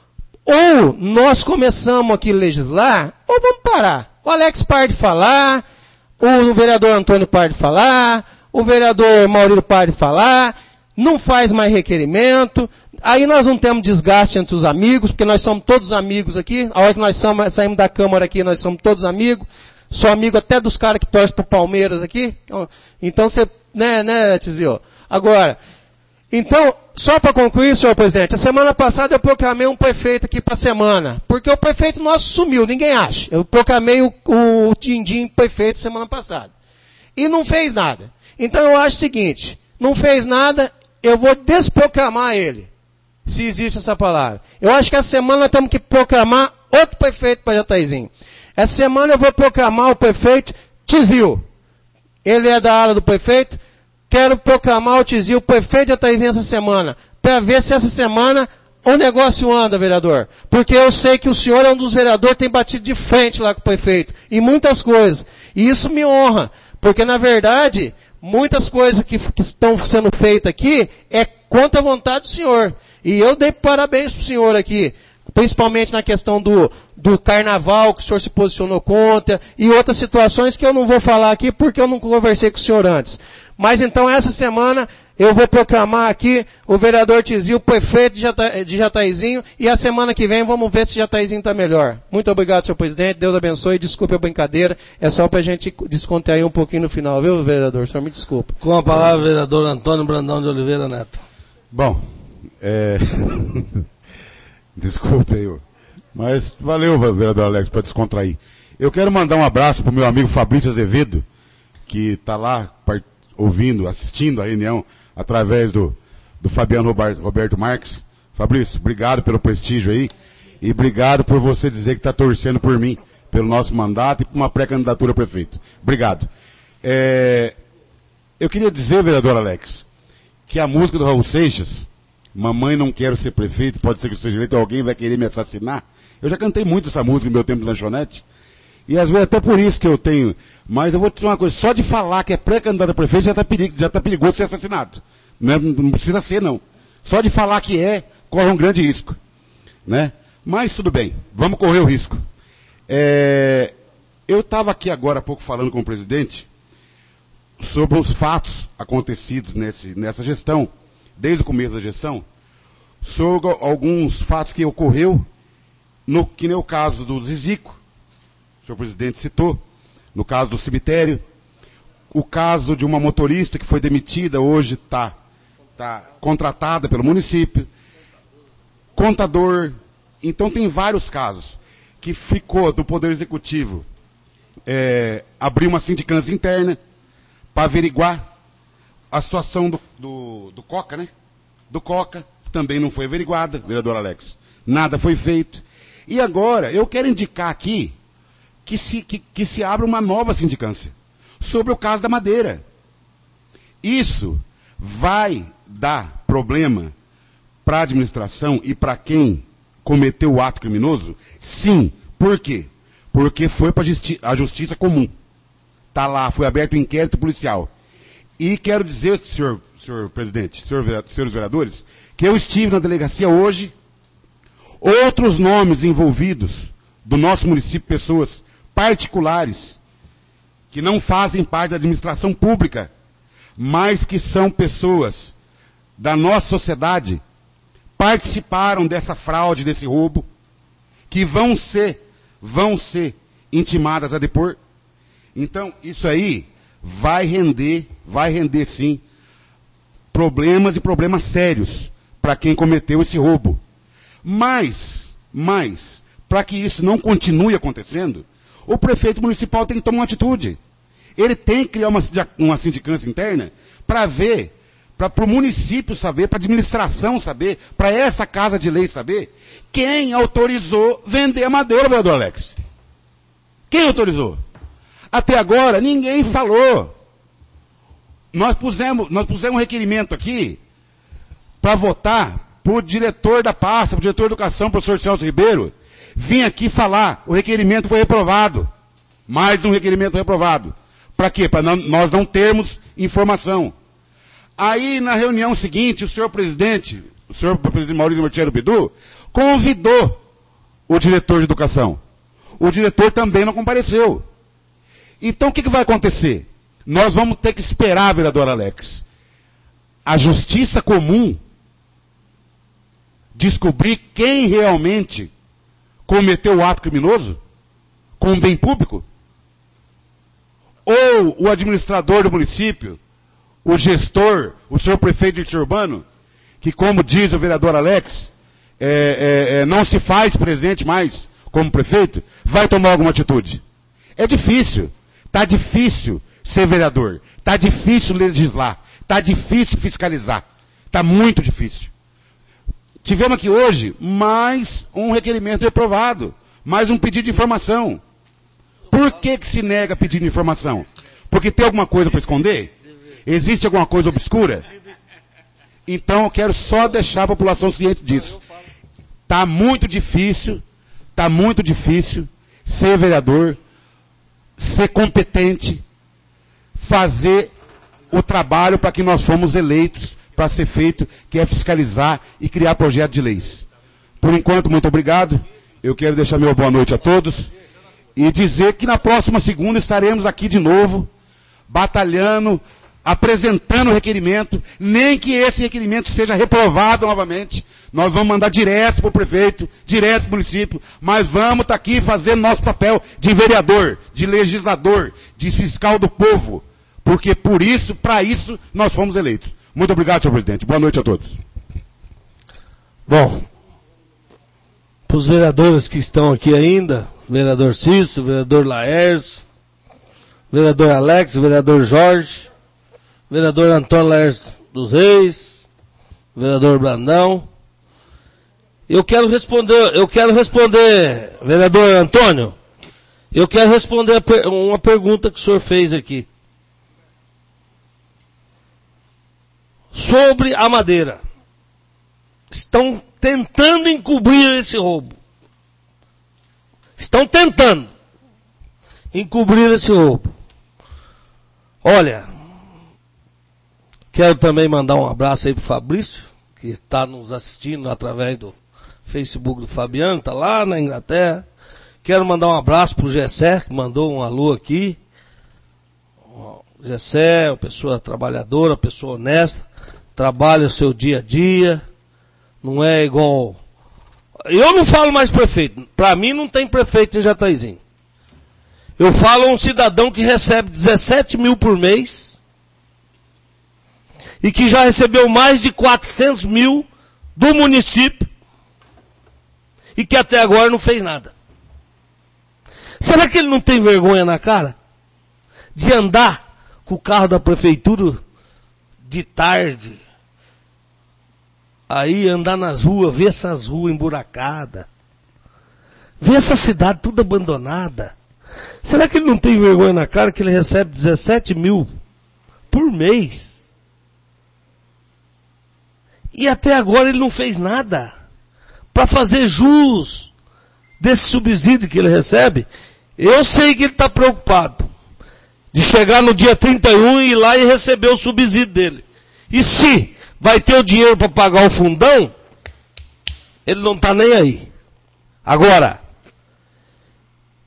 Speaker 9: ou nós começamos aqui a legislar, ou vamos parar. O Alex para de falar, o vereador Antônio para de falar, o vereador Maurílio para de falar, não faz mais requerimento, aí nós não temos desgaste entre os amigos, porque nós somos todos amigos aqui, a hora que nós saímos da Câmara aqui, nós somos todos amigos, sou amigo até dos caras que torcem pro Palmeiras aqui, então você, né, Tizio? Agora, então, só para concluir, senhor presidente, a semana passada eu proclamei um prefeito aqui para a semana, porque o prefeito nosso sumiu, ninguém acha. Eu proclamei o Dindim prefeito semana passada. E não fez nada. Então eu acho o seguinte, não fez nada, eu vou desproclamar ele, se existe essa palavra. Eu acho que essa semana nós temos que proclamar outro prefeito para Jataizinho. Essa semana eu vou proclamar o prefeito Tizio. Ele é da ala do prefeito. Quero proclamar o Tizio, o prefeito de Jataizinho essa semana, para ver se essa semana o negócio anda, vereador. Porque eu sei que o senhor é um dos vereadores que tem batido de frente lá com o prefeito, em muitas coisas. E isso me honra, porque na verdade, muitas coisas que estão sendo feitas aqui é contra a vontade do senhor. E eu dei parabéns pro senhor aqui, principalmente na questão do carnaval, que o senhor se posicionou contra, e outras situações que eu não vou falar aqui porque eu não conversei com o senhor antes. Mas então essa semana eu vou proclamar aqui o vereador Tizio, prefeito de Jataizinho, e a semana que vem vamos ver se Jataizinho está melhor. Muito obrigado, senhor presidente, Deus abençoe, desculpe a brincadeira, é só para a gente descontrair um pouquinho no final, viu, vereador? O senhor me desculpa.
Speaker 1: Com a palavra, vereador Antônio Brandão de Oliveira Neto.
Speaker 4: Bom, desculpe aí, mas valeu, vereador Alex, para descontrair. Eu quero mandar um abraço para o meu amigo Fabrício Azevedo, que está lá ouvindo, assistindo a reunião através do Fabiano Roberto Marques. Fabrício, obrigado pelo prestígio aí e obrigado por você dizer que está torcendo por mim, pelo nosso mandato e por uma pré-candidatura a prefeito. Obrigado. Eu queria dizer, vereador Alex, que a música do Raul Seixas, Mamãe Não Quero Ser Prefeito, pode ser que eu seja eleito, alguém vai querer me assassinar. Eu já cantei muito essa música no meu tempo de lanchonete. E às vezes até por isso que eu tenho. Mas eu vou te dizer uma coisa, só de falar que é pré-candidato a prefeito já está perigoso ser assassinado. Não precisa ser, não. Só de falar que corre um grande risco. Né? Mas tudo bem, vamos correr o risco. Eu estava aqui agora há pouco falando com o presidente sobre os fatos acontecidos nessa gestão, desde o começo da gestão, sobre alguns fatos que ocorreu, que nem o caso do Zizico, o senhor presidente citou, no caso do cemitério, o caso de uma motorista que foi demitida, hoje está contratada pelo município, contador, então tem vários casos que ficou do Poder Executivo abrir uma sindicância interna para averiguar a situação do Coca, né? Do Coca também não foi averiguada, vereador Alex. Nada foi feito. E agora, eu quero indicar aqui que se abra uma nova sindicância sobre o caso da Madeira. Isso vai dar problema para a administração e para quem cometeu o ato criminoso? Sim. Por quê? Porque foi para a justiça comum. Está lá, foi aberto um inquérito policial. E quero dizer, senhor presidente, senhores vereadores, que eu estive na delegacia hoje, outros nomes envolvidos do nosso município pessoas particulares, que não fazem parte da administração pública, mas que são pessoas da nossa sociedade, participaram dessa fraude, desse roubo, que vão ser intimadas a depor. Então, isso aí vai render sim, problemas e problemas sérios para quem cometeu esse roubo. Mas, para que isso não continue acontecendo, o prefeito municipal tem que tomar uma atitude. Ele tem que criar uma sindicância interna para ver, para o município saber, para a administração saber, para essa Casa de Lei saber, quem autorizou vender a madeira, vereador Alex. Quem autorizou? Até agora, ninguém falou. Nós pusemos um requerimento aqui para votar para o diretor da pasta, para o diretor de educação, professor Celso Ribeiro, vim aqui falar, o requerimento foi reprovado. Mais um requerimento reprovado. Para quê? Para nós não termos informação. Aí, na reunião seguinte, o senhor presidente Maurício Martiero Bidu, convidou o diretor de educação. O diretor também não compareceu. Então, o que vai acontecer? Nós vamos ter que esperar, vereador Alex, a justiça comum descobrir quem realmente cometeu o ato criminoso com o bem público? Ou o administrador do município, o gestor, o senhor prefeito de urbano, que, como diz o vereador Alex, não se faz presente mais como prefeito, vai tomar alguma atitude? É difícil. Está difícil ser vereador. Está difícil legislar. Está difícil fiscalizar. Está muito difícil. Tivemos aqui hoje mais um requerimento reprovado. Mais um pedido de informação. Por que se nega pedido de informação? Porque tem alguma coisa para esconder? Existe alguma coisa obscura? Então eu quero só deixar a população ciente disso. Está muito difícil ser vereador, ser competente, fazer o trabalho para que nós fomos eleitos para ser feito, que é fiscalizar e criar projeto de leis. Por enquanto, muito obrigado. Eu quero deixar meu boa noite a todos e dizer que na próxima segunda estaremos aqui de novo, batalhando, apresentando o requerimento, nem que esse requerimento seja reprovado novamente. Nós vamos mandar direto para o prefeito, direto para o município, mas vamos estar aqui fazendo nosso papel de vereador, de legislador, de fiscal do povo, porque para isso, nós fomos eleitos. Muito obrigado, senhor presidente. Boa noite a todos.
Speaker 1: Bom, para os vereadores que estão aqui ainda, vereador Cícero, vereador Laércio, vereador Alex, vereador Jorge, vereador Antônio Laércio dos Reis, vereador Brandão. Eu quero responder, vereador Antônio, eu quero responder uma pergunta que o senhor fez aqui. Sobre a madeira. Estão tentando encobrir esse roubo. Estão tentando encobrir esse roubo. Olha, quero também mandar um abraço aí pro Fabrício, que está nos assistindo através do Facebook do Fabiano, está lá na Inglaterra. Quero mandar um abraço pro Gessé, que mandou um alô aqui. Gessé, uma pessoa trabalhadora, uma pessoa honesta, trabalha o seu dia a dia, não é igual... Eu não falo mais prefeito, para mim não tem prefeito em Jataizinho. Eu falo um cidadão que recebe 17 mil por mês e que já recebeu mais de 400 mil do município e que até agora não fez nada. Será que ele não tem vergonha na cara de andar com o carro da prefeitura de tarde, aí andar nas ruas, ver essas ruas emburacadas, ver essa cidade toda abandonada? Será que ele não tem vergonha na cara que ele recebe 17 mil por mês? E até agora ele não fez nada para fazer jus desse subsídio que ele recebe. Eu sei que ele está preocupado de chegar no dia 31 e ir lá e receber o subsídio dele. E se vai ter o dinheiro para pagar o fundão, ele não está nem aí. Agora,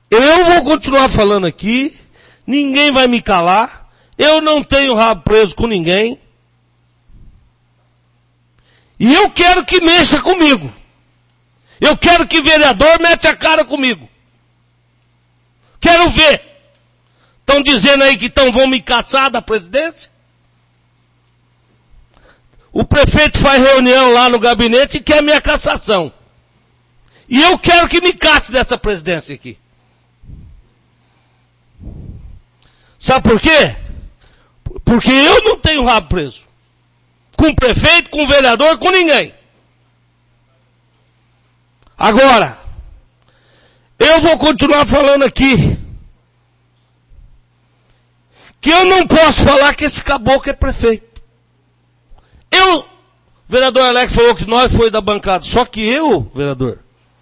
Speaker 1: Eu vou continuar falando aqui, ninguém vai me calar, eu não tenho rabo preso com ninguém, e eu quero que mexa comigo. Eu quero que vereador mete a cara comigo. Quero ver. Estão dizendo aí que vão me caçar da presidência? O prefeito faz reunião lá no gabinete e quer minha cassação. E eu quero que me casse dessa presidência aqui. Sabe por quê? Porque eu não tenho rabo preso. Com o prefeito, com o vereador, com ninguém. Agora, eu vou continuar falando aqui que eu não posso falar que esse caboclo é prefeito. O vereador Alex falou que nós foi da bancada, só que eu, vereador,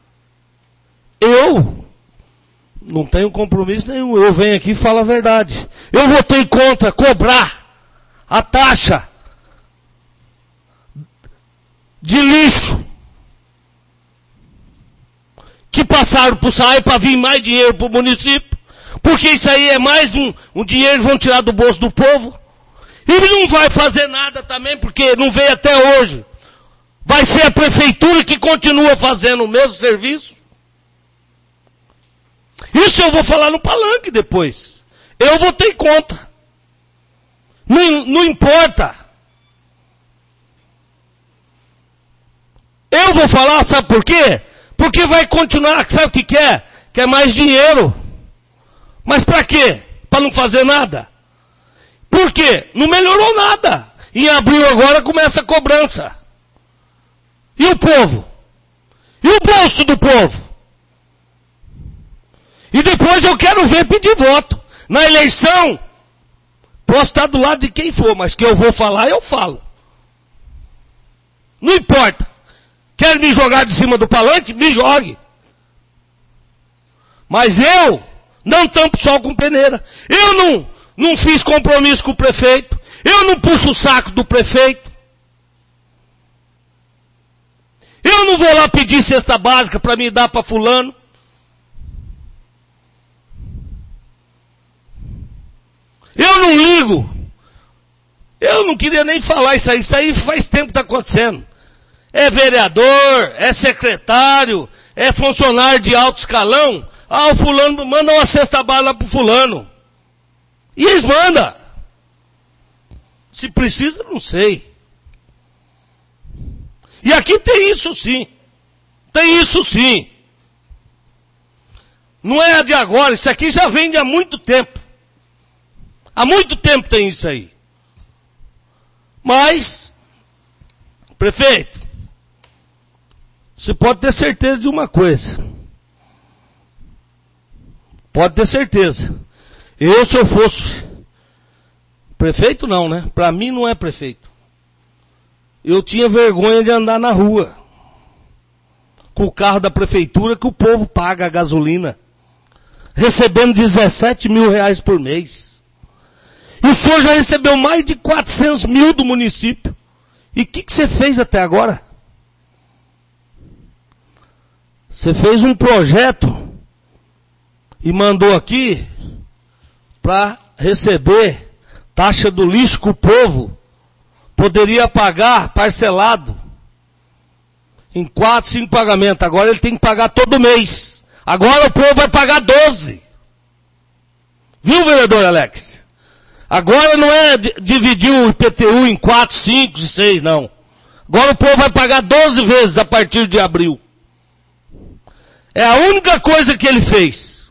Speaker 1: eu não tenho compromisso nenhum, eu venho aqui e falo a verdade. Eu votei contra cobrar a taxa de lixo que passaram para o SAI para vir mais dinheiro para o município, porque isso aí é mais um dinheiro que vão tirar do bolso do povo. Ele não vai fazer nada também, porque não veio até hoje. Vai ser a prefeitura que continua fazendo o mesmo serviço. Isso eu vou falar no palanque depois. Eu votei contra. Não importa. Eu vou falar, sabe por quê? Porque vai continuar, sabe o que quer? Quer mais dinheiro. Mas para quê? Para não fazer nada. Por quê? Não melhorou nada. Em abril agora começa a cobrança. E o povo? E o bolso do povo? E depois eu quero ver pedir voto. Na eleição, posso estar do lado de quem for, mas que eu vou falar, eu falo. Não importa. Quer me jogar de cima do palanque? Me jogue. Mas eu não tampo sol com peneira. Eu não fiz compromisso com o prefeito. Eu não puxo o saco do prefeito. Eu não vou lá pedir cesta básica para me dar para fulano. Eu não ligo. Eu não queria nem falar isso aí. Isso aí faz tempo que está acontecendo. É vereador, é secretário, é funcionário de alto escalão. Ah, o fulano manda uma cesta básica lá pro fulano. E eles mandam. Se precisa, não sei. E aqui tem isso sim. Tem isso sim. Não é de agora, isso aqui já vem de há muito tempo. Há muito tempo tem isso aí. Mas, prefeito, você pode ter certeza de uma coisa. Pode ter certeza. Eu, se eu fosse prefeito, não, né? Para mim não é prefeito. Eu tinha vergonha de andar na rua com o carro da prefeitura que o povo paga a gasolina, recebendo 17 mil reais por mês. E o senhor já recebeu mais de 400 mil do município. E o que você fez até agora? Você fez um projeto e mandou aqui para receber taxa do lixo que o povo poderia pagar parcelado em 4, 5 pagamentos. Agora ele tem que pagar todo mês. Agora o povo vai pagar 12. Viu, vereador Alex? Agora não é dividir o IPTU em 4, 5 e 6, não. Agora o povo vai pagar 12 vezes a partir de abril. É a única coisa que ele fez.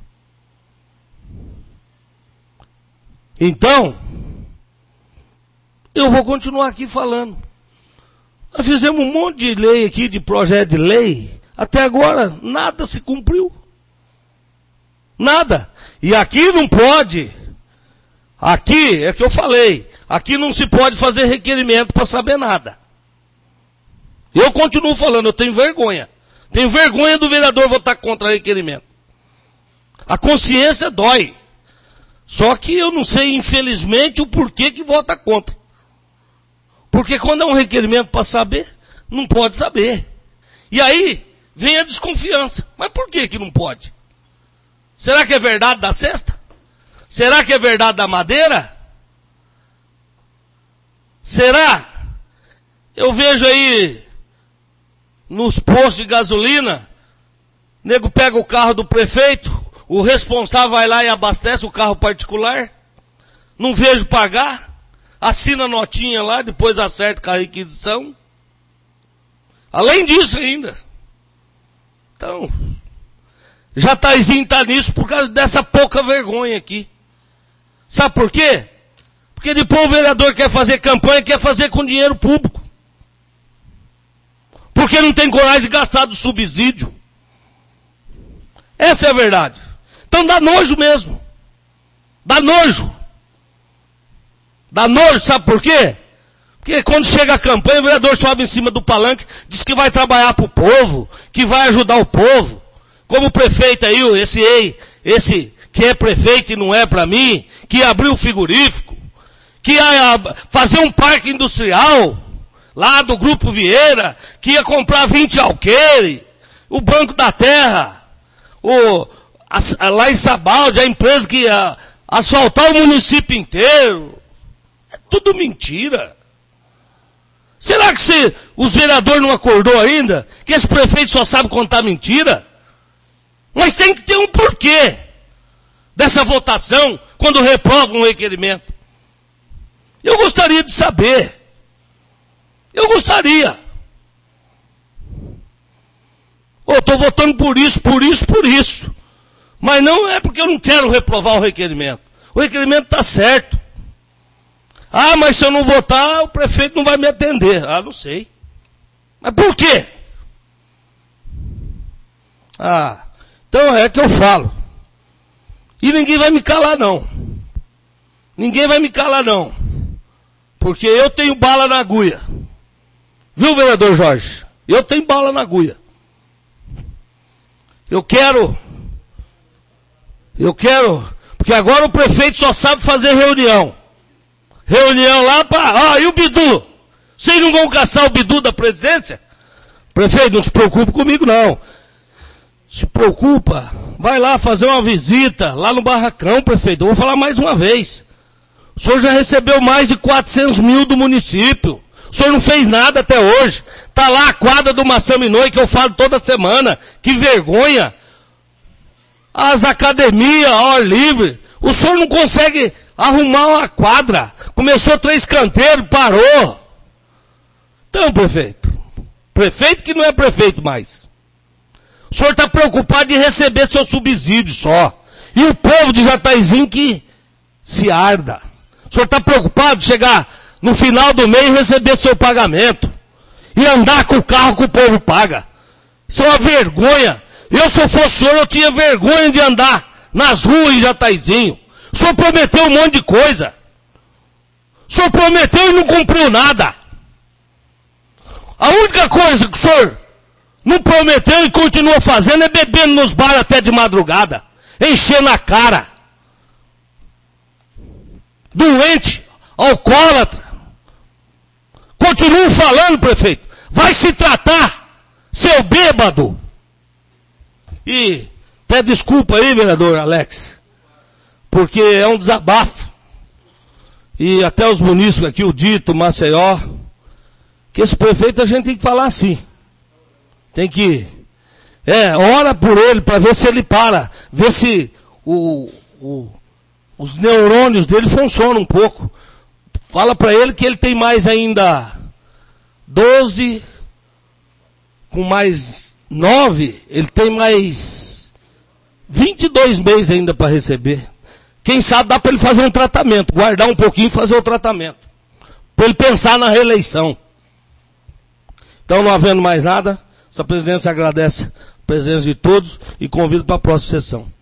Speaker 1: Então, eu vou continuar aqui falando. Nós fizemos um monte de lei aqui, de projeto de lei. Até agora, nada se cumpriu. Nada. E aqui não pode. Aqui, é que eu falei. Aqui não se pode fazer requerimento para saber nada. Eu continuo falando, eu tenho vergonha. Tenho vergonha do vereador votar contra requerimento. A consciência dói. Só que eu não sei, infelizmente, o porquê que vota contra. Porque quando é um requerimento para saber, não pode saber. E aí, vem a desconfiança. Mas por que não pode? Será que é verdade da cesta? Será que é verdade da madeira? Será? Eu vejo aí nos postos de gasolina, o nego pega o carro do prefeito, o responsável vai lá e abastece o carro particular, não vejo pagar, assina a notinha lá, depois acerta com a requisição. Além disso ainda. Então, Jataizinho está nisso por causa dessa pouca vergonha aqui. Sabe por quê? Porque depois o vereador quer fazer campanha, quer fazer com dinheiro público. Porque não tem coragem de gastar do subsídio. Essa é a verdade. Então dá nojo mesmo. Dá nojo. Dá nojo, sabe por quê? Porque quando chega a campanha, o vereador sobe em cima do palanque, diz que vai trabalhar para o povo, que vai ajudar o povo. Como o prefeito aí, esse que é prefeito e não é para mim, que abriu o frigorífico, que ia fazer um parque industrial, lá do Grupo Vieira, que ia comprar 20 alqueires, o Banco da Terra, lá em Sabaldi, a empresa que ia asfaltar o município inteiro. É tudo mentira. Será que os vereadores não acordou ainda? Que esse prefeito só sabe contar mentira? Mas tem que ter um porquê dessa votação quando reprova um requerimento. Eu gostaria de saber. Eu gostaria. Estou votando por isso. Mas não é porque eu não quero reprovar o requerimento. O requerimento está certo. Ah, mas se eu não votar, o prefeito não vai me atender. Ah, não sei. Mas por quê? Ah, então é que eu falo. E ninguém vai me calar, não. Ninguém vai me calar, não. Porque eu tenho bala na agulha. Viu, vereador Jorge? Eu tenho bala na agulha. Eu quero, porque agora o prefeito só sabe fazer reunião. Reunião lá para, e o Bidu? Vocês não vão caçar o Bidu da presidência? Prefeito, não se preocupe comigo, não. Se preocupa, vai lá fazer uma visita, lá no barracão, prefeito. Eu vou falar mais uma vez. O senhor já recebeu mais de 400 mil do município. O senhor não fez nada até hoje. Está lá a quadra do Massaminoi, que eu falo toda semana. Que vergonha. As academias, ao ar livre. O senhor não consegue arrumar uma quadra. Começou 3 canteiros, parou. Então, prefeito que não é prefeito mais. O senhor está preocupado em receber seu subsídio só. E o povo de Jataizinho que se arda. O senhor está preocupado em chegar no final do mês e receber seu pagamento. E andar com o carro que o povo paga. Isso é uma vergonha. Eu, se eu fosse o senhor, eu tinha vergonha de andar nas ruas em Jataizinho. O senhor prometeu um monte de coisa. O senhor prometeu e não cumpriu nada. A única coisa que o senhor não prometeu e continua fazendo é bebendo nos bares até de madrugada. Enchendo a cara. Doente, alcoólatra. Continuo falando, prefeito. Vai se tratar, seu bêbado. E pede desculpa aí, vereador Alex. Porque é um desabafo. E até os munícipes aqui, o Dito, Maceió, que esse prefeito a gente tem que falar assim. Tem que, ora por ele para ver se ele para. Ver se os neurônios dele funcionam um pouco. Fala para ele que ele tem mais ainda 12, com mais 9, ele tem mais 22 meses ainda para receber. Quem sabe dá para ele fazer um tratamento, guardar um pouquinho e fazer o tratamento. Para ele pensar na reeleição. Então, não havendo mais nada, essa presidência agradece a presença de todos e convida para a próxima sessão.